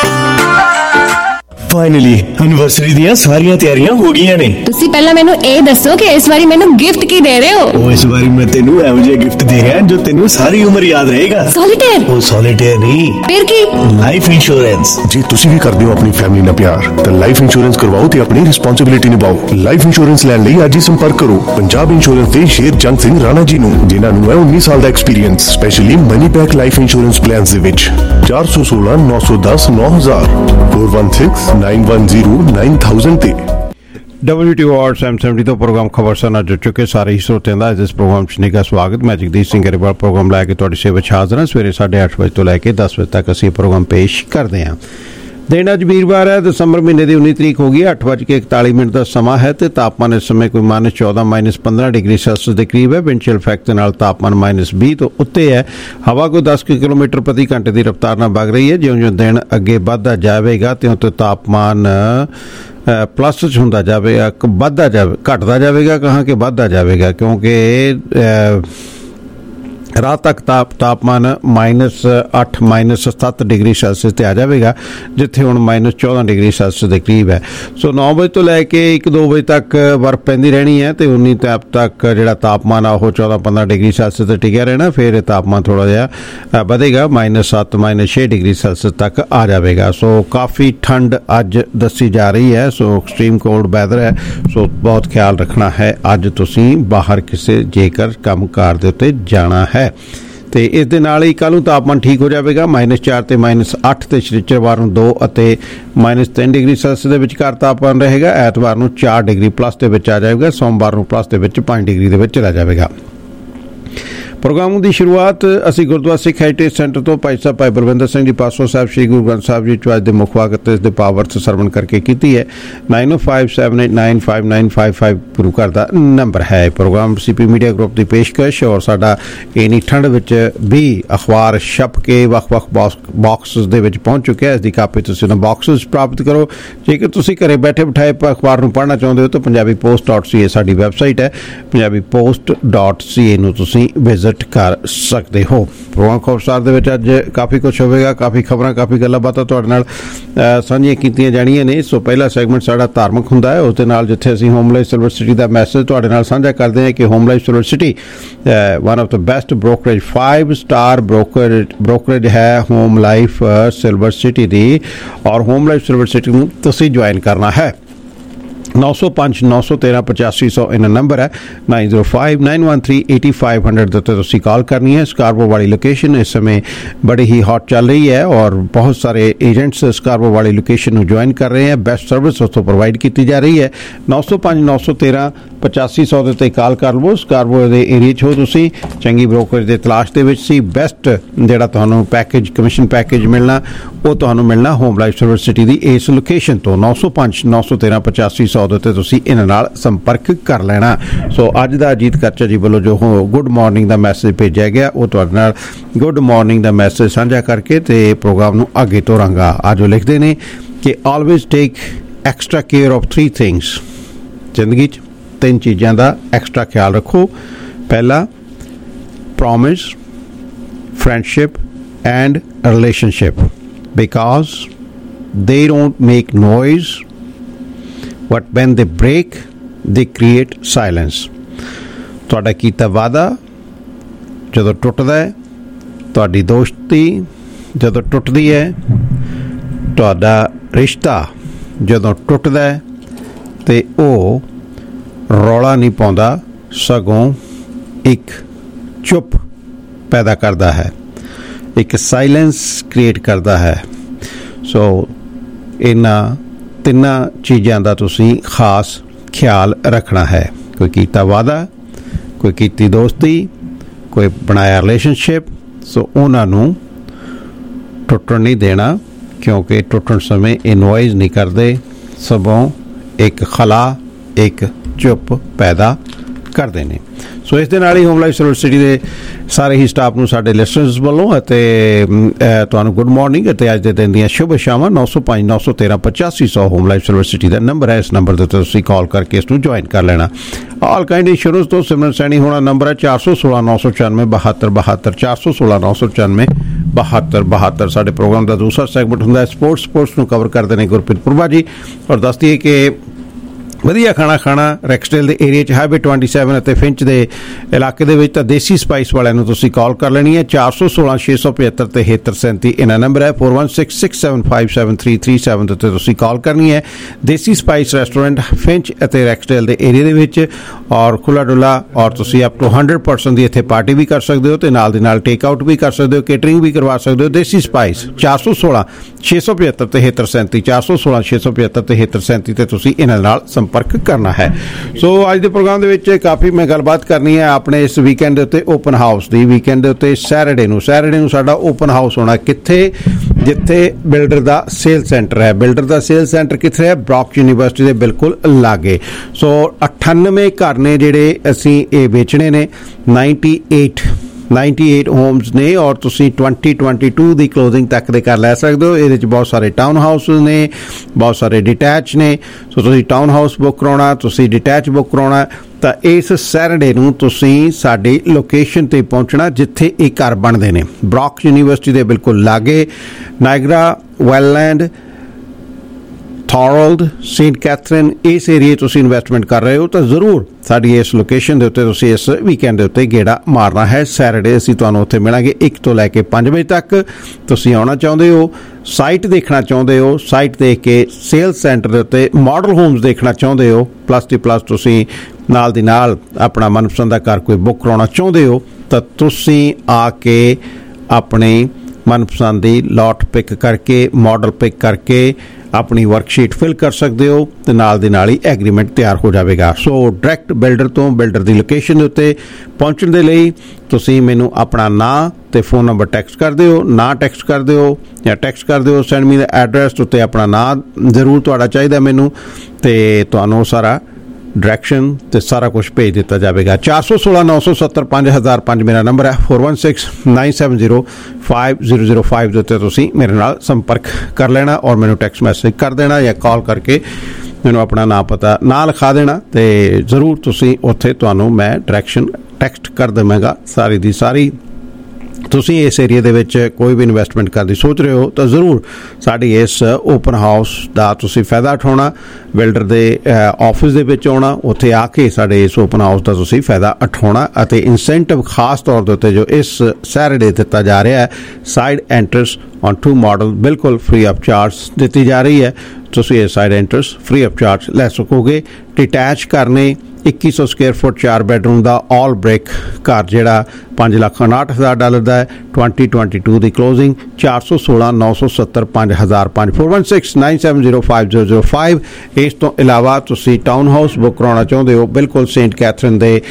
Finally anniversary ਦੀਆਂ ਸਾਰੀਆਂ ਤਿਆਰੀਆਂ ਹੋ ਗਈਆਂ ਨੇ। ਤੁਸੀਂ ਪਹਿਲਾਂ ਮੈਨੂੰ ਇਹ ਦੱਸੋ ਕਿ ਇਸ ਵਾਰੀ ਮੈਨੂੰ ਗਿਫਟ ਕੀ ਦੇ ਰਹੇ ਹੋ? ਉਹ ਇਸ ਵਾਰੀ ਮੈਂ ਤੈਨੂੰ ਇਹੋ ਜਿਹਾ ਗਿਫਟ ਦੇ ਰਿਹਾ ਜੋ ਤੈਨੂੰ ਸਾਰੀ ਉਮਰ ਯਾਦ ਰਹੇਗਾ। ਸੋਲੀਟੇਅਰ? ਉਹ ਸੋਲੀਟੇਅਰ ਨਹੀਂ, ਫਿਰ ਕੀ? Life insurance. ਜੇ ਤੁਸੀਂ ਵੀ ਕਰਦੇ ਹੋ ਆਪਣੀ ਫੈਮਿਲੀ ਨਾਲ ਪਿਆਰ ਤਾਂ ਲਾਈਫ ਇੰਸ਼ੋਰੈਂਸ ਕਰਵਾਓ ਤੇ ਆਪਣੀ ਰਿਸਪੌਂਸਿਬਿਲਿਟੀ ਨਿਭਾਓ। ਲਾਈਫ ਇੰਸ਼ੋਰੈਂਸ ਲੈਣ ਲਈ ਅੱਜ ਹੀ ਸੰਪਰਕ ਕਰੋ ਪੰਜਾਬ ਇੰਸ਼ੋਰੈਂਸ ਦੇ ਸ਼ੇਰ ਜੰਗ ਸਿੰਘ ਰਾਣਾ ਜੀ ਨੂੰ, ਜਿਨ੍ਹਾਂ ਨੂੰ ਹੈ ਉੱਨੀ ਸਾਲ ਦਾ experience, specially money back life insurance plans ਦੇ ਵਿੱਚ। ਚਾਰ ਸੌ ਸੋਲਾਂ ਨੌ ਸੌ ਦਸ ਨੌ ਹਜ਼ਾਰ four one six nine one zero nine thousand ਤੇ। ਡਬਲਯੂ ਟੀ ਓ ਆਰ ਸੈਮ ਸੈਵਨਟੀ ਤੋਂ ਪ੍ਰੋਗਰਾਮ ਖਬਰ ਸਨ ਅੱਜ ਚੁੱਕੇ ਸਾਰੇ ਹੀ ਸਰੋਤਿਆਂ ਦਾ ਇਸ ਪ੍ਰੋਗਰਾਮ 'ਚ ਨਿੱਘਾ ਸਵਾਗਤ। ਮੈਂ ਜਗਦੀਸ਼ ਸਿੰਘ ਗਰੇਵਾਲ ਪ੍ਰੋਗਰਾਮ ਲੈ ਕੇ ਤੁਹਾਡੀ ਸੇਵਾ 'ਚ ਹਾਜ਼ਰ ਹਾਂ। ਸਵੇਰੇ ਸਾਢੇ ਅੱਠ ਵਜੇ ਤੋਂ ਲੈ ਕੇ ਦਸ ਵਜੇ ਤੱਕ ਅਸੀਂ ਪ੍ਰੋਗਰਾਮ ਪੇਸ਼ ਕਰਦੇ ਹਾਂ। ਦਿਨ ਅੱਜ ਵੀਰਵਾਰ ਹੈ, ਦਸੰਬਰ ਮਹੀਨੇ ਦੀ ਉੱਨੀ ਤਰੀਕ ਹੋ ਗਈ। ਅੱਠ ਵੱਜ ਕੇ ਇਕਤਾਲੀ ਮਿੰਟ ਦਾ ਸਮਾਂ ਹੈ ਤੇ ਤਾਪਮਾਨ ਇਸ ਸਮੇਂ ਕੋਈ ਮਾਈਨਸ ਚੌਦਾਂ ਮਾਈਨਸ ਪੰਦਰਾਂ ਡਿਗਰੀ ਸੈਲਸੀਅਸ ਦੇ ਕਰੀਬ ਹੈ। ਵਿੰਡ ਚਿਲ ਫੈਕਟਰ ਨਾਲ ਤਾਪਮਾਨ ਮਾਈਨਸ ਵੀਹ ਤੋਂ ਉੱਤੇ ਹੈ। ਹਵਾ ਕੋਈ ਦਸ ਕਿਲੋਮੀਟਰ ਪ੍ਰਤੀ ਘੰਟੇ ਦੀ ਰਫ਼ਤਾਰ ਨਾਲ ਵਗ ਰਹੀ ਹੈ। ਜਿਉਂ-ਜਿਉਂ ਦਿਨ ਅੱਗੇ ਵੱਧਦਾ ਜਾਵੇਗਾ ਤਿਉਂ-ਤਿਉਂ ਤਾਪਮਾਨ ਪਲੱਸ 'ਚ ਹੁੰਦਾ ਜਾਵੇਗਾ, ਵੱਧਦਾ ਜਾਵੇ ਘਟਦਾ ਜਾਵੇਗਾ, ਕਹਾਂ ਕਿ ਵੱਧਦਾ ਜਾਵੇਗਾ, ਕਿਉਂਕਿ ਰਾਤ ਤੱਕ ਤਾਪ ਤਾਪਮਾਨ ਮਾਈਨਸ ਅੱਠ ਮਾਈਨਸ ਸੱਤ ਡਿਗਰੀ ਸੈਲਸੀਅਸ ਤੇ ਆ ਜਾਵੇਗਾ, ਜਿੱਥੇ ਹੁਣ ਮਾਈਨਸ ਚੌਦਾਂ ਡਿਗਰੀ ਸੈਲਸੀਅਸ ਦੇ ਕਰੀਬ ਹੈ। ਸੋ ਨੌ ਵਜੇ ਤੋਂ ਲੈ ਕੇ ਇੱਕ ਦੋ ਵਜੇ ਤੱਕ ਬਰਫ਼ ਪੈਂਦੀ ਰਹਿਣੀ ਹੈ ਤੇ ਉੱਨੀ ਤਾਪ ਤੱਕ ਜਿਹੜਾ ਤਾਪਮਾਨ ਆ ਉਹ ਚੌਦਾਂ ਪੰਦਰਾਂ ਡਿਗਰੀ ਸੈਲਸੀਅਸ ਤੇ ਟਿਕਿਆ ਰਹਿਣਾ। ਫਿਰ ਇਹ ਤਾਪਮਾਨ ਥੋੜ੍ਹਾ ਜਿਹਾ ਵਧੇਗਾ, ਮਾਈਨਸ ਸੱਤ ਮਾਈਨਸ ਛੇ ਡਿਗਰੀ ਸੈਲਸੀਅਸ ਤੱਕ ਆ ਜਾਵੇਗਾ। ਸੋ ਕਾਫੀ ਠੰਡ ਅੱਜ ਦੱਸੀ ਜਾ ਰਹੀ ਹੈ। ਸੋ ਐਕਸਟ੍ਰੀਮ ਕੋਲਡ ਵੈਦਰ ਹੈ, ਸੋ ਬਹੁਤ ਖਿਆਲ ਰੱਖਣਾ ਹੈ ਅੱਜ ਤੁਸੀਂ ਬਾਹਰ ਕਿਸੇ ਜੇਕਰ ਕੰਮ ਕਾਰ ਦੇ ਉੱਤੇ ਜਾਣਾ ਹੈ। ਤੇ ਇਸ ਦੇ ਨਾਲ ਹੀ ਕੱਲ੍ਹ ਨੂੰ ਤਾਪਮਾਨ ਠੀਕ ਹੋ ਜਾਵੇਗਾ, ਮਾਈਨਸ ਚਾਰ ਤੇ ਮਾਈਨਸ ਅੱਠ ਤੇ ਸ਼ਨੀਚਰਵਾਰ ਨੂੰ ਦੋ ਅਤੇ ਮਾਈਨਸ ਤਿੰਨ ਡਿਗਰੀ ਸੈਲਸੀਅਸ ਦੇ ਵਿਚਕਾਰ ਤਾਪਮਾਨ ਰਹੇਗਾ। ਐਤਵਾਰ ਨੂੰ ਚਾਰ ਡਿਗਰੀ ਪਲੱਸ ਦੇ ਵਿੱਚ ਆ ਜਾਵੇਗਾ, ਸੋਮਵਾਰ ਨੂੰ ਪਲੱਸ ਦੇ ਵਿੱਚ ਪੰਜ ਡਿਗਰੀ ਦੇ ਵਿੱਚ ਚਲਾ ਜਾਵੇਗਾ। ਪ੍ਰੋਗਰਾਮ ਦੀ ਸ਼ੁਰੂਆਤ ਅਸੀਂ ਗੁਰਦੁਆਰਾ ਸਿੱਖ ਹੈਰੀਟੇਜ ਸੈਂਟਰ ਤੋਂ ਭਾਈ ਸਾਹਿਬ ਭਾਈ ਬਲਵਿੰਦਰ ਸਿੰਘ ਜੀ ਪਾਸੋਂ ਸਾਹਿਬ ਸ੍ਰੀ ਗੁਰੂ ਗ੍ਰੰਥ ਸਾਹਿਬ ਜੀ ਚੋਂ ਅੱਜ ਦੇ ਮੁੱਖ ਵਾਕ ਅਤੇ ਇਸ ਦੇ ਪਾਵਰਸ ਸਰਵਣ ਕਰਕੇ ਕੀਤੀ ਹੈ। ਨਾਈਨ ਓ five seven eight nine five nine five five ਗੁਰੂ ਘਰ ਦਾ ਨੰਬਰ ਹੈ। Programme C P media group ਦੀ ਪੇਸ਼ਕਸ਼ ਔਰ ਸਾਡਾ ਇੰਨੀ ਠੰਡ ਵਿੱਚ ਵੀ ਅਖਬਾਰ ਛਪ ਕੇ ਵੱਖ-ਵੱਖ ਬਾਕਸਿਸ ਦੇ ਵਿੱਚ ਪਹੁੰਚ ਚੁੱਕਿਆ। ਇਸ ਦੀ ਕਾਪੀ ਤੁਸੀਂ ਉਹਨਾਂ ਬਾਕਸਿਸ ਪ੍ਰਾਪਤ ਕਰੋ। ਜੇਕਰ ਤੁਸੀਂ ਘਰੇ ਬੈਠੇ ਬਿਠਾਏ ਅਖਬਾਰ ਨੂੰ ਪੜ੍ਹਨਾ ਚਾਹੁੰਦੇ ਹੋ ਤਾਂ Punjabi post dot C A ਸਾਡੀ ਵੈਬਸਾਈਟ ਹੈ। Punjabi post dot C A ਨੂੰ ਤੁਸੀਂ ਵਿਜ਼ਿਟ ਕਰ ਸਕਦੇ ਹੋ। ਪ੍ਰੋਗਰਾਮ ਖਬਰਸਾਰ ਦੇ ਵਿੱਚ ਅੱਜ ਕਾਫੀ ਕੁਝ ਹੋਵੇਗਾ, ਕਾਫੀ ਖਬਰਾਂ, ਕਾਫੀ ਗੱਲਾਂ ਬਾਤਾਂ ਤੁਹਾਡੇ ਨਾਲ ਸਾਂਝੀਆਂ ਕੀਤੀਆਂ ਜਾਣੀਆਂ ਨੇ। ਸੋ ਪਹਿਲਾ ਸੈਗਮੈਂਟ ਸਾਡਾ ਧਾਰਮਿਕ ਹੁੰਦਾ ਹੈ, ਉਸ ਦੇ ਨਾਲ ਜਿੱਥੇ ਅਸੀਂ ਹੋਮ ਲਾਈਫ ਸਿਲਵਰ ਸਿਟੀ ਦਾ ਮੈਸੇਜ ਤੁਹਾਡੇ ਨਾਲ ਸਾਂਝਾ ਕਰਦੇ ਹਾਂ ਕਿ Home Life Silver City one of the best brokerage five star broker brokerage ਹੈ ਹੋਮ ਲਾਈਫ ਸਿਲਵਰ ਸਿਟੀ ਦੀ, ਔਰ ਹੋਮ ਲਾਈਫ ਸਿਲਵਰ ਸਿਟੀ ਨੂੰ ਤੁਸੀਂ ਜੁਆਇਨ ਕਰਨਾ ਹੈ। ਨੌ ਸੌ ਪੰਜ ਨੌ ਸੌ ਤੇਰਾਂ ਪਚਾਸੀ ਸੌ ਇਹਨਾਂ ਨੰਬਰ ਹੈ। Nine zero five nine one three eighty five hundred ਦੇ ਉੱਤੇ ਤੁਸੀਂ ਕਾਲ ਕਰਨੀ ਹੈ। ਸਕਾਰਬੋ ਵਾਲੀ ਲੋਕੇਸ਼ਨ ਇਸ ਸਮੇਂ ਬੜੀ ਹੀ ਹੌਟ ਚੱਲ ਰਹੀ ਹੈ ਔਰ ਬਹੁਤ ਸਾਰੇ ਏਜੰਟਸ ਸਕਾਰਬੋ ਵਾਲੀ ਲੋਕੇਸ਼ਨ ਨੂੰ ਜੁਆਇਨ ਕਰ ਰਹੇ ਹੈ। ਬੈਸਟ ਸਰਵਿਸ ਉੱਥੋਂ ਪ੍ਰੋਵਾਈਡ ਕੀਤੀ ਜਾ ਰਹੀ ਹੈ। ਨੌ ਸੌ ਪੰਜ ਨੌ ਸੌ ਤੇਰਾਂ ਪਚਾਸੀ ਸੌ ਦੇ ਉੱਤੇ ਕਾਲ ਕਰ ਲਵੋ। ਸਕਾਰਬੋ ਦੇ ਏਰੀਏ 'ਚ ਹੋ ਤੁਸੀਂ, ਚੰਗੀ ਬ੍ਰੋਕਰੇਜ ਦੇ ਤਲਾਸ਼ ਦੇ ਵਿੱਚ ਸੀ। ਬੈਸਟ ਜਿਹੜਾ ਤੁਹਾਨੂੰ ਪੈਕੇਜ ਕਮਿਸ਼ਨ ਪੈਕੇਜ ਮਿਲਣਾ ਉਹ ਤੁਹਾਨੂੰ ਮਿਲਣਾ ਹੋਮ ਲਾਈਫ ਸਿਲਵਰ ਸਿਟੀ ਦੀ ਇਸ ਲੋਕੇਸ਼ਨ ਤੋਂ। ਨੌ ਸੌ ਪੰਜ ਨੌ ਸੌ ਤੇਰਾਂ ਪਚਾਸੀ ਸੌ ਦੇ ਉੱਤੇ ਤੁਸੀਂ ਇਹਨਾਂ ਨਾਲ ਸੰਪਰਕ ਕਰ ਲੈਣਾ। ਸੋ ਅੱਜ ਦਾ ਅਜੀਤ ਕਰਚਾ ਜੀ ਵੱਲੋਂ ਜੋ ਗੁੱਡ ਮਾਰਨਿੰਗ ਦਾ ਮੈਸੇਜ ਭੇਜਿਆ ਗਿਆ ਉਹ ਤੁਹਾਡੇ ਨਾਲ ਗੁੱਡ ਮਾਰਨਿੰਗ ਦਾ ਮੈਸੇਜ ਸਾਂਝਾ ਕਰਕੇ ਤੇ ਪ੍ਰੋਗਰਾਮ ਨੂੰ ਅੱਗੇ ਤੋਰਾਂਗਾ। ਅੱਜ ਉਹ ਲਿਖਦੇ ਨੇ ਕਿ always take extra care of three things. ਜ਼ਿੰਦਗੀ 'ਚ ਤਿੰਨ ਚੀਜ਼ਾਂ ਦਾ ਐਕਸਟਰਾ ਖਿਆਲ ਰੱਖੋ। ਪਹਿਲਾ promise, friendship and relationship, because they don't make noise, but when they break they create silence. ਤੁਹਾਡਾ ਕੀਤਾ ਵਾਅਦਾ ਜਦੋਂ ਟੁੱਟਦਾ ਹੈ, ਤੁਹਾਡੀ ਦੋਸਤੀ ਜਦੋਂ ਟੁੱਟਦੀ ਹੈ, ਤੁਹਾਡਾ ਰਿਸ਼ਤਾ ਜਦੋਂ ਟੁੱਟਦਾ ਹੈ ਤੇ ਉਹ ਰੌਲਾ ਨਹੀਂ ਪਾਉਂਦਾ, ਸਗੋਂ ਇੱਕ ਚੁੱਪ ਪੈਦਾ ਕਰਦਾ ਹੈ, ਇੱਕ ਸਾਇਲੈਂਸ ਕ੍ਰੀਏਟ ਕਰਦਾ ਹੈ। ਸੋ ਇਹਨਾਂ ਤਿੰਨਾਂ ਚੀਜ਼ਾਂ ਦਾ ਤੁਸੀਂ ਖਾਸ ਖਿਆਲ ਰੱਖਣਾ ਹੈ। ਕੋਈ ਕੀਤਾ ਵਾਅਦਾ, ਕੋਈ ਕੀਤੀ ਦੋਸਤੀ, ਕੋਈ ਬਣਾਇਆ ਰਿਲੇਸ਼ਨਸ਼ਿਪ, ਸੋ ਉਹਨਾਂ ਨੂੰ ਟੁੱਟਣ ਨਹੀਂ ਦੇਣਾ, ਕਿਉਂਕਿ ਟੁੱਟਣ ਸਮੇਂ ਇਹ ਨੋਇਜ਼ ਨਹੀਂ ਕਰਦੇ, ਸਗੋਂ ਇੱਕ ਖਲਾ, ਇੱਕ ਚੁੱਪ ਪੈਦਾ ਕਰਦੇ ਨੇ। ਸੋ ਇਸ ਦੇ ਨਾਲ ਹੀ ਹੋਮ ਲਾਈਫ ਸਿਲਵਰ ਦੇ ਸਾਰੇ ਹੀ ਸਟਾਫ ਨੂੰ ਸਾਡੇ ਲਿਸਨਰਸ ਵੱਲੋਂ ਅਤੇ ਤੁਹਾਨੂੰ ਗੁੱਡ ਮਾਰਨਿੰਗ ਅਤੇ ਅੱਜ ਦੇ ਦਿਨ ਦੀਆਂ ਸ਼ੁਭ ਸ਼ਾਮਾਂ। ਨੌ ਸੌ ਪੰਜ ਨੌ ਸੌ ਤੇਰਾਂ ਪਚਾਸੀ ਸੌ ਹੋਮ ਲਾਈਫ ਸਿਲਵਰ ਦਾ ਨੰਬਰ ਹੈ। ਇਸ ਨੰਬਰ ਦੇ ਉੱਤੇ ਤੁਸੀਂ ਕਾਲ ਕਰਕੇ ਇਸ ਨੂੰ ਜੁਆਇਨ ਕਰ ਲੈਣਾ। ਆਲ ਕਾਇੰਡ ਇੰਸ਼ੋਰੈਂਸ ਤੋਂ ਸਿਮਰਨ ਸੈਣੀ ਹੋਣਾ ਨੰਬਰ ਹੈ ਚਾਰ ਸੌ ਸੋਲਾਂ ਨੌ ਸੌ ਚੁਰਾਨਵੇਂ ਬਹੱਤਰ ਬਹੱਤਰ ਚਾਰ ਸੌ ਸੋਲਾਂ ਨੌ ਸੌ ਚੁਰਾਨਵੇਂ ਬਹੱਤਰ ਬਹੱਤਰ। ਸਾਡੇ ਪ੍ਰੋਗਰਾਮ ਦਾ ਦੂਸਰਾ ਸੈਗਮੈਂਟ ਹੁੰਦਾ ਹੈ ਸਪੋਰਟਸ। ਸਪੋਰਟਸ ਨੂੰ ਕਵਰ ਕਰਦੇ ਨੇ ਗੁਰਪ੍ਰੀਤ ਪੁਰਬਾ ਜੀ, ਔਰ ਦੱਸਦੀ ਹੈ ਕਿ ਵਧੀਆ ਖਾਣਾ ਖਾਣਾ ਰੈਕਸਡੇਲ ਦੇ ਏਰੀਆ 'ਚ ਹਾਈਵੇ ਟਵੈਂਟੀ ਸੈਵਨ ਅਤੇ ਫਿੰਚ ਦੇ ਇਲਾਕੇ ਦੇ ਵਿੱਚ ਤਾਂ ਦੇਸੀ ਸਪਾਈਸ ਵਾਲਿਆਂ ਨੂੰ ਤੁਸੀਂ ਕਾਲ ਕਰ ਲੈਣੀ ਹੈ ਚਾਰ ਸੌ ਸੋਲਾਂ ਛੇ ਸੌ ਪਝੱਤਰ ਤੇਹੱਤਰ ਸੈਂਤੀ। ਇਹਨਾਂ ਨੰਬਰ ਹੈ four one six six seven five seven three three seven ਦੇ ਉੱਤੇ ਤੁਸੀਂ ਕਾਲ ਕਰਨੀ ਹੈ। ਦੇਸੀ ਸਪਾਈਸ ਰੈਸਟੋਰੈਂਟ ਫਿੰਚ ਅਤੇ ਰੈਕਸਡੇਲ ਦੇ ਏਰੀਆ ਦੇ ਵਿੱਚ, ਔਰ ਖੁੱਲਾ ਡੁੱਲਾ, ਔਰ ਤੁਸੀਂ ਅਪ ਟੂ ਹੰਡਰਡ ਪਰਸੈਂਟ ਦੀ ਇੱਥੇ ਪਾਰਟੀ ਵੀ ਕਰ ਸਕਦੇ ਹੋ ਅਤੇ ਨਾਲ ਦੀ ਨਾਲ ਟੇਕ ਆਊਟ ਵੀ ਕਰ ਸਕਦੇ ਹੋ, ਕੇਟਰਿੰਗ ਵੀ ਕਰਵਾ ਸਕਦੇ ਹੋ। ਦੇਸੀ ਸਪਾਈਸ ਚਾਰ ਸੌ ਸੋਲਾਂ ਛੇ ਸੌ ਪਝੱਤਰ ਤੇਹੱਤਰ ਸੈਂਤੀ ਚਾਰ ਸੌ ਸੋਲਾਂ ਛੇ ਸੌ ਪਝੱਤਰ ਤੇਹੱਤਰ ਸੈਂਤੀ ਤੇ ਤੁਸੀਂ ਇਹਨਾਂ ਨਾਲ ਸੰਪਰਕ ਕਰਨਾ ਹੈ। ਸੋ ਅੱਜ ਦੇ ਪ੍ਰੋਗਰਾਮ ਦੇ ਵਿੱਚ ਕਾਫੀ ਮੈਂ ਗੱਲਬਾਤ ਕਰਨੀ ਹੈ ਆਪਣੇ ਇਸ ਵੀਕਐਂਡ ਦੇ ਉੱਤੇ ਓਪਨ ਹਾਊਸ ਦੀ। ਵੀਕਐਂਡ ਦੇ ਉੱਤੇ ਸੈਟਰਡੇ ਨੂੰ ਸੈਟਰਡੇ ਨੂੰ ਸਾਡਾ ਓਪਨ ਹਾਊਸ ਹੋਣਾ ਕਿੱਥੇ? ਜਿੱਥੇ ਬਿਲਡਰ ਦਾ ਸੇਲ ਸੈਂਟਰ ਹੈ। ਬਿਲਡਰ ਦਾ ਸੇਲ ਸੈਂਟਰ ਕਿੱਥੇ ਹੈ? ਬਰੌਕ ਯੂਨੀਵਰਸਿਟੀ ਦੇ ਬਿਲਕੁਲ ਲਾਗੇ। ਸੋ ਅਠਾਨਵੇਂ ਘਰ ਨੇ ਜਿਹੜੇ ਅਸੀਂ ਇਹ ਵੇਚਣੇ ਨੇ, ninety eight ninety eight homes ਨੇ, ਔਰ ਤੁਸੀਂ ਟਵੈਂਟੀ ਟਵੈਂਟੀ ਟੂ ਦੀ ਕਲੋਜ਼ਿੰਗ ਤੱਕ ਦੇ ਕਰ ਲੈ ਸਕਦੇ ਹੋ। ਇਹਦੇ 'ਚ ਬਹੁਤ ਸਾਰੇ ਟਾਊਨ ਹਾਊਸ ਨੇ, ਬਹੁਤ ਸਾਰੇ ਡਿਟੈਚ ਨੇ। ਸੋ ਤੁਸੀਂ ਟਾਊਨ ਹਾਊਸ ਬੁੱਕ ਕਰਾਉਣਾ, ਤੁਸੀਂ ਡਿਟੈਚ ਬੁੱਕ ਕਰਾਉਣਾ, ਤਾਂ ਇਸ ਸੈਟਰਡੇ ਨੂੰ ਤੁਸੀਂ ਸਾਡੀ ਲੋਕੇਸ਼ਨ 'ਤੇ ਪਹੁੰਚਣਾ ਜਿੱਥੇ ਇਹ ਘਰ ਬਣਦੇ ਨੇ। ਬਰੌਕ ਯੂਨੀਵਰਸਿਟੀ ਦੇ ਬਿਲਕੁਲ ਲਾਗੇ, Niagara, Welland, Thorold, Saint Catharine, ਇਸ ਏਰੀਏ ਤੁਸੀਂ ਇਨਵੈਸਟਮੈਂਟ ਕਰ ਰਹੇ ਹੋ ਤਾਂ ਜ਼ਰੂਰ ਸਾਡੀ ਇਸ ਲੋਕੇਸ਼ਨ ਦੇ ਉੱਤੇ ਤੁਸੀਂ ਇਸ ਵੀਕਐਂਡ ਦੇ ਉੱਤੇ ਗੇੜਾ ਮਾਰਨਾ ਹੈ। ਸੈਟਰਡੇ ਅਸੀਂ ਤੁਹਾਨੂੰ ਉੱਥੇ ਮਿਲਾਂਗੇ ਇੱਕ ਤੋਂ ਲੈ ਕੇ ਪੰਜ ਵਜੇ ਤੱਕ। ਤੁਸੀਂ ਆਉਣਾ ਚਾਹੁੰਦੇ ਹੋ, ਸਾਈਟ ਦੇਖਣਾ ਚਾਹੁੰਦੇ ਹੋ, ਸਾਈਟ ਦੇਖ ਕੇ ਸੇਲ ਸੈਂਟਰ ਦੇ ਉੱਤੇ ਮਾਡਲ ਹੋਮਸ ਦੇਖਣਾ ਚਾਹੁੰਦੇ ਹੋ, ਪਲੱਸ ਦੀ ਪਲੱਸ ਤੁਸੀਂ ਨਾਲ ਦੀ ਨਾਲ ਆਪਣਾ ਮਨਪਸੰਦ ਦਾ ਘਰ ਕੋਈ ਬੁੱਕ ਕਰਾਉਣਾ ਚਾਹੁੰਦੇ ਹੋ, ਤਾਂ ਤੁਸੀਂ ਆ ਕੇ ਆਪਣੇ ਮਨਪਸੰਦ ਦੀ ਲੋਟ ਪਿਕ ਕਰਕੇ, ਮਾਡਲ ਪਿਕ ਕਰਕੇ ਆਪਣੀ ਵਰਕਸ਼ੀਟ ਫਿਲ ਕਰ ਸਕਦੇ ਹੋ ਤੇ ਨਾਲ ਦੇ ਨਾਲ ਹੀ ਐਗਰੀਮੈਂਟ ਤਿਆਰ ਹੋ ਜਾਵੇਗਾ। ਸੋ ਡਾਇਰੈਕਟ ਬਿਲਡਰ ਤੋਂ ਬਿਲਡਰ ਦੀ ਲੋਕੇਸ਼ਨ ਦੇ ਉੱਤੇ ਪਹੁੰਚਣ ਦੇ ਲਈ ਤੁਸੀਂ ਮੈਨੂੰ ਆਪਣਾ ਨਾਂ ਤੇ ਫੋਨ ਨੰਬਰ ਟੈਕਸਟ ਕਰ ਦਿਓ। ਨਾਂ ਟੈਕਸਟ ਕਰ ਦਿਓ ਜਾਂ ਟੈਕਸਟ ਕਰ ਦਿਓ ਸੈਂਡ ਮੀ ਦਾ ਐਡਰੈਸ ਉੱਤੇ ਆਪਣਾ ਨਾਂ ਜ਼ਰੂਰ ਤੁਹਾਡਾ ਚਾਹੀਦਾ ਮੈਨੂੰ, ਤੇ ਤੁਹਾਨੂੰ ਸਾਰਾ ਡਾਇਰੈਕਸ਼ਨ ਤੇ ਸਾਰਾ ਕੁਝ ਭੇਜ ਦਿੱਤਾ ਜਾਵੇਗਾ। ਚਾਰ ਸੌ ਸੋਲਾਂ ਨੌ ਸੌ ਸੱਤਰ ਪੰਜ ਹਜ਼ਾਰ ਪੰਜ ਮੇਰਾ ਨੰਬਰ ਹੈ। Four one six nine seven zero five zero zero five ਦੇ ਉੱਤੇ ਤੁਸੀਂ ਮੇਰੇ ਨਾਲ ਸੰਪਰਕ ਕਰ ਲੈਣਾ ਔਰ ਮੈਨੂੰ ਟੈਕਸਟ ਮੈਸੇਜ ਕਰ ਦੇਣਾ ਜਾਂ ਕਾਲ ਕਰਕੇ ਮੈਨੂੰ ਆਪਣਾ ਨਾਂ ਪਤਾ ਨਾਂ ਲਿਖਾ ਦੇਣਾ, ਤੇ ਜ਼ਰੂਰ ਤੁਸੀਂ ਉੱਥੇ ਤੁਹਾਨੂੰ ਮੈਂ ਡਾਇਰੈਕਸ਼ਨ ਟੈਕਸਟ ਕਰ ਦੇਵਾਂਗਾ ਸਾਰੀ ਦੀ ਸਾਰੀ। ਤੁਸੀਂ ਇਸ ਏਰੀਆ ਦੇ ਵਿੱਚ ਕੋਈ ਵੀ ਇਨਵੈਸਟਮੈਂਟ ਕਰਨ ਦੀ ਸੋਚ ਰਹੇ ਹੋ ਤਾਂ ਜ਼ਰੂਰ ਸਾਡੀ ਇਸ ਓਪਨ ਹਾਊਸ ਦਾ ਤੁਸੀਂ ਫਾਇਦਾ ਉਠਾਉਣਾ। ਬਿਲਡਰ ਦੇ ਆਫਿਸ ਦੇ ਵਿੱਚ ਆਉਣਾ, ਉੱਥੇ ਆ ਕੇ ਸਾਡੇ ਇਸ ਓਪਨ ਹਾਊਸ ਦਾ ਤੁਸੀਂ ਫਾਇਦਾ ਉਠਾਉਣਾ, ਅਤੇ ਇਨਸੈਂਟਿਵ ਖਾਸ ਤੌਰ ਦੇ ਉੱਤੇ ਜੋ ਇਸ ਸੈਟਰਡੇ ਦਿੱਤਾ ਜਾ ਰਿਹਾ ਹੈ, side entrance on two model ਬਿਲਕੁਲ ਫ੍ਰੀ ਆਫ ਚਾਰਜ ਦਿੱਤੀ ਜਾ ਰਹੀ ਹੈ। ਤੁਸੀਂ ਇਹ side entrance free of charge ਲੈ ਸਕੋਗੇ। ਡਿਟੈਚ ਕਰਨੇ ਇੱਕੀ ਸੌ ਸਕੁਅਰ ਫੁੱਟ ਚਾਰ ਬੈਡਰੂਮ ਦਾ ਆਲ ਬ੍ਰਿਕ ਘਰ ਜਿਹੜਾ ਪੰਜ ਲੱਖ ਉਨਾਹਠ ਹਜ਼ਾਰ ਡਾਲਰ ਦਾ ਹੈ। ਟਵੈਂਟੀ ਟਵੈਂਟੀ ਟੂ ਦੀ ਕਲੋਜ਼ਿੰਗ ਚਾਰ ਸੌ ਸੋਲਾਂ ਨੌ ਸੌ ਸੱਤਰ ਪੰਜ ਹਜ਼ਾਰ ਪੰਜ four one six nine seven zero five zero zero five. ਇਸ ਤੋਂ ਇਲਾਵਾ ਤੁਸੀਂ ਟਾਊਨ ਹਾਊਸ ਬੁੱਕ ਕਰਾਉਣਾ ਚਾਹੁੰਦੇ ਹੋ ਬਿਲਕੁਲ ਸੇਂਟ ਕੈਥਰੀਨ ਦੇ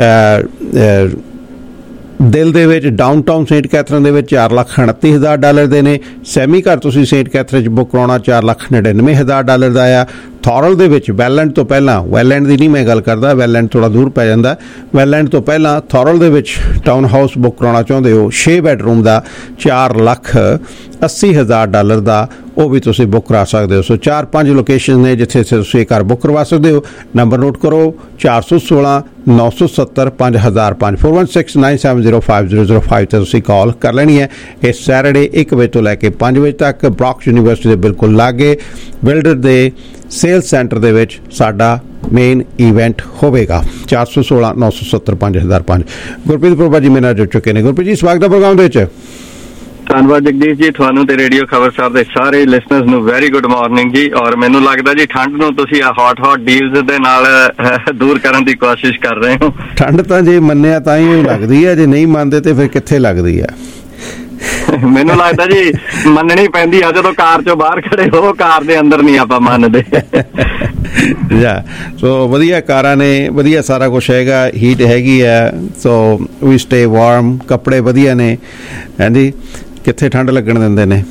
ਦਿਲ ਦੇ ਵਿੱਚ, ਡਾਊਨਟਾਊਨ ਸੇਂਟ ਕੈਥਰੀਨ ਦੇ ਵਿੱਚ ਚਾਰ ਲੱਖ ਉਣੱਤੀ ਹਜ਼ਾਰ ਡਾਲਰ ਦੇ ਨੇ। ਸੈਮੀ ਘਰ ਤੁਸੀਂ ਸੇਂਟ ਕੈਥਰੀਨ 'ਚ ਬੁੱਕ ਕਰਾਉਣਾ ਚਾਰ ਲੱਖ ਨੜਿਨਵੇਂ ਹਜ਼ਾਰ ਡਾਲਰ ਦਾ ਆ। ਥੋਰਲ ਦੇ ਵਿੱਚ ਵੈਲਲੈਂਡ ਤੋਂ ਪਹਿਲਾਂ, ਵੈਲਲੈਂਡ ਦੀ ਨਹੀਂ ਮੈਂ ਗੱਲ ਕਰਦਾ, ਵੈਲਲੈਂਡ ਥੋੜ੍ਹਾ ਦੂਰ ਪੈ ਜਾਂਦਾ, ਵੈਲਲੈਂਡ ਤੋਂ ਪਹਿਲਾਂ ਥੋਰਲ ਦੇ ਵਿੱਚ ਟਾਊਨ ਹਾਊਸ ਬੁੱਕ ਕਰਾਉਣਾ ਚਾਹੁੰਦੇ ਹੋ ਛੇ ਬੈਡਰੂਮ ਦਾ ਚਾਰ ਲੱਖ ਅੱਸੀ ਹਜ਼ਾਰ ਡਾਲਰ ਦਾ, ਉਹ ਵੀ ਤੁਸੀਂ ਬੁੱਕ ਕਰਾ ਸਕਦੇ ਹੋ। ਸੋ ਚਾਰ ਪੰਜ ਲੋਕੇਸ਼ਨ ਨੇ ਜਿੱਥੇ ਤੁਸੀਂ ਇਹ ਘਰ ਬੁੱਕ ਕਰਵਾ ਸਕਦੇ ਹੋ। ਨੰਬਰ ਨੋਟ ਕਰੋ ਚਾਰ ਸੌ ਸੋਲਾਂ ਨੌ ਸੌ ਸੱਤਰ ਪੰਜ ਹਜ਼ਾਰ ਪੰਜ four one six nine seven zero five zero zero five 'ਤੇ ਤੁਸੀਂ ਕਾਲ ਕਰ ਲੈਣੀ ਹੈ। ਇਸ ਸੈਟਰਡੇ ਇੱਕ ਵਜੇ ਤੋਂ ਲੈ ਕੇ ਪੰਜ ਵਜੇ ਤੱਕ ਬਰੌਕ ਯੂਨੀਵਰਸਿਟੀ ਦੇ ਬਿਲਕੁਲ ਲਾਗੇ ਬਿਲਡਰ ਦੇ ਸੇਲ ਸੈਂਟਰ ਦੇ ਵਿੱਚ ਸਾਡਾ ਮੇਨ ਇਵੈਂਟ ਹੋਵੇਗਾ। ਚਾਰ ਸੌ ਸੋਲਾਂ ਨੌ ਸੌ ਸੱਤਰ ਪੰਜ ਹਜ਼ਾਰ ਪੰਜ। ਗੁਰਪ੍ਰੀਤ ਪੁਰਬਾ ਜੀ ਮੇਰੇ ਨਾਲ ਜੁੜ ਚੁੱਕੇ ਨੇ। ਗੁਰਪ੍ਰੀਤ ਜੀ ਸਵਾਗਤ ਹੈ ਪ੍ਰੋਗਰਾਮ ਦੇ ਵਿੱਚ। ਧੰਨਵਾਦ ਜਗਦੀਸ਼ ਜੀ, ਤੁਹਾਨੂੰ ਤੇ ਰੇਡੀਓ ਖਬਰਸਾਰ ਦੇ ਸਾਰੇ ਲਿਸਨਰਸ ਨੂੰ ਵੈਰੀ ਗੁੱਡ ਮਾਰਨਿੰਗ ਜੀ। ਔਰ ਮੈਨੂੰ ਲੱਗਦਾ ਜੀ ਠੰਡ ਨੂੰ ਤੁਸੀਂ ਆ ਹੌਟ ਹੌਟ ਡੀਲਸ ਦੇ ਨਾਲ ਦੂਰ ਕਰਨ ਦੀ ਕੋਸ਼ਿਸ਼ ਕਰ ਰਹੇ ਹੋ। ਠੰਡ ਤਾਂ ਜੇ ਮੰਨਿਆ ਤਾਂ ਹੀ ਲੱਗਦੀ ਹੈ, ਜੇ ਨਹੀਂ ਮੰਨਦੇ ਤੇ ਫਿਰ ਕਿੱਥੇ ਲੱਗਦੀ ਹੈ। ਮੈਨੂੰ ਲੱਗਦਾ ਜੀ ਮੰਨਣੀ ਪੈਂਦੀ ਆ, ਜਦੋਂ ਕਾਰ ਚੋਂ ਬਾਹਰ ਖੜੇ ਹੋ, ਕਾਰ ਦੇ ਅੰਦਰ ਨਹੀਂ ਆਪਾਂ ਮੰਨਦੇ। ਜਾ ਸੋ ਵਧੀਆ ਕਾਰਾਂ ਨੇ, ਵਧੀਆ ਸਾਰਾ ਕੁਛ ਹੈਗਾ, ਹੀਟ ਹੈਗੀ ਹੈ, ਸੋ ਵੀ ਸਟੇ ਵਾਰਮ, ਕੱਪੜੇ ਵਧੀਆ ਨੇ। ਹਾਂਜੀ, ਕਿੱਥੇ ਠੰਡ ਲੱਗਣ ਦਿੰਦੇ ਨੇ।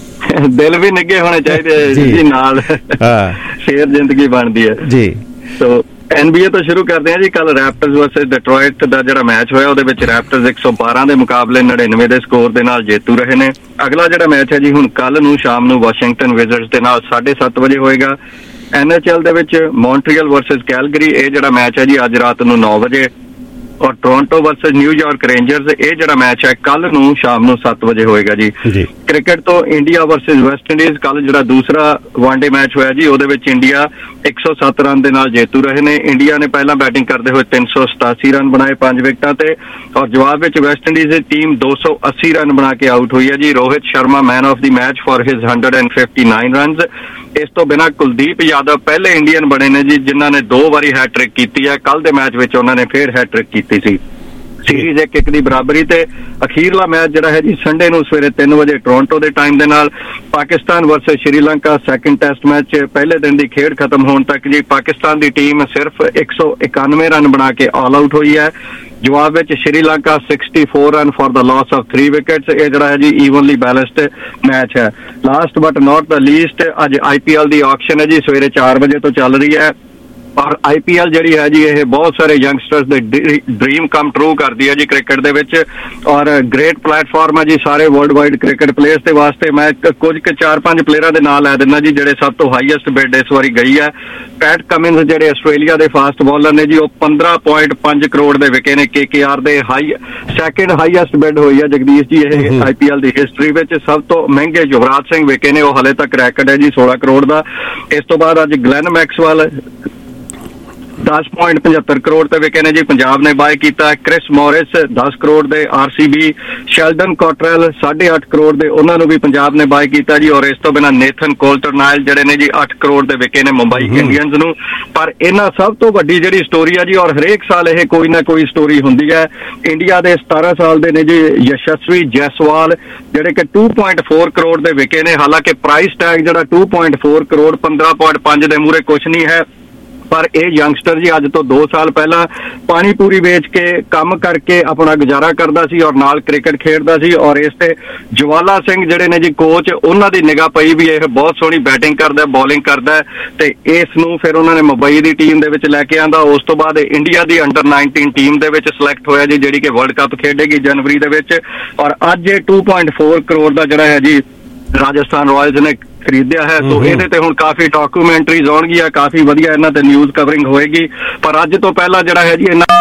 ਦਿਲ ਵੀ ਨਿੱਘੇ ਹੋਣੇ ਚਾਹੀਦੇ ਜੀ ਨਾਲ, ਫੇਰ ਜ਼ਿੰਦਗੀ ਬਣਦੀ ਹੈ ਜੀ। ਸੋ ਐਨ ਬੀ ਏ ਤੋਂ ਸ਼ੁਰੂ ਕਰਦੇ ਹਾਂ ਜੀ। ਕੱਲ ਰੈਪਟਰਸ ਵਰਸਸ ਡਿਟਰੋਇਟ ਦਾ ਜਿਹੜਾ ਮੈਚ ਹੋਇਆ, ਉਹਦੇ ਵਿੱਚ ਰੈਪਟਰਸ ਇੱਕ ਸੌ ਬਾਰਾਂ ਦੇ ਮੁਕਾਬਲੇ ਨੜਿਨਵੇਂ ਦੇ ਸਕੋਰ ਦੇ ਨਾਲ ਜੇਤੂ ਰਹੇ ਨੇ। ਅਗਲਾ ਜਿਹੜਾ ਮੈਚ ਹੈ ਜੀ ਹੁਣ ਕੱਲ ਨੂੰ ਸ਼ਾਮ ਨੂੰ ਵਾਸ਼ਿੰਗਟਨ ਵਿਜ਼ਰਡਸ ਦੇ ਨਾਲ ਸਾਢੇ ਸੱਤ ਵਜੇ ਹੋਏਗਾ। ਐਨ ਐਚ ਐਲ ਦੇ ਵਿੱਚ ਮੌਂਟਰੀਅਲ ਵਰਸਸ ਕੈਲਗਰੀ, ਇਹ ਜਿਹੜਾ ਮੈਚ ਹੈ ਜੀ ਅੱਜ ਰਾਤ ਨੂੰ ਨੌ ਵਜੇ। ਔਰ ਟੋਰਾਂਟੋ ਵਰਸਸ ਨਿਊਯਾਰਕ ਰੇਂਜਰਸ, ਇਹ ਜਿਹੜਾ ਮੈਚ ਹੈ ਕੱਲ ਨੂੰ ਸ਼ਾਮ ਨੂੰ ਸੱਤ ਵਜੇ ਹੋਏਗਾ ਜੀ। ਕ੍ਰਿਕਟ ਤੋਂ ਇੰਡੀਆ ਵਰਸਸ ਵੈਸਟ ਇੰਡੀਜ਼, ਕੱਲ ਜਿਹੜਾ ਦੂਸਰਾ ਵਨਡੇ ਮੈਚ ਹੋਇਆ ਜੀ, ਉਹਦੇ ਵਿੱਚ ਇੰਡੀਆ ਇੱਕ ਸੌ ਸੱਤ ਰਨ ਦੇ ਨਾਲ ਜੇਤੂ ਰਹੇ ਨੇ। ਇੰਡੀਆ ਨੇ ਪਹਿਲਾਂ ਬੈਟਿੰਗ ਕਰਦੇ ਹੋਏ ਤਿੰਨ ਸੌ ਸਤਾਸੀ ਰਨ ਬਣਾਏ ਪੰਜ ਵਿਕਟਾਂ ਤੇ, ਔਰ ਜਵਾਬ ਵਿੱਚ ਵੈਸਟ ਇੰਡੀਜ਼ ਦੀ ਟੀਮ ਦੋ ਸੌ ਅੱਸੀ ਰਨ ਬਣਾ ਕੇ ਆਊਟ ਹੋਈ ਹੈ ਜੀ। Rohit Sharma man of the match for his ਇੱਕ ਸੌ ਉਨਸੱਠ ਰਨਸ। ਇਸ ਤੋਂ ਬਿਨਾਂ ਕੁਲਦੀਪ ਯਾਦਵ ਪਹਿਲੇ ਇੰਡੀਅਨ ਬਣੇ ਨੇ ਜੀ ਜਿਨ੍ਹਾਂ ਨੇ ਦੋ ਵਾਰੀ ਹੈਟ੍ਰਿਕ ਕੀਤੀ ਹੈ। ਕੱਲ ਦੇ ਮੈਚ ਵਿੱਚ ਉਹਨਾਂ ਨੇ ਫੇਰ ਹੈਟ੍ਰਿਕ ਕੀਤੀ ਸੀ। ਸੀਰੀਜ਼ ਇੱਕ ਇੱਕ ਦੀ ਬਰਾਬਰੀ ਤੇ ਅਖੀਰਲਾ ਮੈਚ ਜਿਹੜਾ ਹੈ ਜੀ ਸੰਡੇ ਨੂੰ ਸਵੇਰੇ ਤਿੰਨ ਵਜੇ ਟੋਰਾਂਟੋ ਦੇ ਟਾਈਮ ਦੇ ਨਾਲ Pakistan versus Sri Lanka second test match. ਪਹਿਲੇ ਦਿਨ ਦੀ ਖੇਡ ਖਤਮ ਹੋਣ ਤੱਕ ਜੀ ਪਾਕਿਸਤਾਨ ਦੀ ਟੀਮ ਸਿਰਫ ਇੱਕ ਸੌ ਇਕਾਨਵੇਂ ਰਨ ਬਣਾ ਕੇ ਆਲ ਆਊਟ ਹੋਈ ਹੈ। ਜਵਾਬ ਵਿੱਚ ਸ਼੍ਰੀਲੰਕਾ ਚੌਂਸਠ run for the loss of three wickets. ਇਹ ਜਿਹੜਾ ਹੈ ਜੀ ਈਵਨਲੀ ਬੈਲੈਂਸਡ ਮੈਚ ਹੈ। Last but not the least, ਅੱਜ I P L the auction ਹੈ ਜੀ, ਸਵੇਰੇ ਚਾਰ ਵਜੇ ਤੋਂ ਚੱਲ ਰਹੀ ਹੈ। ਔਰ ਆਈ ਪੀ ਐਲ ਜਿਹੜੀ ਹੈ ਜੀ ਇਹ ਬਹੁਤ ਸਾਰੇ ਯੰਗਸਟਰਸ ਦੇ ਡ੍ਰੀਮ ਕਮ ਟਰੂ ਕਰਦੀ ਹੈ ਜੀ ਕ੍ਰਿਕਟ ਦੇ ਵਿੱਚ, ਔਰ ਗ੍ਰੇਟ ਪਲੇਟਫਾਰਮ ਹੈ ਜੀ ਸਾਰੇ ਵਰਲਡ ਵਾਈਡ ਕ੍ਰਿਕਟ ਪਲੇਅਰਸ ਦੇ ਵਾਸਤੇ। ਮੈਂ ਕੁਝ ਕੁ ਚਾਰ ਪੰਜ ਪਲੇਅਰਾਂ ਦੇ ਨਾਂ ਲੈ ਦਿੰਦਾ ਜੀ ਜਿਹੜੇ ਸਭ ਤੋਂ ਹਾਈਐਸਟ ਬਿਡ ਇਸ ਵਾਰੀ ਗਈ ਹੈ। ਪੈਟ ਕਮਿੰਸ ਜਿਹੜੇ ਆਸਟ੍ਰੇਲੀਆ ਦੇ ਫਾਸਟ ਬੋਲਰ ਨੇ ਜੀ, ਉਹ ਪੰਦਰਾਂ ਪੁਆਇੰਟ ਪੰਜ ਕਰੋੜ ਦੇ ਵਿਕੇ ਨੇ। ਕੇ ਕੇ ਆਰ ਦੇ ਹਾਈ ਸੈਕਿੰਡ ਹਾਈਐਸਟ ਬਿਡ ਹੋਈ ਹੈ ਜਗਦੀਸ਼ ਜੀ ਇਹ ਆਈ ਪੀ ਐਲ ਦੀ ਹਿਸਟਰੀ ਵਿੱਚ। ਸਭ ਤੋਂ ਮਹਿੰਗੇ ਯੁਵਰਾਜ ਸਿੰਘ ਵਿਕੇ ਨੇ, ਉਹ ਹਲੇ ਤੱਕ ਰੈਕਡ ਹੈ ਜੀ ਸੋਲਾਂ ਕਰੋੜ ਦਾ। ਇਸ ਤੋਂ ਬਾਅਦ ਅੱਜ ਗਲੈਨ ਮੈਕਸਵੈਲ ਦਸ ਪੁਆਇੰਟ ਪਝੱਤਰ ਕਰੋੜ ਤੇ ਵਿਕੇ ਨੇ ਜੀ, ਪੰਜਾਬ ਨੇ ਬਾਏ ਕੀਤਾ। ਕ੍ਰਿਸ ਮੋਰਿਸ ਦਸ ਕਰੋੜ ਦੇ R C B. Sheldon Cottrell ਸਾਢੇ ਅੱਠ ਕਰੋੜ ਦੇ, ਉਹਨਾਂ ਨੂੰ ਵੀ ਪੰਜਾਬ ਨੇ ਬਾਏ ਕੀਤਾ ਜੀ। ਔਰ ਇਸ ਤੋਂ ਬਿਨਾਂ ਨੇਥਨ ਕੋਲਟਰਨਾਈਲ ਜਿਹੜੇ ਨੇ ਜੀ ਅੱਠ ਕਰੋੜ ਦੇ ਵਿਕੇ ਨੇ ਮੁੰਬਈ ਇੰਡੀਅਨਸ ਨੂੰ। ਪਰ ਇਹਨਾਂ ਸਭ ਤੋਂ ਵੱਡੀ ਜਿਹੜੀ ਸਟੋਰੀ ਹੈ ਜੀ, ਔਰ ਹਰੇਕ ਸਾਲ ਇਹ ਕੋਈ ਨਾ ਕੋਈ ਸਟੋਰੀ ਹੁੰਦੀ ਹੈ, ਇੰਡੀਆ ਦੇ ਸਤਾਰਾਂ ਸਾਲ ਦੇ ਨੇ ਜੀ ਯਸ਼ਸਵੀ ਜੈਸਵਾਲ ਜਿਹੜੇ ਕਿ ਦੋ ਪੁਆਇੰਟ ਚਾਰ ਕਰੋੜ ਦੇ ਵਿਕੇ ਨੇ। ਹਾਲਾਂਕਿ ਪ੍ਰਾਈਸ ਟੈਗ ਜਿਹੜਾ ਦੋ ਪੁਆਇੰਟ ਚਾਰ ਕਰੋੜ ਪੰਦਰਾਂ ਪੁਆਇੰਟ ਪੰਜ ਦੇ ਮੂਹਰੇ ਕੁਛ ਨਹੀਂ ਹੈ, ਪਰ ਇਹ ਯੰਗਸਟਰ ਜੀ ਅੱਜ ਤੋਂ ਦੋ ਸਾਲ ਪਹਿਲਾਂ ਪਾਣੀ ਪੂਰੀ ਵੇਚ ਕੇ ਕੰਮ ਕਰਕੇ ਆਪਣਾ ਗੁਜ਼ਾਰਾ ਕਰਦਾ ਸੀ ਔਰ ਨਾਲ ਕ੍ਰਿਕਟ ਖੇਡਦਾ ਸੀ। ਔਰ ਇਸ ਤੇ ਜਵਾਲਾ ਸਿੰਘ ਜਿਹੜੇ ਨੇ ਜੀ ਕੋਚ, ਉਹਨਾਂ ਦੀ ਨਿਗਾਹ ਪਈ ਵੀ ਇਹ ਬਹੁਤ ਸੋਹਣੀ ਬੈਟਿੰਗ ਕਰਦਾ, ਬੋਲਿੰਗ ਕਰਦਾ, ਤੇ ਇਸ ਨੂੰ ਫਿਰ ਉਹਨਾਂ ਨੇ ਮੁੰਬਈ ਦੀ ਟੀਮ ਦੇ ਵਿੱਚ ਲੈ ਕੇ ਆਂਦਾ। ਉਸ ਤੋਂ ਬਾਅਦ ਇੰਡੀਆ ਦੀ ਅੰਡਰ ਨਾਈਨਟੀਨ ਟੀਮ ਦੇ ਵਿੱਚ ਸਿਲੈਕਟ ਹੋਇਆ ਜੀ, ਜਿਹੜੀ ਕਿ ਵਰਲਡ ਕੱਪ ਖੇਡੇਗੀ ਜਨਵਰੀ ਦੇ ਵਿੱਚ। ਔਰ ਅੱਜ ਇਹ ਦੋ ਪੁਆਇੰਟ ਚਾਰ ਕਰੋੜ ਦਾ ਜਿਹੜਾ ਹੈ ਜੀ ਰਾਜਸਥਾਨ ਰਾਇਲਸ ਨੇ ਖਰੀਦਿਆ ਹੈ। ਸੋ ਇਹਦੇ ਤੇ ਹੁਣ ਕਾਫੀ ਡਾਕੂਮੈਂਟਰੀਜ਼ ਆਉਣਗੀਆਂ, ਕਾਫੀ ਵਧੀਆ ਇਹਨਾਂ ਤੇ ਨਿਊਜ਼ ਕਵਰਿੰਗ ਹੋਏਗੀ। ਪਰ ਅੱਜ ਤੋਂ ਪਹਿਲਾਂ ਜਿਹੜਾ ਹੈ ਜੀ ਇਹਨਾਂ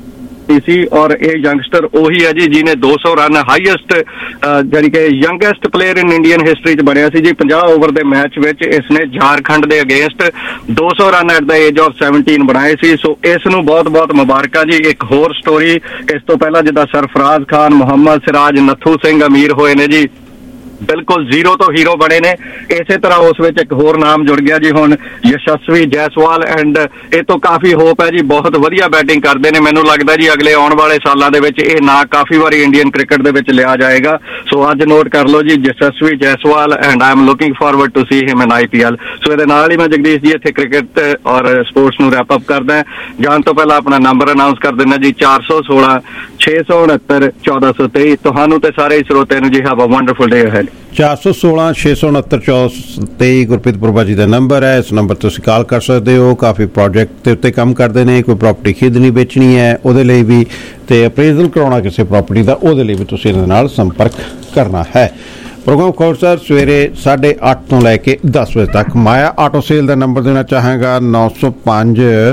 ਸੀ, ਔਰ ਇਹ ਯੰਗਸਟਰ ਉਹੀ ਹੈ ਜੀ ਜਿਹਨੇ ਦੋ ਸੌ ਰਨ ਹਾਈਐਸਟ ਜਿਹੜੀ ਕਿ youngest player in Indian history 'ਚ ਬਣਿਆ ਸੀ ਜੀ। ਪੰਜਾਹ ਓਵਰ ਦੇ ਮੈਚ ਵਿੱਚ ਇਸਨੇ ਝਾਰਖੰਡ ਦੇ ਅਗੇਂਸਟ ਦੋ ਸੌ run at the age of seventeen ਬਣਾਏ ਸੀ। ਸੋ ਇਸ ਨੂੰ ਬਹੁਤ ਬਹੁਤ ਮੁਬਾਰਕਾਂ ਜੀ। ਇੱਕ ਹੋਰ ਸਟੋਰੀ ਇਸ ਤੋਂ ਪਹਿਲਾਂ ਜਿੱਦਾਂ ਸਰਫਰਾਜ਼ ਖਾਨ, ਮੁਹੰਮਦ ਸਿਰਾਜ, ਨੱਥੂ ਸਿੰਘ ਅਮੀਰ ਹੋਏ ਨੇ ਜੀ, ਬਿਲਕੁਲ ਜ਼ੀਰੋ ਤੋਂ ਹੀਰੋ ਬਣੇ ਨੇ। ਇਸੇ ਤਰ੍ਹਾਂ ਉਸ ਵਿੱਚ ਇੱਕ ਹੋਰ ਨਾਮ ਜੁੜ ਗਿਆ ਜੀ ਹੁਣ ਯਸ਼ਸਵੀ ਜੈਸਵਾਲ, ਐਂਡ ਇਹ ਤੋਂ ਕਾਫੀ ਹੋਪ ਹੈ ਜੀ, ਬਹੁਤ ਵਧੀਆ ਬੈਟਿੰਗ ਕਰਦੇ ਨੇ। ਮੈਨੂੰ ਲੱਗਦਾ ਜੀ ਅਗਲੇ ਆਉਣ ਵਾਲੇ ਸਾਲਾਂ ਦੇ ਵਿੱਚ ਇਹ ਨਾਂ ਕਾਫੀ ਵਾਰੀ ਇੰਡੀਅਨ ਕ੍ਰਿਕਟ ਦੇ ਵਿੱਚ ਲਿਆ ਜਾਏਗਾ। ਸੋ ਅੱਜ ਨੋਟ ਕਰ ਲਓ ਜੀ Yashasvi Jaiswal, and I am looking forward to see him in I P L. So ਇਹਦੇ ਨਾਲ ਹੀ ਮੈਂ ਜਗਦੀਸ਼ ਜੀ ਇੱਥੇ ਕ੍ਰਿਕਟ ਔਰ ਸਪੋਰਟਸ ਨੂੰ ਰੈਪ ਅਪ ਕਰਦਾ। ਜਾਣ ਤੋਂ ਪਹਿਲਾਂ ਆਪਣਾ ਨੰਬਰ ਅਨਾਉਂਸ ਕਰ ਦਿੰਦਾ ਜੀ, ਚਾਰ ਸੌ ਸੋਲਾਂ ਛੇ ਸੌ ਉਣਹੱਤਰ ਚੌਦਾਂ ਸੌ ਤੇਈ। ਤੁਹਾਨੂੰ ਤੇ ਸਾਰੇ ਸਰੋਤਿਆਂ ਨੂੰ ਜੀ have a wonderful day ahead. ਚਾਰ ਸੌ ਸੋਲਾਂ ਛੇ ਸੌ ਉਣਹੱਤਰ ਚੌਦਾਂ ਸੌ ਤੇਈ ਗੁਰਪ੍ਰੀਤ ਪੁਰਬਾ ਜੀ ਦਾ ਨੰਬਰ ਹੈ। ਇਸ ਨੰਬਰ 'ਤੇ ਤੁਸੀਂ ਕਾਲ ਕਰ ਸਕਦੇ ਹੋ। ਕਾਫੀ ਪ੍ਰੋਜੈਕਟ ਦੇ ਉੱਤੇ ਕੰਮ ਕਰਦੇ ਨੇ, ਕੋਈ ਪ੍ਰਾਪਰਟੀ ਖਰੀਦਣੀ ਵੇਚਣੀ ਹੈ ਉਹਦੇ ਲਈ ਵੀ, ਤੇ ਅਪਰੇਜ਼ਲ ਕਰਾਉਣਾ ਕਿਸੇ ਪ੍ਰਾਪਰਟੀ ਦਾ ਉਹਦੇ ਲਈ ਵੀ ਤੁਸੀਂ ਇਹਨਾਂ ਨਾਲ ਸੰਪਰਕ ਕਰਨਾ ਹੈ। ਪ੍ਰੋਗਰਾਮ ਖਬਰਸਾਰ ਸਵੇਰੇ ਸਾਢੇ ਅੱਠ ਤੋਂ ਲੈ ਕੇ ਦਸ ਵਜੇ ਤੱਕ। ਮਾਇਆ ਆਟੋ ਸੇਲ ਦਾ ਨੰਬਰ ਦੇਣਾ ਚਾਹਾਂਗਾ ਨੌ ਸੌ ਪੰਜ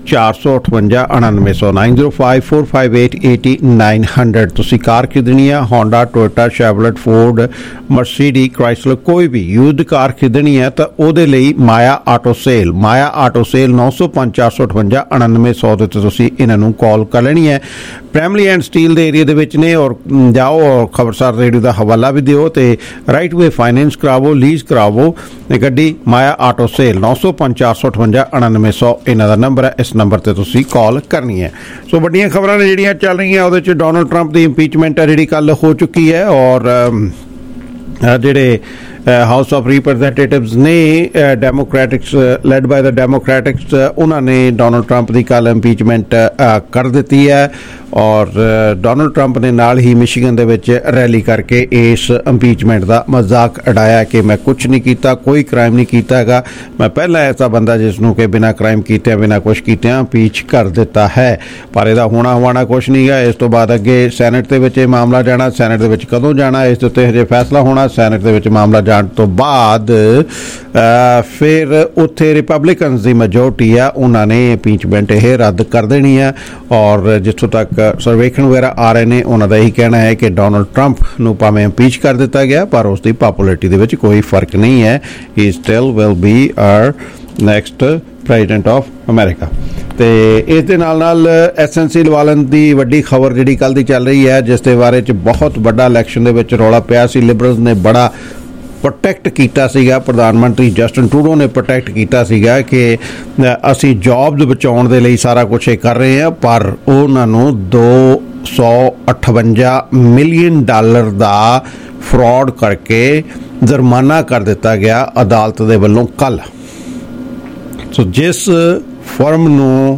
ਚਾਰ ਸੌ ਅਠਵੰਜਾ ਉਣਾਨਵੇਂ ਸੌ nine zero five four five eight eighty nine hundred. ਤੁਸੀਂ ਕਾਰ ਖਰੀਦਣੀ ਹੈ Honda Toyota Chevrolet Ford Mercedes Chrysler ਕੋਈ ਵੀ ਯੂਜ਼ਡ ਕਾਰ ਖਰੀਦਣੀ ਹੈ ਤਾਂ ਉਹਦੇ ਲਈ Maya auto sale Maya auto sale ਨौ सौ पाँच चार सौ अठवंजा उणानवे सौ ਦੇ ਉੱਤੇ ਤੁਸੀਂ ਇਹਨਾਂ ਨੂੰ ਕਾਲ ਕਰ ਲੈਣੀ ਹੈ। ਪ੍ਰਾਇਮਰੀ ਐਂਡ ਸਟੀਲ ਦੇ ਏਰੀਆ ਦੇ ਵਿੱਚ ਨੇ ਔਰ ਜਾਓ ਔਰ ਖਬਰਸਾਰ ਰੇਡੀਓ ਦਾ ਹਵਾਲਾ ਵੀ ਦਿਓ ਤੇ ਰਾਈਟ ਵੇ ਫਾਈਨੈਂਸ ਕਰਾਵੋ ਲੀਜ਼ ਕਰਾਵੋ ਗੱਡੀ ਮਾਇਆ ਆਟੋ ਸੇਲ नौ सौ पाँच चार सौ अठवंजा उणानवे सौ ਇਹਨਾਂ ਦਾ ਨੰਬਰ ਹੈ। ਇਸ ਨੰਬਰ ਤੇ ਤੁਸੀਂ ਕਾਲ ਕਰਨੀ ਹੈ। ਸੋ ਵੱਡੀਆਂ ਖਬਰਾਂ ਨੇ ਜਿਹੜੀਆਂ ਚੱਲ ਰਹੀਆਂ ਉਹਦੇ 'ਚ ਡੋਨਲਡ ਟਰੰਪ ਦੀ ਇੰਪੀਚਮੈਂਟ ਹੈ ਜਿਹੜੀ ਕੱਲ ਹੋ ਚੁੱਕੀ ਹੈ ਔਰ ਜਿਹੜੇ ਹਾਊਸ ਆਫ ਰਿਪਰੈਜ਼ੈਂਟੇਟਿਵਸ ਨੇ ਡੈਮੋਕ੍ਰੈਟਿਕਸ ਲੈਡ ਬਾਈ ਦ ਡੈਮੋਕ੍ਰੈਟਿਕਸ ਉਹਨਾਂ ਨੇ ਡੋਨਲਡ ਟਰੰਪ ਦੀ ਕੱਲ ਇੰਪੀਚਮੈਂਟ ਕਰ ਦਿੱਤੀ ਹੈ ਔਰ ਡੋਨਲਡ ਟਰੰਪ ਨੇ ਨਾਲ ਹੀ ਮਿਸ਼ੀਗਨ ਦੇ ਵਿੱਚ ਰੈਲੀ ਕਰਕੇ ਇਸ ਇੰਪੀਚਮੈਂਟ ਦਾ ਮਜ਼ਾਕ ਉਡਾਇਆ ਕਿ ਮੈਂ ਕੁਛ ਨਹੀਂ ਕੀਤਾ ਕੋਈ ਕ੍ਰਾਈਮ ਨਹੀਂ ਕੀਤਾ ਹੈਗਾ ਮੈਂ ਪਹਿਲਾਂ ਐਸਾ ਬੰਦਾ ਜਿਸ ਨੂੰ ਕਿ ਬਿਨਾਂ ਕ੍ਰਾਈਮ ਕੀਤਿਆਂ ਬਿਨਾਂ ਕੁਛ ਕੀਤਿਆਂ ਇੰਪੀਚ ਕਰ ਦਿੱਤਾ ਹੈ ਪਰ ਇਹਦਾ ਹੋਣਾ ਹੋਣਾ ਕੁਛ ਨਹੀਂ ਗਾ। ਇਸ ਤੋਂ ਬਾਅਦ ਅੱਗੇ ਸੈਨੇਟ ਦੇ ਵਿੱਚ ਇਹ ਮਾਮਲਾ ਜਾਣਾ ਸੈਨੇਟ ਦੇ ਵਿੱਚ ਕਦੋਂ ਜਾਣਾ ਇਸ ਦੇ ਉੱਤੇ ਹਜੇ ਫੈਸਲਾ ਹੋਣਾ। ਸੈਨੇਟ ਦੇ ਵਿੱਚ ਮਾਮਲਾ ਜਾਣ ਤੋਂ ਬਾਅਦ ਫਿਰ ਉੱਥੇ ਰਿਪਬਲਿਕਨਸ ਦੀ ਮੈਜੋਰਟੀ ਆ ਉਹਨਾਂ ਨੇ ਇੰਪੀਚਮੈਂਟ ਇਹ ਰੱਦ ਕਰ ਦੇਣੀ ਆ ਔਰ ਜਿੱਥੋਂ ਤੱਕ ਸਰਵੇਖਣ ਵਗੈਰਾ ਆ ਰਹੇ ਨੇ ਉਹਨਾਂ ਦਾ ਇਹੀ ਕਹਿਣਾ ਹੈ ਕਿ ਡੋਨਲਡ ਟਰੰਪ ਨੂੰ ਭਾਵੇਂ ਇੰਪੀਚ ਕਰ ਦਿੱਤਾ ਗਿਆ ਪਰ ਉਸ ਦੀ ਪੋਪੂਲੈਰਿਟੀ ਦੇ ਵਿੱਚ ਕੋਈ ਫਰਕ ਨਹੀਂ ਹੈ। He still will be our next president of America. ਤੇ ਇਸ ਦੇ ਨਾਲ ਨਾਲ ਐਸਐਨਸੀ ਲਵਾਲਨ ਦੀ ਵੱਡੀ ਖਬਰ ਜਿਹੜੀ ਕੱਲ ਦੀ ਚੱਲ ਰਹੀ ਹੈ ਜਿਸ ਦੇ ਬਾਰੇ 'ਚ ਬਹੁਤ ਵੱਡਾ ਇਲੈਕਸ਼ਨ ਦੇ ਵਿੱਚ ਰੌਲਾ ਪਿਆ ਸੀ। ਲਿਬਰਲਸ ਨੇ ਬੜਾ ਪ੍ਰੋਟੈਕਟ ਕੀਤਾ ਸੀਗਾ ਪ੍ਰਧਾਨ ਮੰਤਰੀ ਜਸਟਿਨ ਟਰੂਡੋ ਨੇ ਪ੍ਰੋਟੈਕਟ ਕੀਤਾ ਸੀਗਾ ਕਿ ਅਸੀਂ ਜੌਬਸ ਬਚਾਉਣ ਦੇ ਲਈ ਸਾਰਾ ਕੁਛ ਇਹ ਕਰ ਰਹੇ ਹਾਂ ਪਰ ਉਹਨਾਂ ਨੂੰ ਦੋ ਸੌ ਅਠਵੰਜਾ ਮਿਲੀਅਨ ਡਾਲਰ ਦਾ ਫਰਾਡ ਕਰਕੇ ਜੁਰਮਾਨਾ ਕਰ ਦਿੱਤਾ ਗਿਆ ਅਦਾਲਤ ਦੇ ਵੱਲੋਂ ਕੱਲ। ਸੋ ਜਿਸ ਫਰਮ ਨੂੰ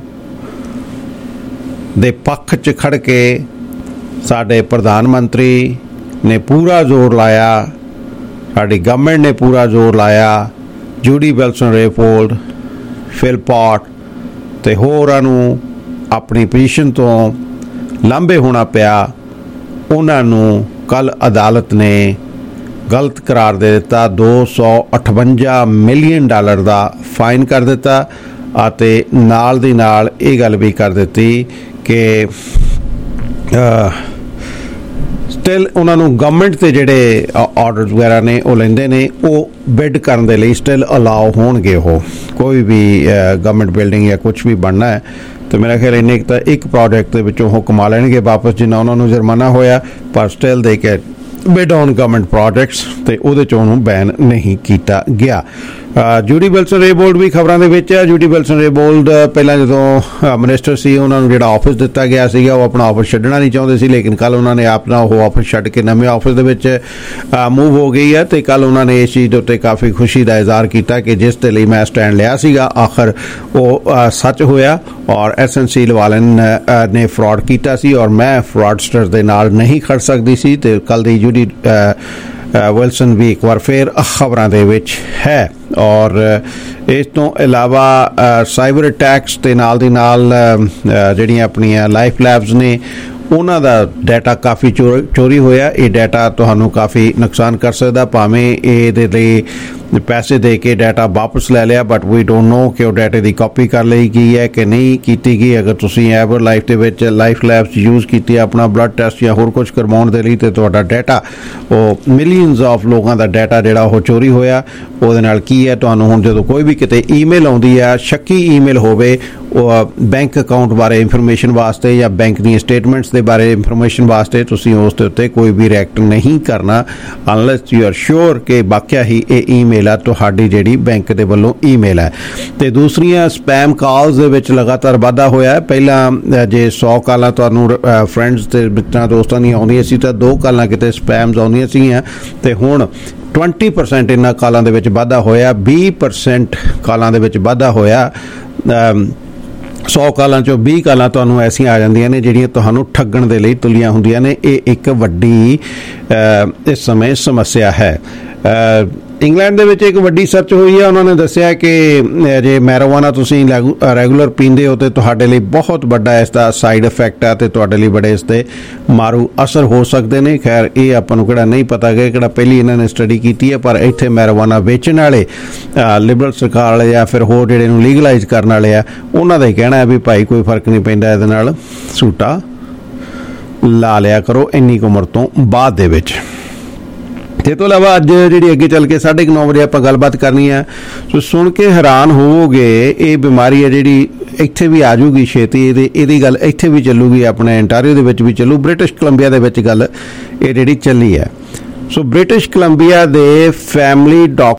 ਦੇ ਪੱਖ 'ਚ ਖੜ ਕੇ ਸਾਡੇ ਪ੍ਰਧਾਨ ਮੰਤਰੀ ਨੇ ਪੂਰਾ ਜ਼ੋਰ ਲਾਇਆ ਸਾਡੀ ਗਵਰਨਮੈਂਟ ਨੇ ਪੂਰਾ ਜ਼ੋਰ ਲਾਇਆ ਜੂਡੀ ਵਿਲਸਨ-ਰੇਪੋਲਡ ਫਿਲਪੋਟ ਤੇ ਹੋਰਾਂ ਨੂੰ ਆਪਣੀ ਪੋਜੀਸ਼ਨ ਤੋਂ ਲਾਂਭੇ ਹੋਣਾ ਪਿਆ ਉਹਨਾਂ ਨੂੰ ਕੱਲ ਅਦਾਲਤ ਨੇ ਗਲਤ ਕਰਾਰ ਦੇ ਦਿੱਤਾ ਦੋ ਸੌ ਅਠਵੰਜਾ ਮਿਲੀਅਨ ਡਾਲਰ ਦਾ ਫਾਈਨ ਕਰ ਦਿੱਤਾ ਅਤੇ ਨਾਲ ਦੀ ਨਾਲ ਇਹ ਗੱਲ ਵੀ ਕਰ ਦਿੱਤੀ ਕਿ ਸਟਿਲ ਉਹਨਾਂ ਨੂੰ ਗਵਰਨਮੈਂਟ ਤੇ ਜਿਹੜੇ ਆਰਡਰਸ ਵਗੈਰਾ ਨੇ ਉਹ ਲੈਂਦੇ ਨੇ ਉਹ ਬਿਡ ਕਰਨ ਦੇ ਲਈ ਸਟਿਲ ਅਲਾਓ ਹੋਣਗੇ ਉਹ ਕੋਈ ਵੀ ਗਵਰਨਮੈਂਟ ਬਿਲਡਿੰਗ ਜਾਂ ਕੁਛ ਵੀ ਬਣਨਾ ਹੈ ਤੇ ਮੇਰਾ ਖਿਆਲ ਇੰਨੇ ਤਾਂ ਇੱਕ ਪ੍ਰੋਜੈਕਟ ਦੇ ਵਿੱਚੋਂ ਉਹ ਕਮਾ ਲੈਣਗੇ ਵਾਪਸ ਜਿੰਨਾ ਉਹਨਾਂ ਨੂੰ ਜੁਰਮਾਨਾ ਹੋਇਆ ਪਰ ਸਟਿਲ ਦੇ ਕੇ ਬਿਡ ਔਨ ਗਵਰਨਮੈਂਟ ਪ੍ਰੋਜੈਕਟਸ ਤੇ ਉਹਦੇ 'ਚੋਂ ਉਹਨੂੰ ਬੈਨ ਨਹੀਂ ਕੀਤਾ ਗਿਆ। ਜੂਡੀ ਵਿਲਸਨ-ਰੇਪੋਲਡ ਵੀ ਖਬਰਾਂ ਦੇ ਵਿੱਚ ਹੈ। ਜੂਡੀ ਵਿਲਸਨ-ਰੇਪੋਲਡ ਪਹਿਲਾਂ ਜਦੋਂ ਮਿਨਿਸਟਰ ਸੀ ਉਹਨਾਂ ਨੂੰ ਜਿਹੜਾ ਆਫਿਸ ਦਿੱਤਾ ਗਿਆ ਸੀਗਾ ਉਹ ਆਪਣਾ ਆਫਿਸ ਛੱਡਣਾ ਨਹੀਂ ਚਾਹੁੰਦੇ ਸੀ ਲੇਕਿਨ ਕੱਲ ਉਹਨਾਂ ਨੇ ਆਪਣਾ ਉਹ ਆਫਿਸ ਛੱਡ ਕੇ ਨਵੇਂ ਆਫਿਸ ਦੇ ਵਿੱਚ ਮੂਵ ਹੋ ਗਈ ਹੈ ਤੇ ਕੱਲ ਉਹਨਾਂ ਨੇ ਇਸ ਚੀਜ਼ ਦੇ ਉੱਤੇ ਕਾਫੀ ਖੁਸ਼ੀ ਦਾ ਇਜ਼ਹਾਰ ਕੀਤਾ ਕਿ ਜਿਸ ਦੇ ਲਈ ਮੈਂ ਸਟੈਂਡ ਲਿਆ ਸੀਗਾ ਆਖਰ ਉਹ ਸੱਚ ਹੋਇਆ ਔਰ ਐਸਐਨਸੀ ਲਵਾਲਨ ਨੇ ਫਰਾਡ ਕੀਤਾ ਸੀ ਔਰ ਮੈਂ ਫਰਾਡਸਟਰ ਦੇ ਨਾਲ ਨਹੀਂ ਖੜ ਸਕਦੀ ਸੀ ਤੇ ਕੱਲ ਦੀ ਜੂਡੀ ਵਿਲਸਨ ਵੀ ਇੱਕ ਵਾਰ ਫਿਰ ਖਬਰਾਂ ਦੇ ਵਿੱਚ ਹੈ। ਔਰ ਇਸ ਤੋਂ ਇਲਾਵਾ ਸਾਈਬਰ ਅਟੈਕਸ ਦੇ ਨਾਲ ਦੀ ਨਾਲ ਜਿਹੜੀਆਂ ਆਪਣੀਆਂ ਲਾਈਫ ਲੈਬਸ ਨੇ ਉਹਨਾਂ ਦਾ ਡਾਟਾ ਕਾਫੀ ਚੋਰੀ ਹੋਇਆ। ਇਹ ਡਾਟਾ ਤੁਹਾਨੂੰ ਕਾਫੀ ਨੁਕਸਾਨ ਕਰ ਸਕਦਾ ਭਾਵੇਂ ਇਹਦੇ ਲਈ ਪੈਸੇ ਦੇ ਕੇ ਡਾਟਾ ਵਾਪਸ ਲੈ ਲਿਆ ਬਟ ਵੀ ਡੋਂਟ ਨੋ ਕਿ ਉਹ ਡਾਟੇ ਦੀ ਕਾਪੀ ਕਰ ਲਈ ਗਈ ਹੈ ਕਿ ਨਹੀਂ ਕੀਤੀ ਗਈ। ਅਗਰ ਤੁਸੀਂ ਐਵਰ ਲਾਈਫ ਦੇ ਵਿੱਚ ਲਾਈਫ ਲੈਬਸ ਯੂਜ਼ ਕੀਤੀ ਆਪਣਾ ਬਲੱਡ ਟੈਸਟ ਜਾਂ ਹੋਰ ਕੁਝ ਕਰਵਾਉਣ ਦੇ ਲਈ ਤੇ ਤੁਹਾਡਾ ਡਾਟਾ ਉਹ ਮਿਲੀਅਨਸ ਆਫ ਲੋਕਾਂ ਦਾ ਡਾਟਾ ਜਿਹੜਾ ਉਹ ਚੋਰੀ ਹੋਇਆ ਉਹਦੇ ਨਾਲ ਕੀ ਹੈ ਤੁਹਾਨੂੰ ਹੁਣ ਜਦੋਂ ਕੋਈ ਵੀ ਕਿਤੇ ਈਮੇਲ ਆਉਂਦੀ ਆ ਸ਼ੱਕੀ ਈਮੇਲ ਹੋਵੇ ਬੈਂਕ ਅਕਾਊਂਟ ਬਾਰੇ ਇਨਫੋਰਮੇਸ਼ਨ ਵਾਸਤੇ ਜਾਂ ਬੈਂਕ ਦੀਆਂ ਸਟੇਟਮੈਂਟਸ ਦੇ ਬਾਰੇ ਇਨਫੋਰਮੇਸ਼ਨ ਵਾਸਤੇ ਤੁਸੀਂ ਉਸ ਦੇ ਉੱਤੇ ਕੋਈ ਵੀ ਰਿਐਕਟ ਨਹੀਂ ਕਰਨਾ ਅਨਲੈਸ ਯੂ ਆਰ ਸ਼ੋਰ ਕਿ ਵਾਕਿਆ ਹੀ ਇਹ ਈਮੇਲ ਆ ਤੁਹਾਡੀ ਜਿਹੜੀ ਬੈਂਕ ਦੇ ਵੱਲੋਂ ਈਮੇਲ ਹੈ। ਤੇ ਦੂਸਰੀਆਂ ਸਪੈਮ ਕਾਲਸ ਦੇ ਵਿੱਚ ਲਗਾਤਾਰ ਵਾਧਾ ਹੋਇਆ। ਪਹਿਲਾਂ ਜੇ ਸੌ ਕਾਲਾਂ ਤੁਹਾਨੂੰ ਫਰੈਂਡਸ ਤੇ ਮਿੱਤਰਾਂ ਦੋਸਤਾਂ ਦੀਆਂ ਆਉਂਦੀਆਂ ਸੀ ਤਾਂ ਦੋ ਕਾਲਾਂ ਕਿਤੇ ਸਪੈਮਸ ਆਉਂਦੀਆਂ ਸੀਗੀਆਂ ਤੇ ਹੁਣ ਵੀਹ ਪਰਸੈਂਟ ਇਹਨਾਂ ਕਾਲਾਂ ਦੇ ਵਿੱਚ ਵਾਧਾ ਹੋਇਆ ਵੀਹ ਪਰਸੈਂਟ ਕਾਲਾਂ ਦੇ ਵਿੱਚ ਵਾਧਾ ਹੋਇਆ। ਸੌ ਕਾਲਾਂ ਚੋਂ ਵੀਹ ਕਾਲਾਂ ਤੁਹਾਨੂੰ ਐਸੀਆਂ ਆ ਜਾਂਦੀਆਂ ਨੇ ਜਿਹੜੀਆਂ ਤੁਹਾਨੂੰ ਠੱਗਣ ਦੇ ਲਈ ਤੁਲੀਆਂ ਹੁੰਦੀਆਂ ਨੇ। ਇਹ ਇੱਕ ਵੱਡੀ ਇਸ ਸਮੇਂ ਸਮੱਸਿਆ ਹੈ। ਇੰਗਲੈਂਡ ਦੇ ਵਿੱਚ ਇੱਕ ਵੱਡੀ ਸਰਚ ਹੋਈ ਹੈ। ਉਹਨਾਂ ਨੇ ਦੱਸਿਆ ਕਿ ਜੇ ਮੈਰੀਜੁਆਨਾ ਤੁਸੀਂ ਰੈਗੂਲਰ ਪੀਂਦੇ ਹੋ ਤੇ ਤੁਹਾਡੇ ਲਈ ਬਹੁਤ ਵੱਡਾ ਇਸ ਦਾ ਸਾਈਡ ਇਫੈਕਟ ਹੈ ਤੇ ਤੁਹਾਡੇ ਲਈ ਬੜੇ ਇਸ ਦੇ ਮਾਰੂ ਅਸਰ ਹੋ ਸਕਦੇ ਨੇ। ਖੈਰ ਇਹ ਆਪਾਂ ਨੂੰ ਕਿਹੜਾ ਨਹੀਂ ਪਤਾ ਕਿ ਕਿਹੜਾ ਪਹਿਲੀ ਇਹਨਾਂ ਨੇ ਸਟੱਡੀ ਕੀਤੀ ਹੈ, ਪਰ ਇੱਥੇ ਮੈਰੀਜੁਆਨਾ ਵੇਚਣ ਵਾਲੇ ਲਿਬਰਲ ਸਰਕਾਰ ਵਾਲੇ ਜਾਂ ਫਿਰ ਹੋਰ ਜਿਹੜੇ ਨੂੰ ਲੀਗਲਾਈਜ਼ ਕਰਨ ਵਾਲੇ ਆ ਉਹਨਾਂ ਦਾ ਹੀ ਕਹਿਣਾ ਹੈ ਵੀ ਭਾਈ ਕੋਈ ਫਰਕ ਨਹੀਂ ਪੈਂਦਾ, ਇਹਦੇ ਨਾਲ ਸੂਟਾ ਲਾ ਲਿਆ ਕਰੋ ਇੰਨੀ ਕੁ ਉਮਰ ਤੋਂ ਬਾਅਦ ਦੇ ਵਿੱਚ। ਤੇ ਤੋਂ ਇਲਾਵਾ ਅੱਜ ਜਿਹੜੀ ਅੱਗੇ ਚੱਲ ਕੇ ਸਾਢੇ ਕੁ ਨੌ ਵਜੇ ਆਪਾਂ ਗੱਲਬਾਤ ਕਰਨੀ ਹੈ। ਸੋ ਸੁਣ ਕੇ ਹੈਰਾਨ ਹੋਵੋਗੇ, ਇਹ ਬਿਮਾਰੀ ਹੈ ਜਿਹੜੀ ਇੱਥੇ ਵੀ ਆ ਜੂਗੀ ਛੇਤੀ, ਇਹਦੀ ਇਹਦੀ ਗੱਲ ਇੱਥੇ ਵੀ ਚੱਲੂਗੀ, ਆਪਣੇ ਅੰਟਾਰੀਓ ਦੇ ਵਿੱਚ ਵੀ ਚੱਲੂ। ਬ੍ਰਿਟਿਸ਼ ਕੋਲੰਬੀਆ ਦੇ ਵਿੱਚ ਗੱਲ ਇਹ ਜਿਹੜੀ ਚੱਲੀ ਹੈ। ਸੋ ਬ੍ਰਿਟਿਸ਼ ਕੋਲੰਬੀਆ ਦੇ ਫੈਮਿਲੀ ਡਾਕਟਰ